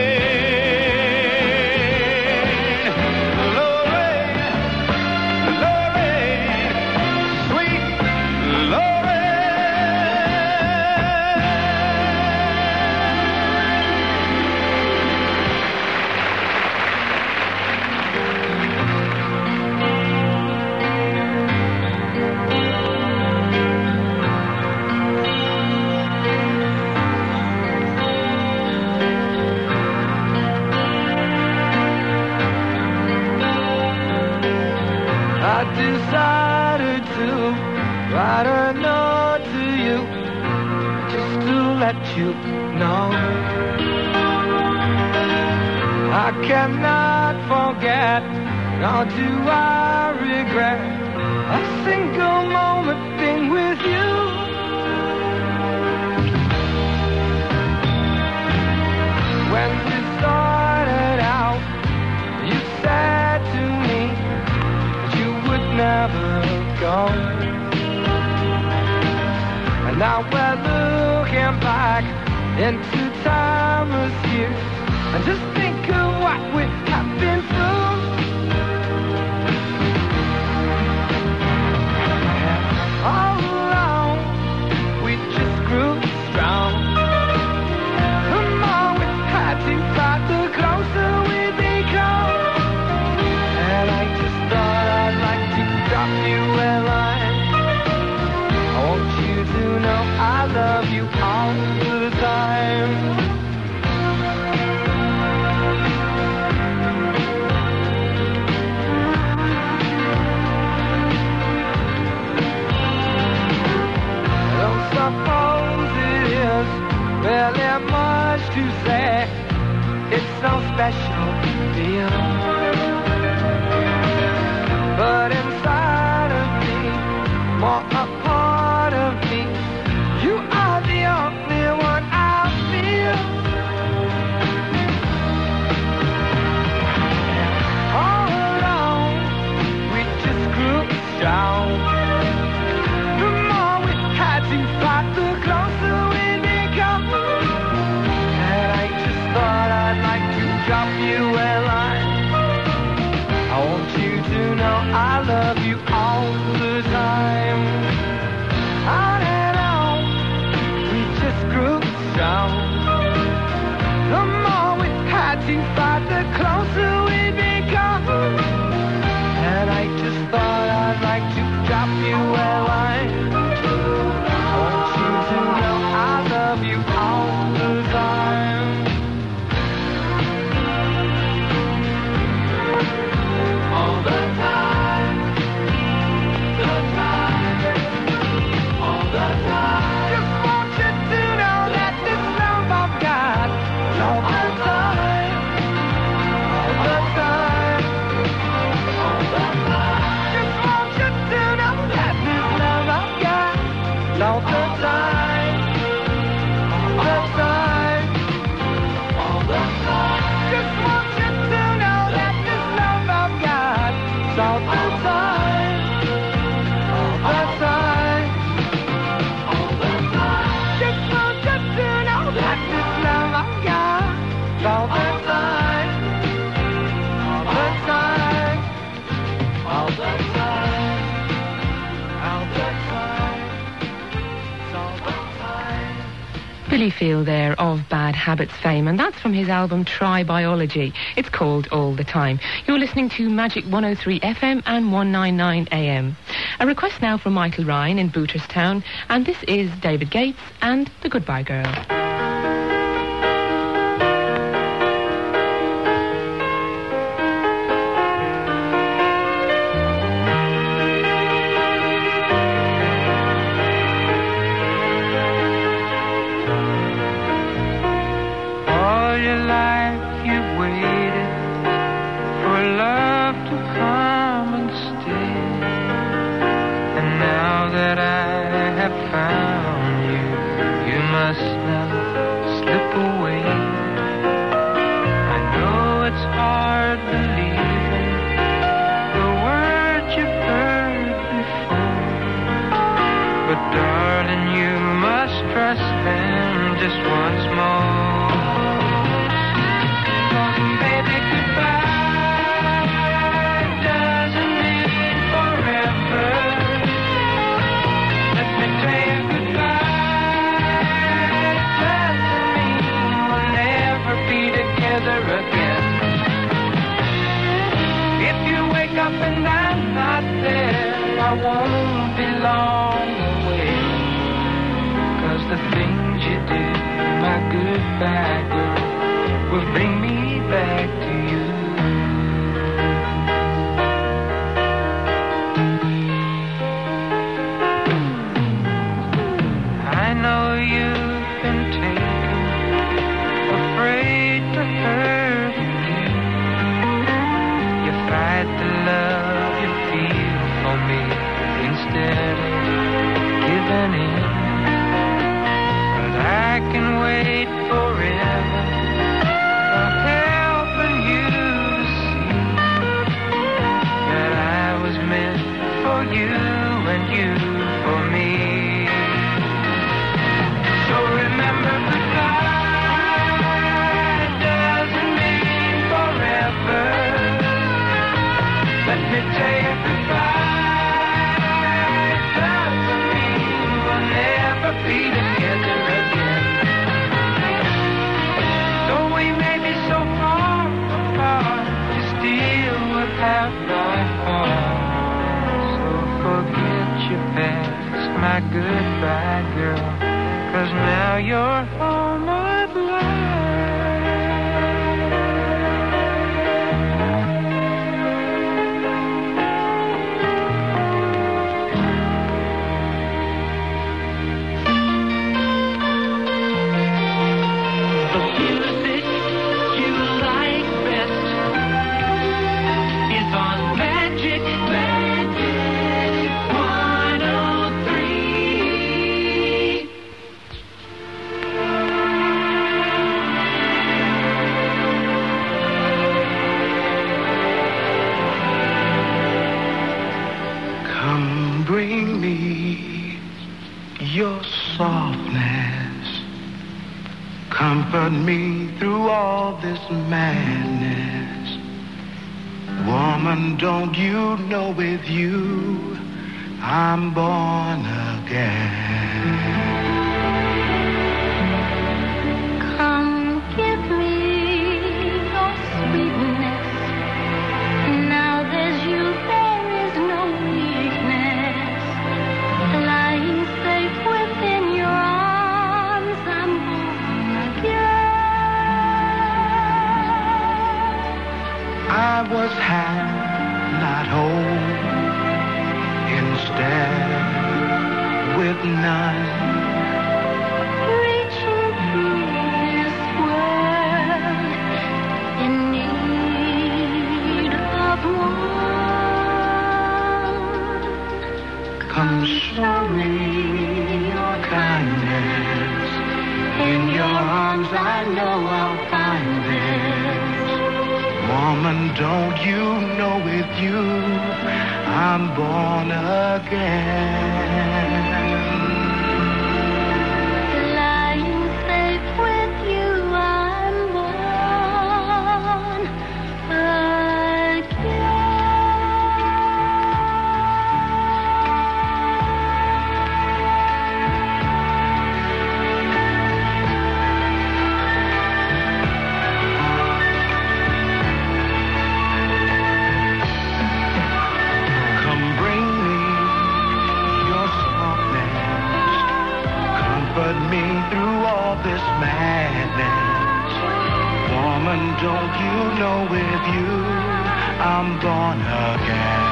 I decided to write a note to you, just to let you know I cannot forget, nor do I regret a single moment being with you. When we started out, you said to me never go. And now we're looking back into timeless years, and just think of what we have been through. All along, we just grew strong. The more we had to fight, the closer we become. And I just thought I'd like to drop you a line. I want you to know I love you all the time. Well, there's much to say. It's so special, dear. But inside of me, more a part of me, you are the only one I feel. All alone, we just grew down. The more we had to fight, the closer we become. And I just thought I'd like to drop you a line. I want you to know I love you all the time. On and on, we just grew down. The more we had to fight, the closer we become. And I just thought I'd like to drop you a line. I want you to know I love you all the time. All the time. The time. All the time. Just want you to know that this love I've got is all the time. All the time. All the time. Just want you to know that this love I've got is all the time. All the time. All the time. Just want you to know that this love I've got is all the time. All the time. All the time. Just want you to know that this love I've got is all the time. All the time. All the time. All the time. It's all the time. Billy Field there of Bad Habits fame, and that's from his album Try Biology. It's called All the Time. You're listening to Magic 103 FM and 199 AM. A request now from Michael Ryan in Booterstown, and this is David Gates and The Goodbye Girl. All your life you waited for love to come and stay. And now that I have found you, you must now slip away. I know it's hard believing the words you've heard before, but darling, you must trust them just once more. Baby, goodbye doesn't mean forever. Let me tell you, goodbye doesn't mean we'll never be together again. If you wake up and I'm not there, I won't be long away. 'Cause the things you do, my goodbye girl, will bring me back to you. I know you've been taken, afraid to hurt again. You fight the love you feel for me instead of giving in. But I can wait forever, helping you to see that I was meant for you and you for me. So remember, goodbye doesn't mean forever. Let me tell you, goodbye doesn't mean we'll never be together again. Though we may be so far apart, you still would have my heart. So forget your past, my goodbye girl, 'cause now you're all my life. Comfort me through all this madness. Woman, don't you know with you I'm born again? Come give me your sweetness. Now there's you, there is no weakness. Lying safe within your arms, I'm born again. I was half, not whole, instead with none. Reaching through this world in need of one. Come show me your kindness. In your arms I know I'll find this. Woman, don't you know with you I'm born again? Lying safe with you, I'm born Come bring me your softness. Comfort me through all this madness. Woman, don't you know with you I'm born again?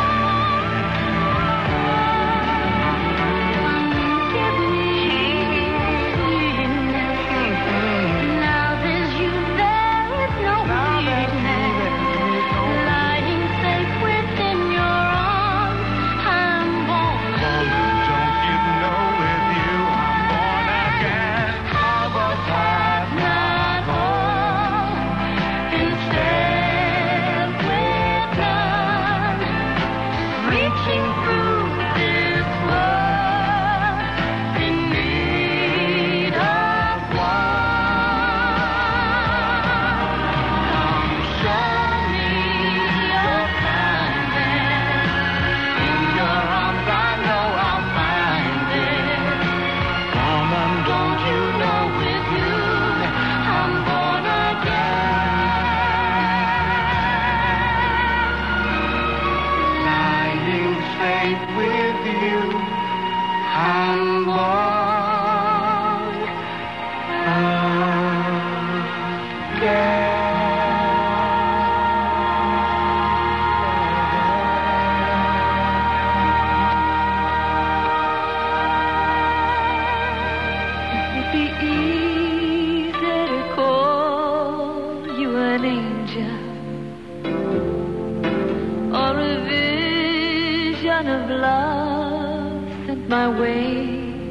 Now there's you, there is no weakness. Lying safe within your arms, I'm born. Woman, don't you know with you I'm born again? I was half, not whole, instead with none. Reaching through this world in need of one. Show me your kindness. In your arms I know I'll find it. Woman, don't you know with you I'm born again? Lying safe with you I'm born It'd be easy to call you an angel or a vision of love sent my way.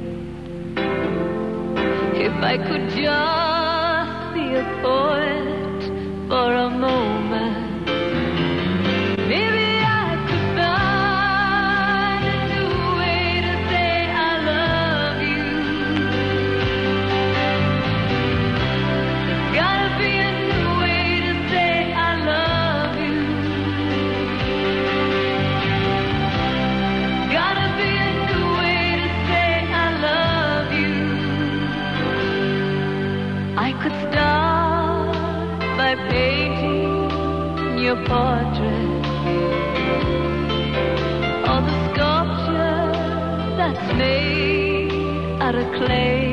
If I could just be a poet for a moment, maybe I could find a new way to say I love you. Gotta be a new way to say I love you. Gotta be a new way to say I love you. I could start by painting your portrait or the sculpture that's made out of clay.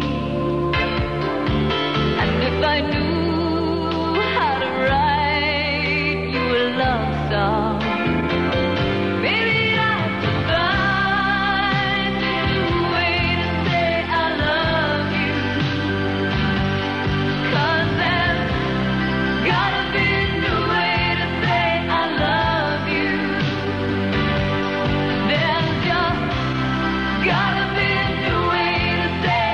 And if I knew how to write you a love song, maybe I could find a new way to say I love you. 'Cause there's gotta be a new way to say I love you. There's just gotta be a new way to say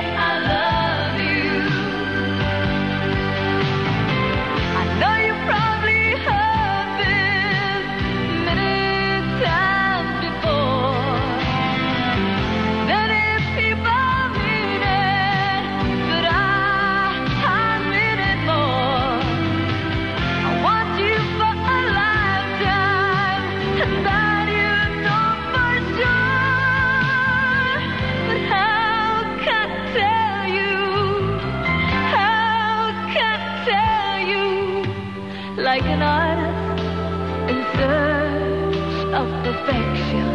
like an artist in search of perfection.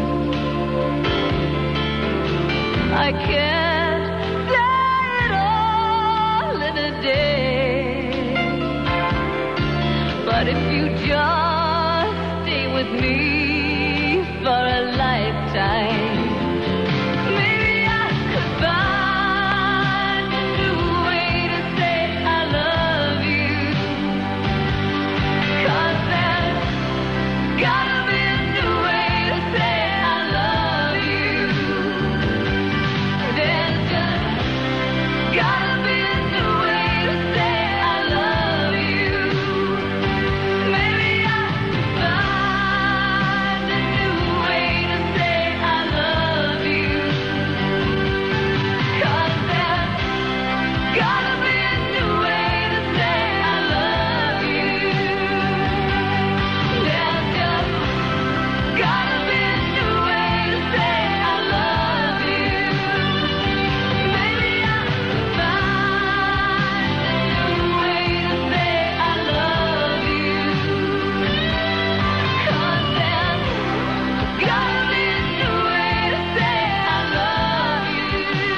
I can't say it all in a day, but if you just stay with me for a lifetime, maybe I could find a new way to say I love you. 'Cause there's gotta be a new way to say I love you. There's just gotta be a new way to say I love you. Maybe I could find a new way to say I love you. 'Cause there's gotta be a new way to say I love you. There's just gotta be a new way to say I love you. Maybe I could find a new way to say I love you. 'Cause there's gotta be a new way to say I love you.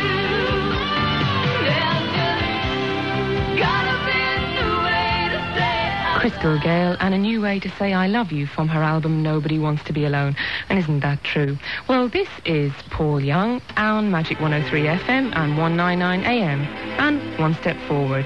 There's just gotta be a new way to say I Crystal Gale and a new way to say I love you from her album Nobody Wants to Be Alone. And isn't that true? Well, this is Paul Young on Magic 103 FM and 199 AM. And One Step Forward.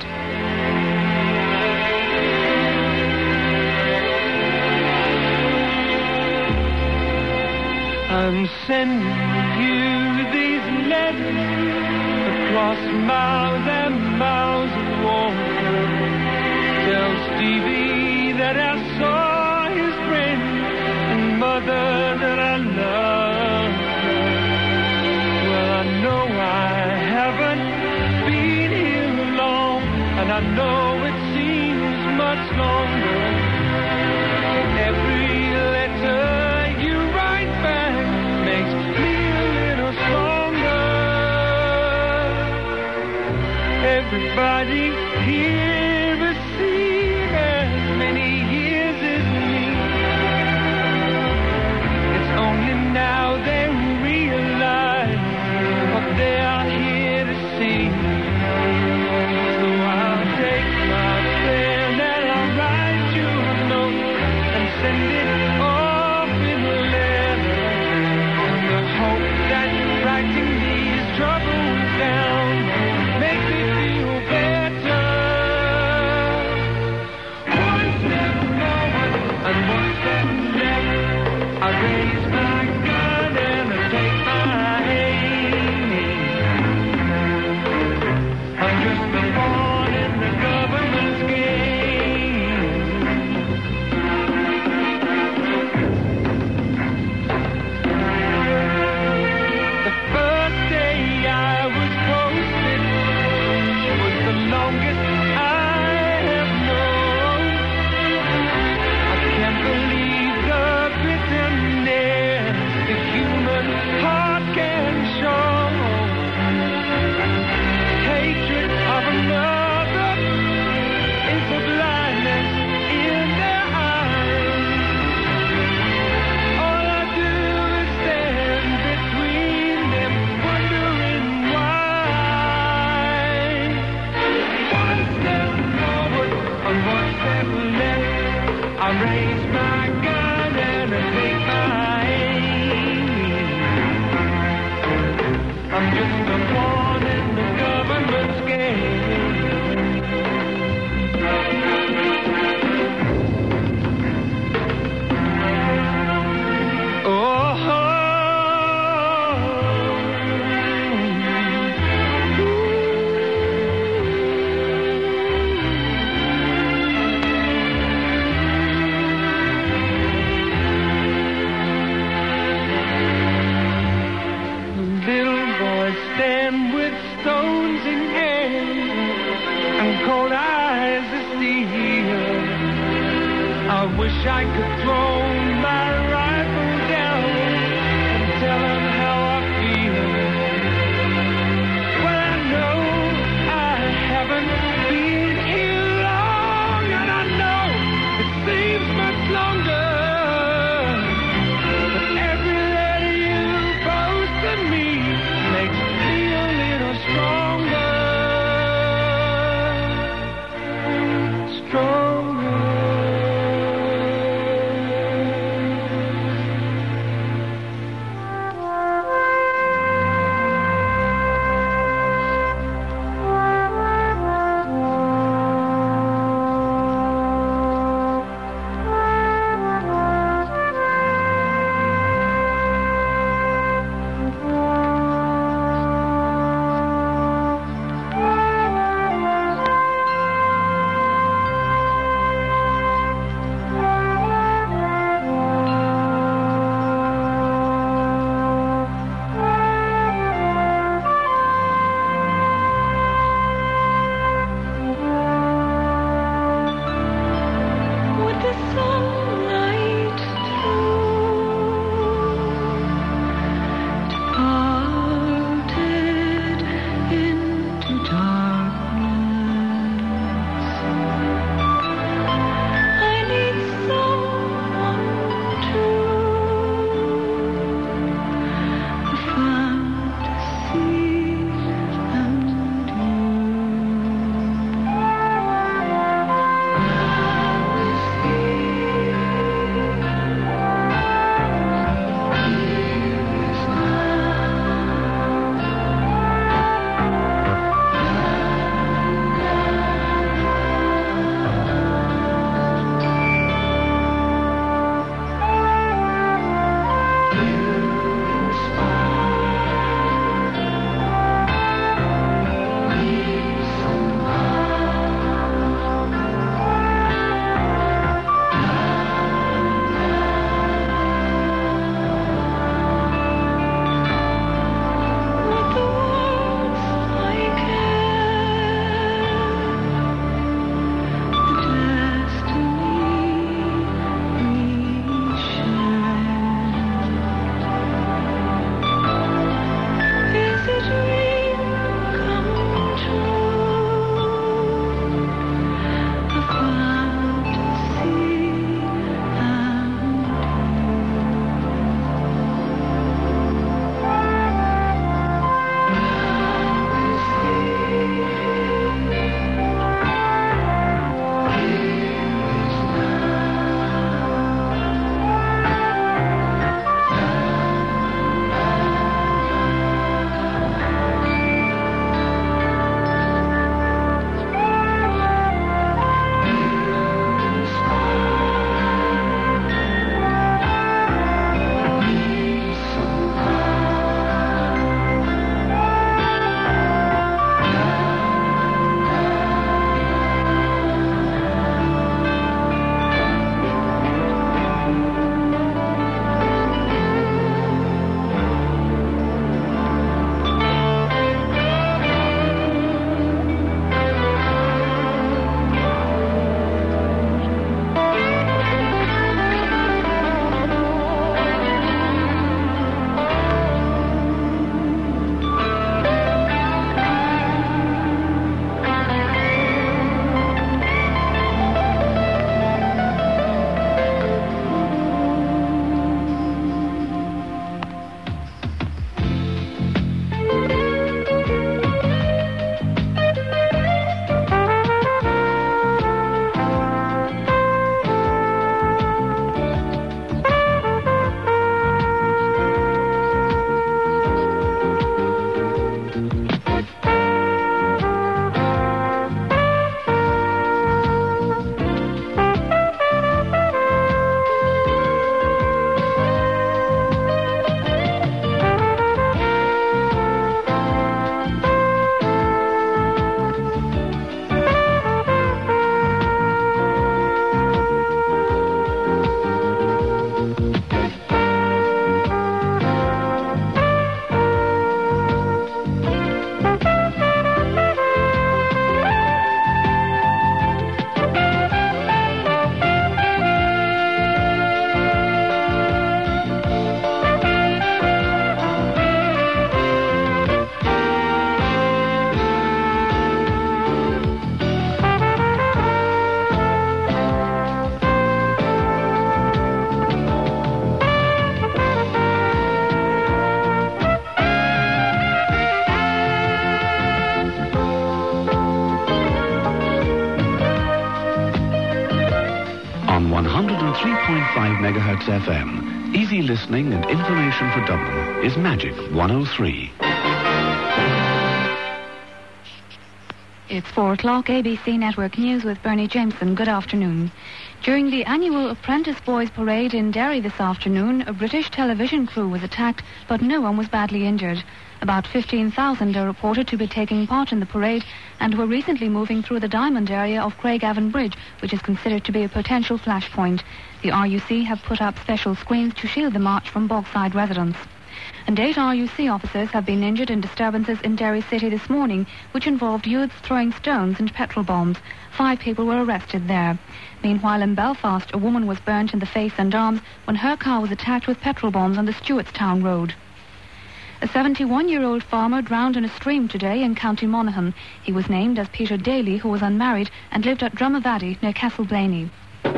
I'm sending you these letters across miles and miles of water. Tell Stevie that I saw his friend and mother that I love her. Well, I know I haven't been here long, and I know it seems much longer. Every letter you write back makes me a little stronger. Everybody here has seen as many years as me. It's only now they realize what they are here to see. So I'll take my pen and I'll write you a note and send it off in a letter, in the hope that writing these troubles down make me feel better. One step forward and one step left. I raise my gun and I take my aim. I'm just a pawn in the government's game. The first day I was posted was the longest I have known. I can't believe the bitterness the human heart can show. Hatred of another is a blindness in their eyes. All I do is stand between them, wondering why. One step forward and one step left. I raise my gun and I take my aim. I'm just a pawn in the government's game. Little boys stand with stones in hand and cold eyes of steel. I wish I could throw my rifle down and tell them how I feel. Well, I know I haven't been here long, and I know it 103.5 megahertz FM. Easy listening and information for Dublin is Magic 103. It's 4 o'clock, ABC Network News with Bernie Jameson. Good afternoon. During the annual Apprentice Boys Parade in Derry this afternoon, a British television crew was attacked, but no one was badly injured. About 15,000 are reported to be taking part in the parade and were recently moving through the Diamond area of Craigavon Bridge, which is considered to be a potential flashpoint. The RUC have put up special screens to shield the march from Bogside residents. And 8 RUC officers have been injured in disturbances in Derry City this morning, which involved youths throwing stones and petrol bombs. 5 people were arrested there. Meanwhile, in Belfast, a woman was burnt in the face and arms when her car was attacked with petrol bombs on the Stewartstown Road. A 71-year-old farmer drowned in a stream today in County Monaghan. He was named as Peter Daly, who was unmarried and lived at Drumavaddy near Castleblaney.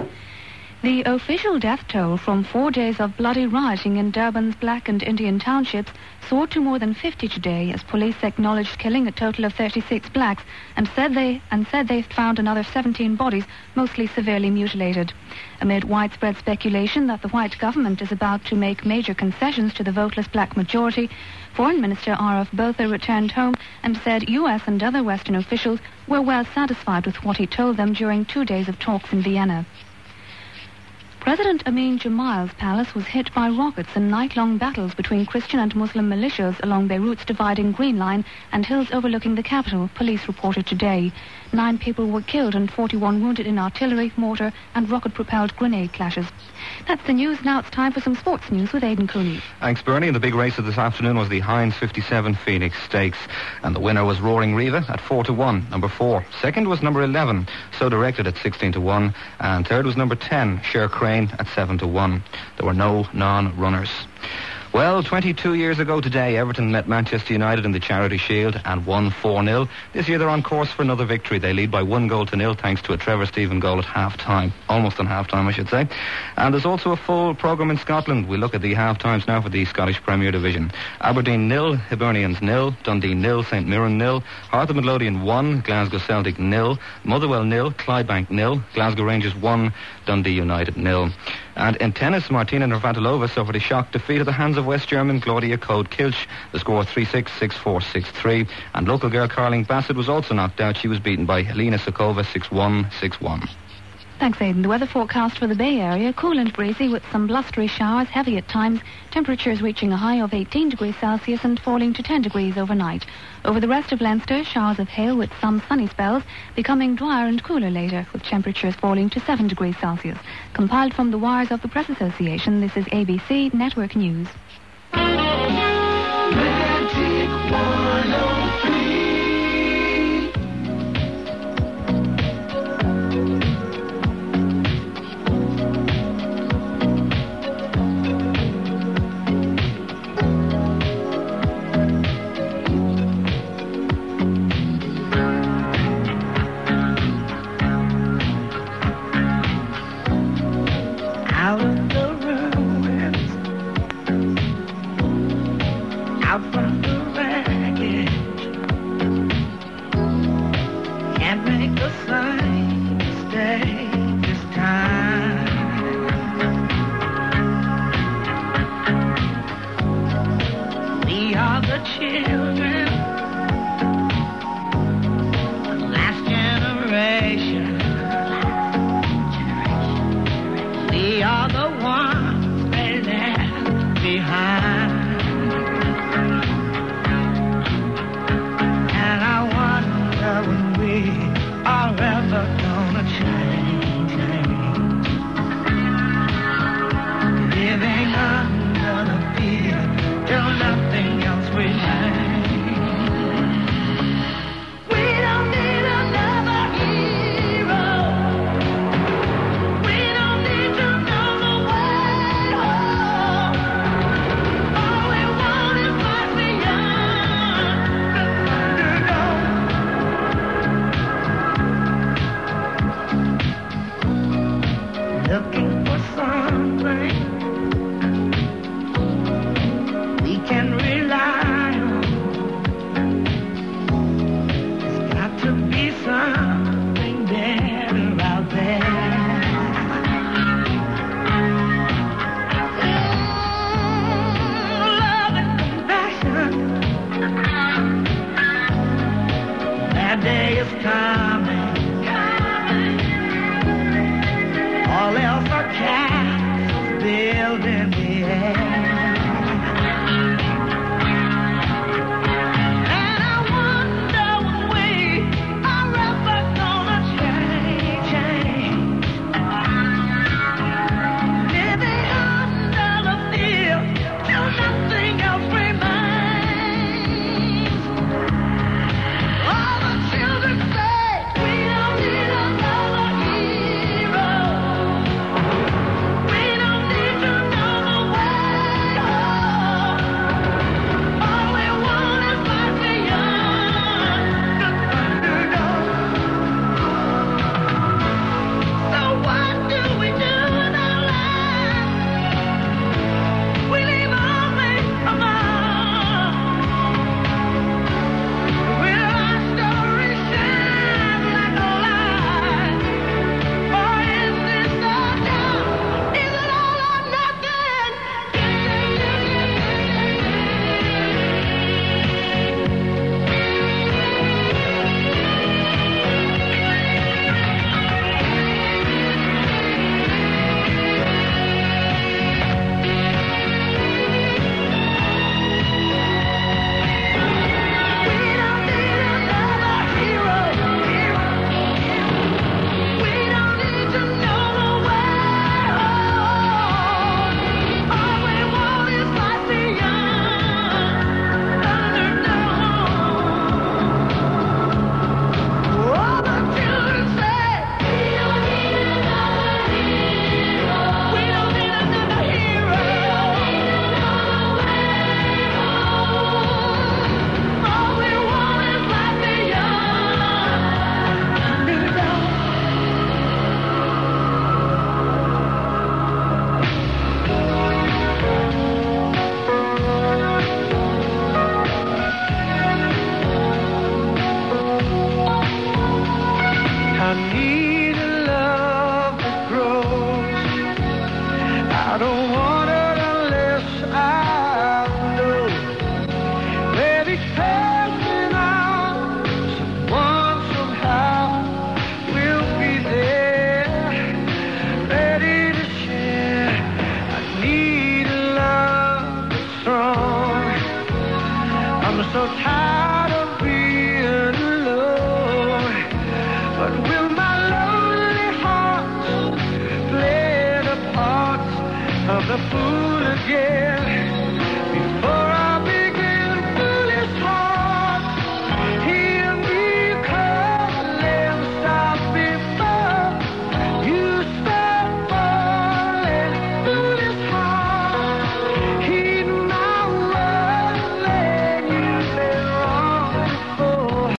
The official death toll from 4 days of bloody rioting in Durban's Black and Indian townships soared to more than 50 today as police acknowledged killing a total of 36 blacks and said they found another 17 bodies, mostly severely mutilated. Amid widespread speculation that the white government is about to make major concessions to the voteless black majority, Foreign Minister R.F. Botha returned home and said U.S. and other Western officials were well satisfied with what he told them during 2 days of talks in Vienna. President Amin Jamal's palace was hit by rockets in night-long battles between Christian and Muslim militias along Beirut's dividing Green Line and hills overlooking the capital, police reported today. 9 people were killed and 41 wounded in artillery, mortar and rocket-propelled grenade clashes. That's the news. Now it's time for some sports news with Aidan Cooney. Thanks, Bernie. And the big race of this afternoon was the Heinz 57 Phoenix Stakes. And the winner was Roaring Riva at 4-1, number 4. Second was number 11, So Directed at 16-1. And third was number 10, Cher Crane at 7-1. There were no non-runners. Well, 22 years ago today, Everton met Manchester United in the Charity Shield and won 4-0. This year they're on course for another victory. They lead by 1-0 thanks to a Trevor Stephen goal at half-time. Almost on half-time, I should say. And there's also a full programme in Scotland. We look at the half-times now for the Scottish Premier Division. Aberdeen 0, Hibernians 0, Dundee 0, St Mirren 0, Hearts of Midlothian 1, Glasgow Celtic 0, Motherwell 0, Clydebank 0, Glasgow Rangers 1, Dundee United 0. And in tennis, Martina Navratilova suffered a shock defeat at the hands of West German Claudia Kode-Kilch. The score 3-6, 6-4, 6-3. And local girl Carling Bassett was also knocked out. She was beaten by Helena Sokova 6-1, 6-1. Thanks, Aidan. The weather forecast for the Bay Area, cool and breezy with some blustery showers, heavy at times, temperatures reaching a high of 18 degrees Celsius and falling to 10 degrees overnight. Over the rest of Leinster, showers of hail with some sunny spells, becoming drier and cooler later, with temperatures falling to 7 degrees Celsius. Compiled from the wires of the Press Association, this is ABC Network News. Magic 103. Out of the ruins, out from the wreckage, can't make the same mistake this time. We are the children, last generation. We are the ones they left behind. And I wonder when we are ever gonna change. Living under the fear till nothing else remains. We don't need another hero. We don't need to know the way home. All we want is what's beyond the Thunderdome. Looking for something we can rely on. There's got to be something better out there. coming. All else are castles built in the air. And I wonder when we are ever gonna change. Living under the field till nothing else remains. All the children say we don't need another hero. We don't need to know the way home. All we want is life beyond the Thunderdome. So what do we do with our lives? We leave only a mark. Will our story shine like a light? Or is this the time? Is it all or nothing? We don't need another hero. We don't need to know the way home. All we want is life beyond Thunderdome. All the children say we don't need another hero. We don't need another hero. All we want is life beyond Thunderdome. I need